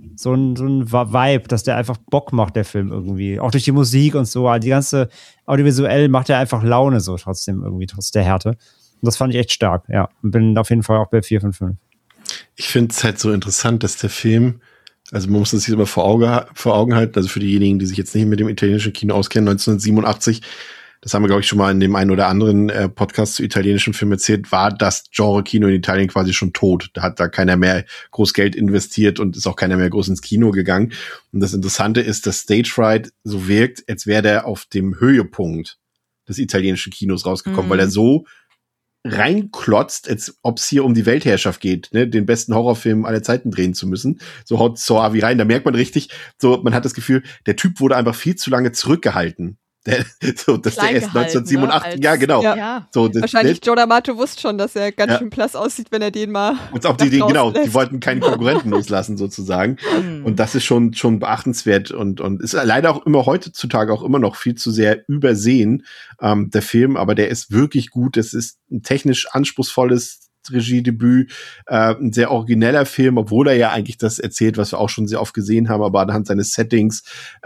Vibe, dass der einfach Bock macht, der Film irgendwie. Auch durch die Musik und so. Die ganze audiovisuell macht er einfach Laune so trotzdem irgendwie, trotz der Härte. Und das fand ich echt stark, ja. Und bin auf jeden Fall auch bei 4 von 5. Ich finde es halt so interessant, dass der Film, also man muss das sich immer vor Augen halten, also für diejenigen, die sich jetzt nicht mit dem italienischen Kino auskennen, 1987, das haben wir, glaube ich, schon mal in dem einen oder anderen Podcast zu italienischen Filmen erzählt, war das Genre-Kino in Italien quasi schon tot. Da hat da keiner mehr groß Geld investiert und ist auch keiner mehr groß ins Kino gegangen. Und das Interessante ist, dass Stage Fright so wirkt, als wäre der auf dem Höhepunkt des italienischen Kinos rausgekommen, weil er so reinklotzt, als ob es hier um die Weltherrschaft geht, ne, den besten Horrorfilm aller Zeiten drehen zu müssen. So haut Soavi rein, da merkt man richtig, so man hat das Gefühl, der Typ wurde einfach viel zu lange zurückgehalten. Dass der erst 1987, ne? Ja, genau. Ja. So, wahrscheinlich Joe D'Amato wusste schon, dass er ganz schön blass aussieht, wenn er den mal. Und ob die wollten keinen Konkurrenten loslassen, sozusagen. Und das ist schon beachtenswert und ist leider auch immer heutzutage auch immer noch viel zu sehr übersehen, der Film, aber der ist wirklich gut. Es ist ein technisch anspruchsvolles Regiedebüt, ein sehr origineller Film, obwohl er ja eigentlich das erzählt, was wir auch schon sehr oft gesehen haben, aber anhand seines Settings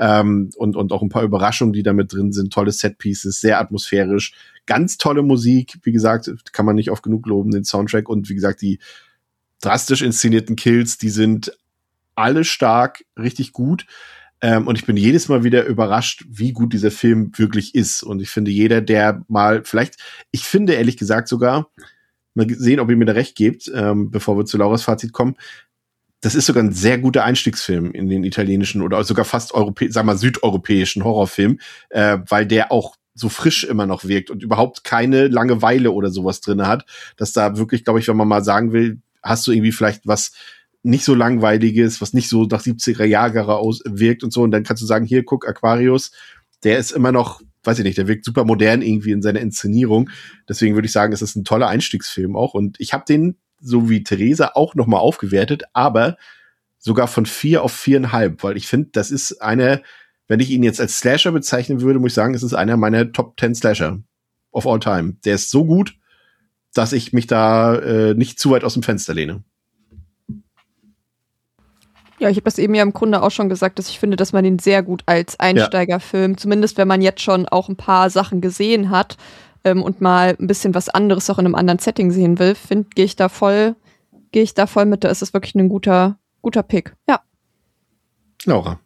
und auch ein paar Überraschungen, die damit drin sind, tolle Setpieces, sehr atmosphärisch, ganz tolle Musik, wie gesagt, kann man nicht oft genug loben, den Soundtrack und wie gesagt, die drastisch inszenierten Kills, die sind alle stark, richtig gut. Und ich bin jedes Mal wieder überrascht, wie gut dieser Film wirklich ist. Und ich finde, jeder, der mal ich finde ehrlich gesagt sogar, mal sehen, ob ihr mir da recht gebt, bevor wir zu Lauras Fazit kommen. Das ist sogar ein sehr guter Einstiegsfilm in den italienischen oder sogar fast südeuropäischen Horrorfilm, weil der auch so frisch immer noch wirkt und überhaupt keine Langeweile oder sowas drin hat, dass da wirklich, glaube ich, wenn man mal sagen will, hast du irgendwie vielleicht was nicht so Langweiliges, was nicht so nach 70er Jahre wirkt und so, und dann kannst du sagen, hier, guck, Aquarius, der ist immer noch, weiß ich nicht, der wirkt super modern irgendwie in seiner Inszenierung. Deswegen würde ich sagen, es ist ein toller Einstiegsfilm auch. Und ich habe den, so wie Theresa, auch noch mal aufgewertet, aber sogar von 4 auf 4,5, weil ich finde, das ist wenn ich ihn jetzt als Slasher bezeichnen würde, muss ich sagen, es ist einer meiner Top 10 Slasher of all time. Der ist so gut, dass ich mich da nicht zu weit aus dem Fenster lehne. Ja, ich habe das eben ja im Grunde auch schon gesagt, dass ich finde, dass man den sehr gut als Einsteigerfilm, zumindest wenn man jetzt schon auch ein paar Sachen gesehen hat und mal ein bisschen was anderes auch in einem anderen Setting sehen will, gehe ich da voll mit. Da ist es wirklich ein guter Pick. Ja. Laura.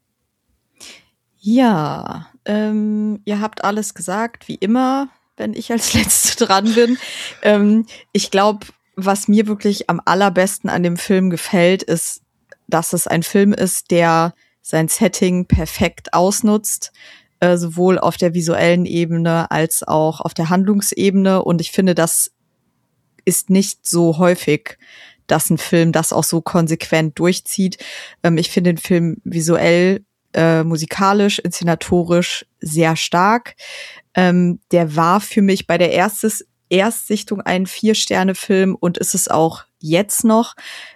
Ja, ihr habt alles gesagt, wie immer, wenn ich als Letzte dran bin. Ich glaube, was mir wirklich am allerbesten an dem Film gefällt, ist, dass es ein Film ist, der sein Setting perfekt ausnutzt, sowohl auf der visuellen Ebene als auch auf der Handlungsebene. Und ich finde, das ist nicht so häufig, dass ein Film das auch so konsequent durchzieht. Ich finde den Film visuell, musikalisch, inszenatorisch sehr stark. Der war für mich bei der Erstsichtung ein 4-Sterne-Film und ist es auch jetzt noch.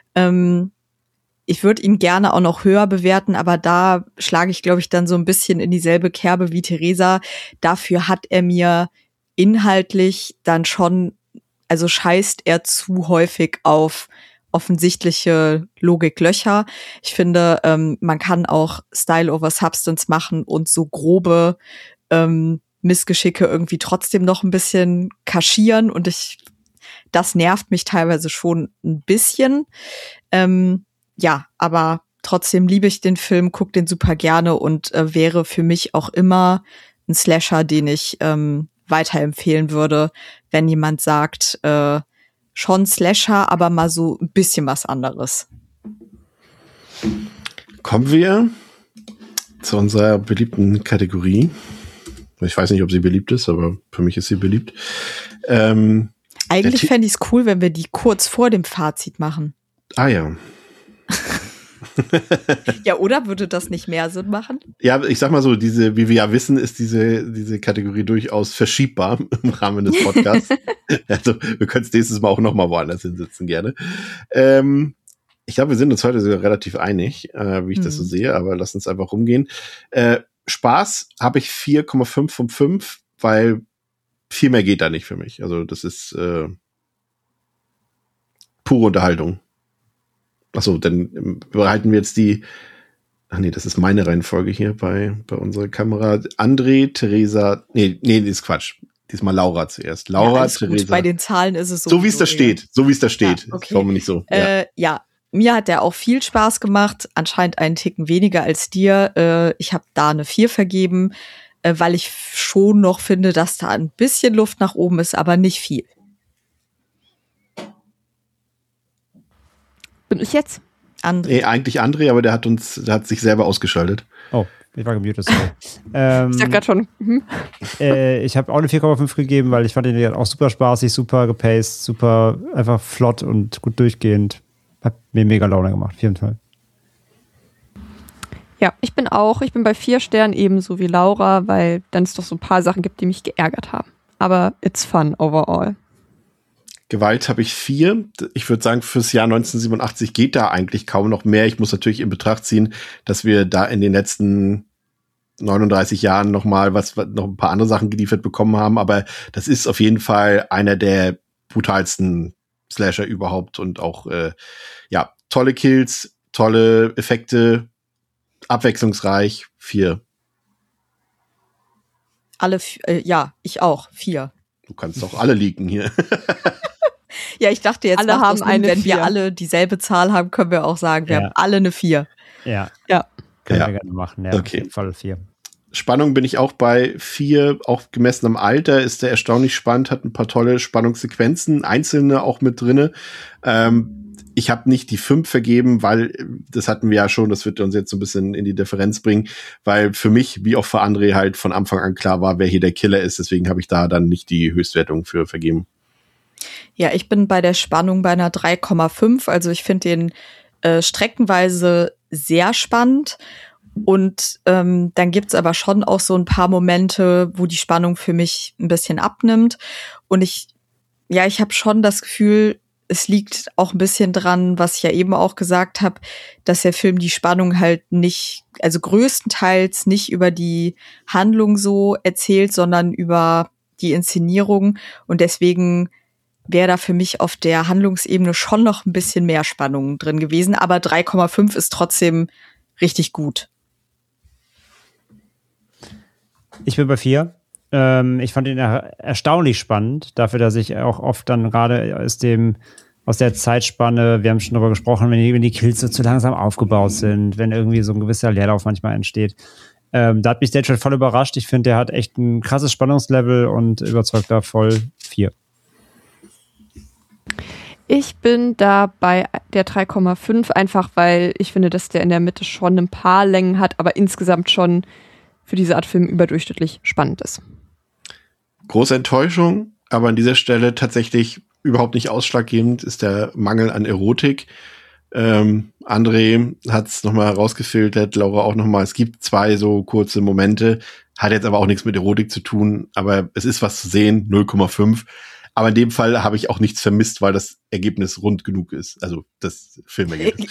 Ich würde ihn gerne auch noch höher bewerten, aber da schlage ich, glaube ich, dann so ein bisschen in dieselbe Kerbe wie Theresa. Dafür hat er mir inhaltlich dann schon, also scheißt er zu häufig auf offensichtliche Logiklöcher. Ich finde, man kann auch Style over Substance machen und so grobe Missgeschicke irgendwie trotzdem noch ein bisschen kaschieren, und das nervt mich teilweise schon ein bisschen. Ja, aber trotzdem liebe ich den Film, gucke den super gerne und wäre für mich auch immer ein Slasher, den ich weiterempfehlen würde, wenn jemand sagt, schon Slasher, aber mal so ein bisschen was anderes. Kommen wir zu unserer beliebten Kategorie. Ich weiß nicht, ob sie beliebt ist, aber für mich ist sie beliebt. Eigentlich fände ich es cool, wenn wir die kurz vor dem Fazit machen. Ah ja. Ja, oder würde das nicht mehr Sinn machen? Ja, ich sag mal so, wie wir ja wissen, ist diese Kategorie durchaus verschiebbar im Rahmen des Podcasts. Also wir können es nächstes Mal auch noch mal woanders hinsitzen, gerne. Ich glaube, wir sind uns heute sogar relativ einig, wie ich das so sehe, aber lass uns einfach rumgehen. Spaß habe ich 4,5 von 5, weil viel mehr geht da nicht für mich. Also das ist pure Unterhaltung. Achso, dann behalten wir jetzt das ist meine Reihenfolge hier bei unserer Kamera. André, Theresa, nee, die ist Quatsch. Diesmal Laura zuerst. Laura, Theresa. Bei den Zahlen ist es so wie es da steht. So wie es da steht. Ja, okay. Ich komme nicht so. Ja, mir hat der auch viel Spaß gemacht. Anscheinend einen Ticken weniger als dir. Ich habe da eine 4 vergeben, weil ich schon noch finde, dass da ein bisschen Luft nach oben ist, aber nicht viel. Bin ich jetzt? André. Nee, eigentlich André, aber der hat sich selber ausgeschaltet. Oh, ich war gemutet. Sorry. Ich sag grad schon. Ich habe auch eine 4,5 gegeben, weil ich fand den auch super spaßig, super gepaced, super einfach flott und gut durchgehend. Hat mir mega Laune gemacht, auf jeden Fall. Ja, ich bin bei 4 Sternen ebenso wie Laura, weil dann es doch so ein paar Sachen gibt, die mich geärgert haben. Aber it's fun overall. Gewalt habe ich 4. Ich würde sagen, fürs Jahr 1987 geht da eigentlich kaum noch mehr. Ich muss natürlich in Betracht ziehen, dass wir da in den letzten 39 Jahren noch ein paar andere Sachen geliefert bekommen haben. Aber das ist auf jeden Fall einer der brutalsten Slasher überhaupt und auch, tolle Kills, tolle Effekte, abwechslungsreich. 4. Ich auch. 4. Du kannst doch alle liegen hier. Ja, ich dachte jetzt, alle haben eine wenn 4. wir alle dieselbe Zahl haben, können wir auch sagen, wir haben alle eine 4. Ja. Ja. Können wir gerne machen. Ja, okay. Voll 4. Spannung bin ich auch bei 4, auch gemessen am Alter ist der erstaunlich spannend, hat ein paar tolle Spannungssequenzen, einzelne auch mit drinne. Ich habe nicht die 5 vergeben, weil, das hatten wir ja schon, das wird uns jetzt so ein bisschen in die Differenz bringen, weil für mich, wie auch für André, halt von Anfang an klar war, wer hier der Killer ist, deswegen habe ich da dann nicht die Höchstwertung für vergeben. Ja, ich bin bei der Spannung bei einer 3,5, also ich finde den streckenweise sehr spannend. Und dann gibt's aber schon auch so ein paar Momente, wo die Spannung für mich ein bisschen abnimmt. Und ich habe schon das Gefühl, es liegt auch ein bisschen dran, was ich ja eben auch gesagt habe, dass der Film die Spannung halt nicht, also größtenteils nicht über die Handlung so erzählt, sondern über die Inszenierung. Und deswegen wäre da für mich auf der Handlungsebene schon noch ein bisschen mehr Spannung drin gewesen. Aber 3,5 ist trotzdem richtig gut. Ich bin bei 4. Ich fand ihn erstaunlich spannend, dafür, dass ich auch oft dann gerade aus der Zeitspanne, wir haben schon darüber gesprochen, wenn die Kills so zu langsam aufgebaut sind, wenn irgendwie so ein gewisser Leerlauf manchmal entsteht. Da hat mich der schon voll überrascht. Ich finde, der hat echt ein krasses Spannungslevel und überzeugt da voll 4. Ich bin da bei der 3,5, einfach weil ich finde, dass der in der Mitte schon ein paar Längen hat, aber insgesamt schon für diese Art Film überdurchschnittlich spannend ist. Große Enttäuschung, aber an dieser Stelle tatsächlich überhaupt nicht ausschlaggebend ist der Mangel an Erotik. André hat es nochmal herausgefiltert, Laura auch nochmal. Es gibt 2 so kurze Momente, hat jetzt aber auch nichts mit Erotik zu tun, aber es ist was zu sehen, 0,5. Aber in dem Fall habe ich auch nichts vermisst, weil das Ergebnis rund genug ist. Also das Filmergebnis.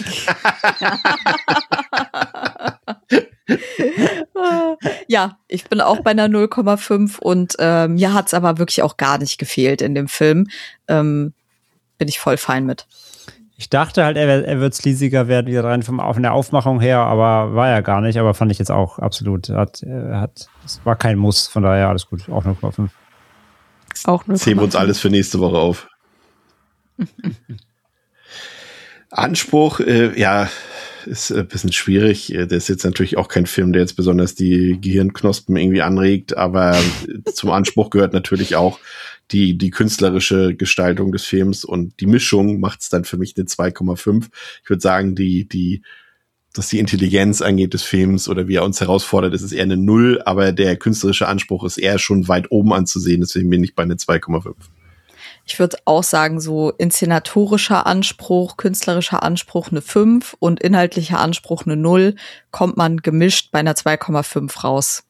Ja, ich bin auch bei einer 0,5 und mir hat's aber wirklich auch gar nicht gefehlt in dem Film. Bin ich voll fein mit. Ich dachte halt, er wird sleasiger werden, wieder rein von der Aufmachung her, aber war er gar nicht. Aber fand ich jetzt auch absolut. Es war kein Muss, von daher alles gut. Auch 0,5. Auch 0,5. Heben wir uns alles für nächste Woche auf. Anspruch, ist ein bisschen schwierig. Der ist jetzt natürlich auch kein Film, der jetzt besonders die Gehirnknospen irgendwie anregt, aber zum Anspruch gehört natürlich auch die künstlerische Gestaltung des Films und die Mischung macht es dann für mich eine 2,5. Ich würde sagen, was die Intelligenz angeht des Films oder wie er uns herausfordert, ist es eher eine 0, aber der künstlerische Anspruch ist eher schon weit oben anzusehen, deswegen bin ich bei einer 2,5. Ich würde auch sagen, so inszenatorischer Anspruch, künstlerischer Anspruch eine 5 und inhaltlicher Anspruch eine 0, kommt man gemischt bei einer 2,5 raus.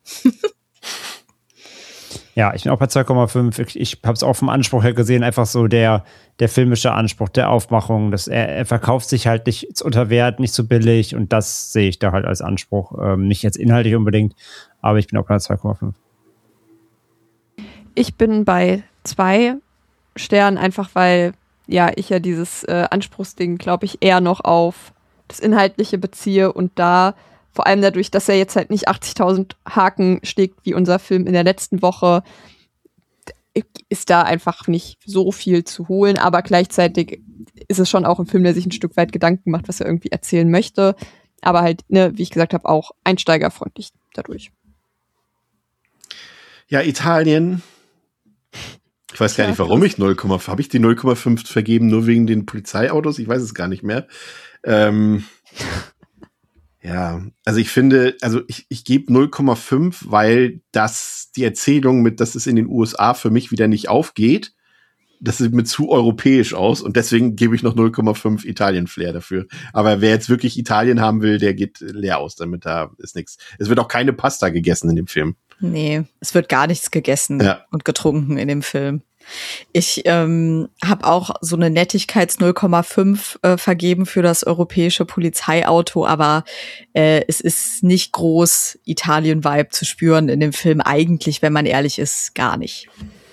Ja, ich bin auch bei 2,5. Ich habe es auch vom Anspruch her gesehen, einfach so der filmische Anspruch, der Aufmachung. Er verkauft sich halt nicht unter Wert, nicht so billig und das sehe ich da halt als Anspruch. Nicht jetzt inhaltlich unbedingt, aber ich bin auch bei 2,5. Ich bin bei 2 Sternen, einfach weil ich ja dieses Anspruchsding, glaube ich, eher noch auf das Inhaltliche beziehe und da vor allem dadurch, dass er jetzt halt nicht 80.000 Haken schlägt wie unser Film in der letzten Woche, ist da einfach nicht so viel zu holen. Aber gleichzeitig ist es schon auch ein Film, der sich ein Stück weit Gedanken macht, was er irgendwie erzählen möchte. Aber halt, wie ich gesagt habe, auch einsteigerfreundlich dadurch. Ja, Italien. Ich weiß gar nicht, warum ich 0,5. Habe ich die 0,5 vergeben, nur wegen den Polizeiautos? Ich weiß es gar nicht mehr. Ja, also ich finde, ich gebe 0,5, weil die Erzählung dass es in den USA für mich wieder nicht aufgeht. Das sieht mir zu europäisch aus und deswegen gebe ich noch 0,5 Italien-Flair dafür. Aber wer jetzt wirklich Italien haben will, der geht leer aus, damit da ist nichts. Es wird auch keine Pasta gegessen in dem Film. Nee, es wird gar nichts gegessen und getrunken in dem Film. Ich habe auch so eine Nettigkeits 0,5 vergeben für das europäische Polizeiauto, aber es ist nicht groß Italien-Vibe zu spüren in dem Film. Eigentlich, wenn man ehrlich ist, gar nicht.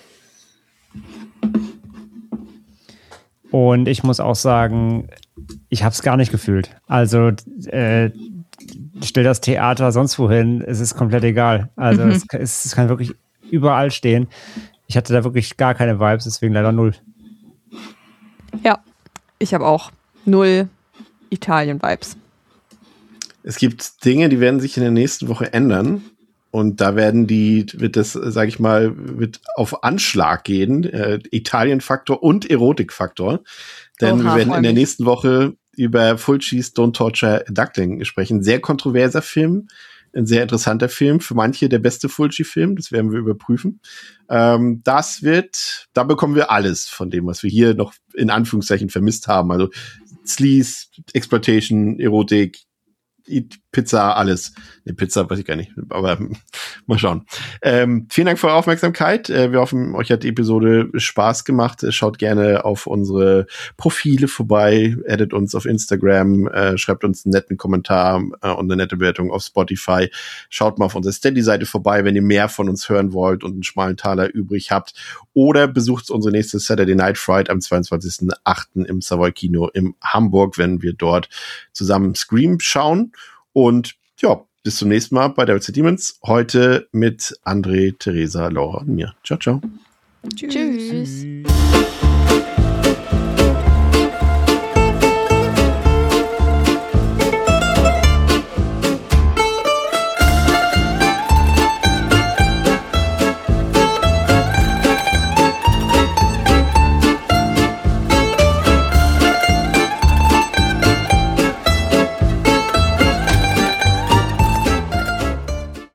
Und ich muss auch sagen, ich habe es gar nicht gefühlt. Also stell das Theater sonst wohin, es ist komplett egal. Also es kann wirklich überall stehen. Ich hatte da wirklich gar keine Vibes, deswegen leider 0. Ja, ich habe auch 0 Italien-Vibes. Es gibt Dinge, die werden sich in der nächsten Woche ändern. Und da wird auf Anschlag gehen. Italien-Faktor und Erotik-Faktor. Denn wir werden in der nächsten Woche über Fulcis Don't Torture a Duckling sprechen. Sehr kontroverser Film. Ein sehr interessanter Film. Für manche der beste Fulci-Film. Das werden wir überprüfen. Da bekommen wir alles von dem, was wir hier noch in Anführungszeichen vermisst haben. Also Sleaze, Exploitation, Erotik, Pizza, alles. Ne, Pizza weiß ich gar nicht, aber mal schauen. Vielen Dank für eure Aufmerksamkeit. Wir hoffen, euch hat die Episode Spaß gemacht. Schaut gerne auf unsere Profile vorbei, addet uns auf Instagram, schreibt uns einen netten Kommentar und eine nette Bewertung auf Spotify. Schaut mal auf unsere Steady-Seite vorbei, wenn ihr mehr von uns hören wollt und einen schmalen Taler übrig habt. Oder besucht unsere nächste Saturday Night Fright am 22.08. im Savoy Kino in Hamburg, wenn wir dort zusammen Scream schauen. Und ja, bis zum nächsten Mal bei Devils and Demons. Heute mit André, Theresa, Laura und mir. Ciao, ciao. Tschüss.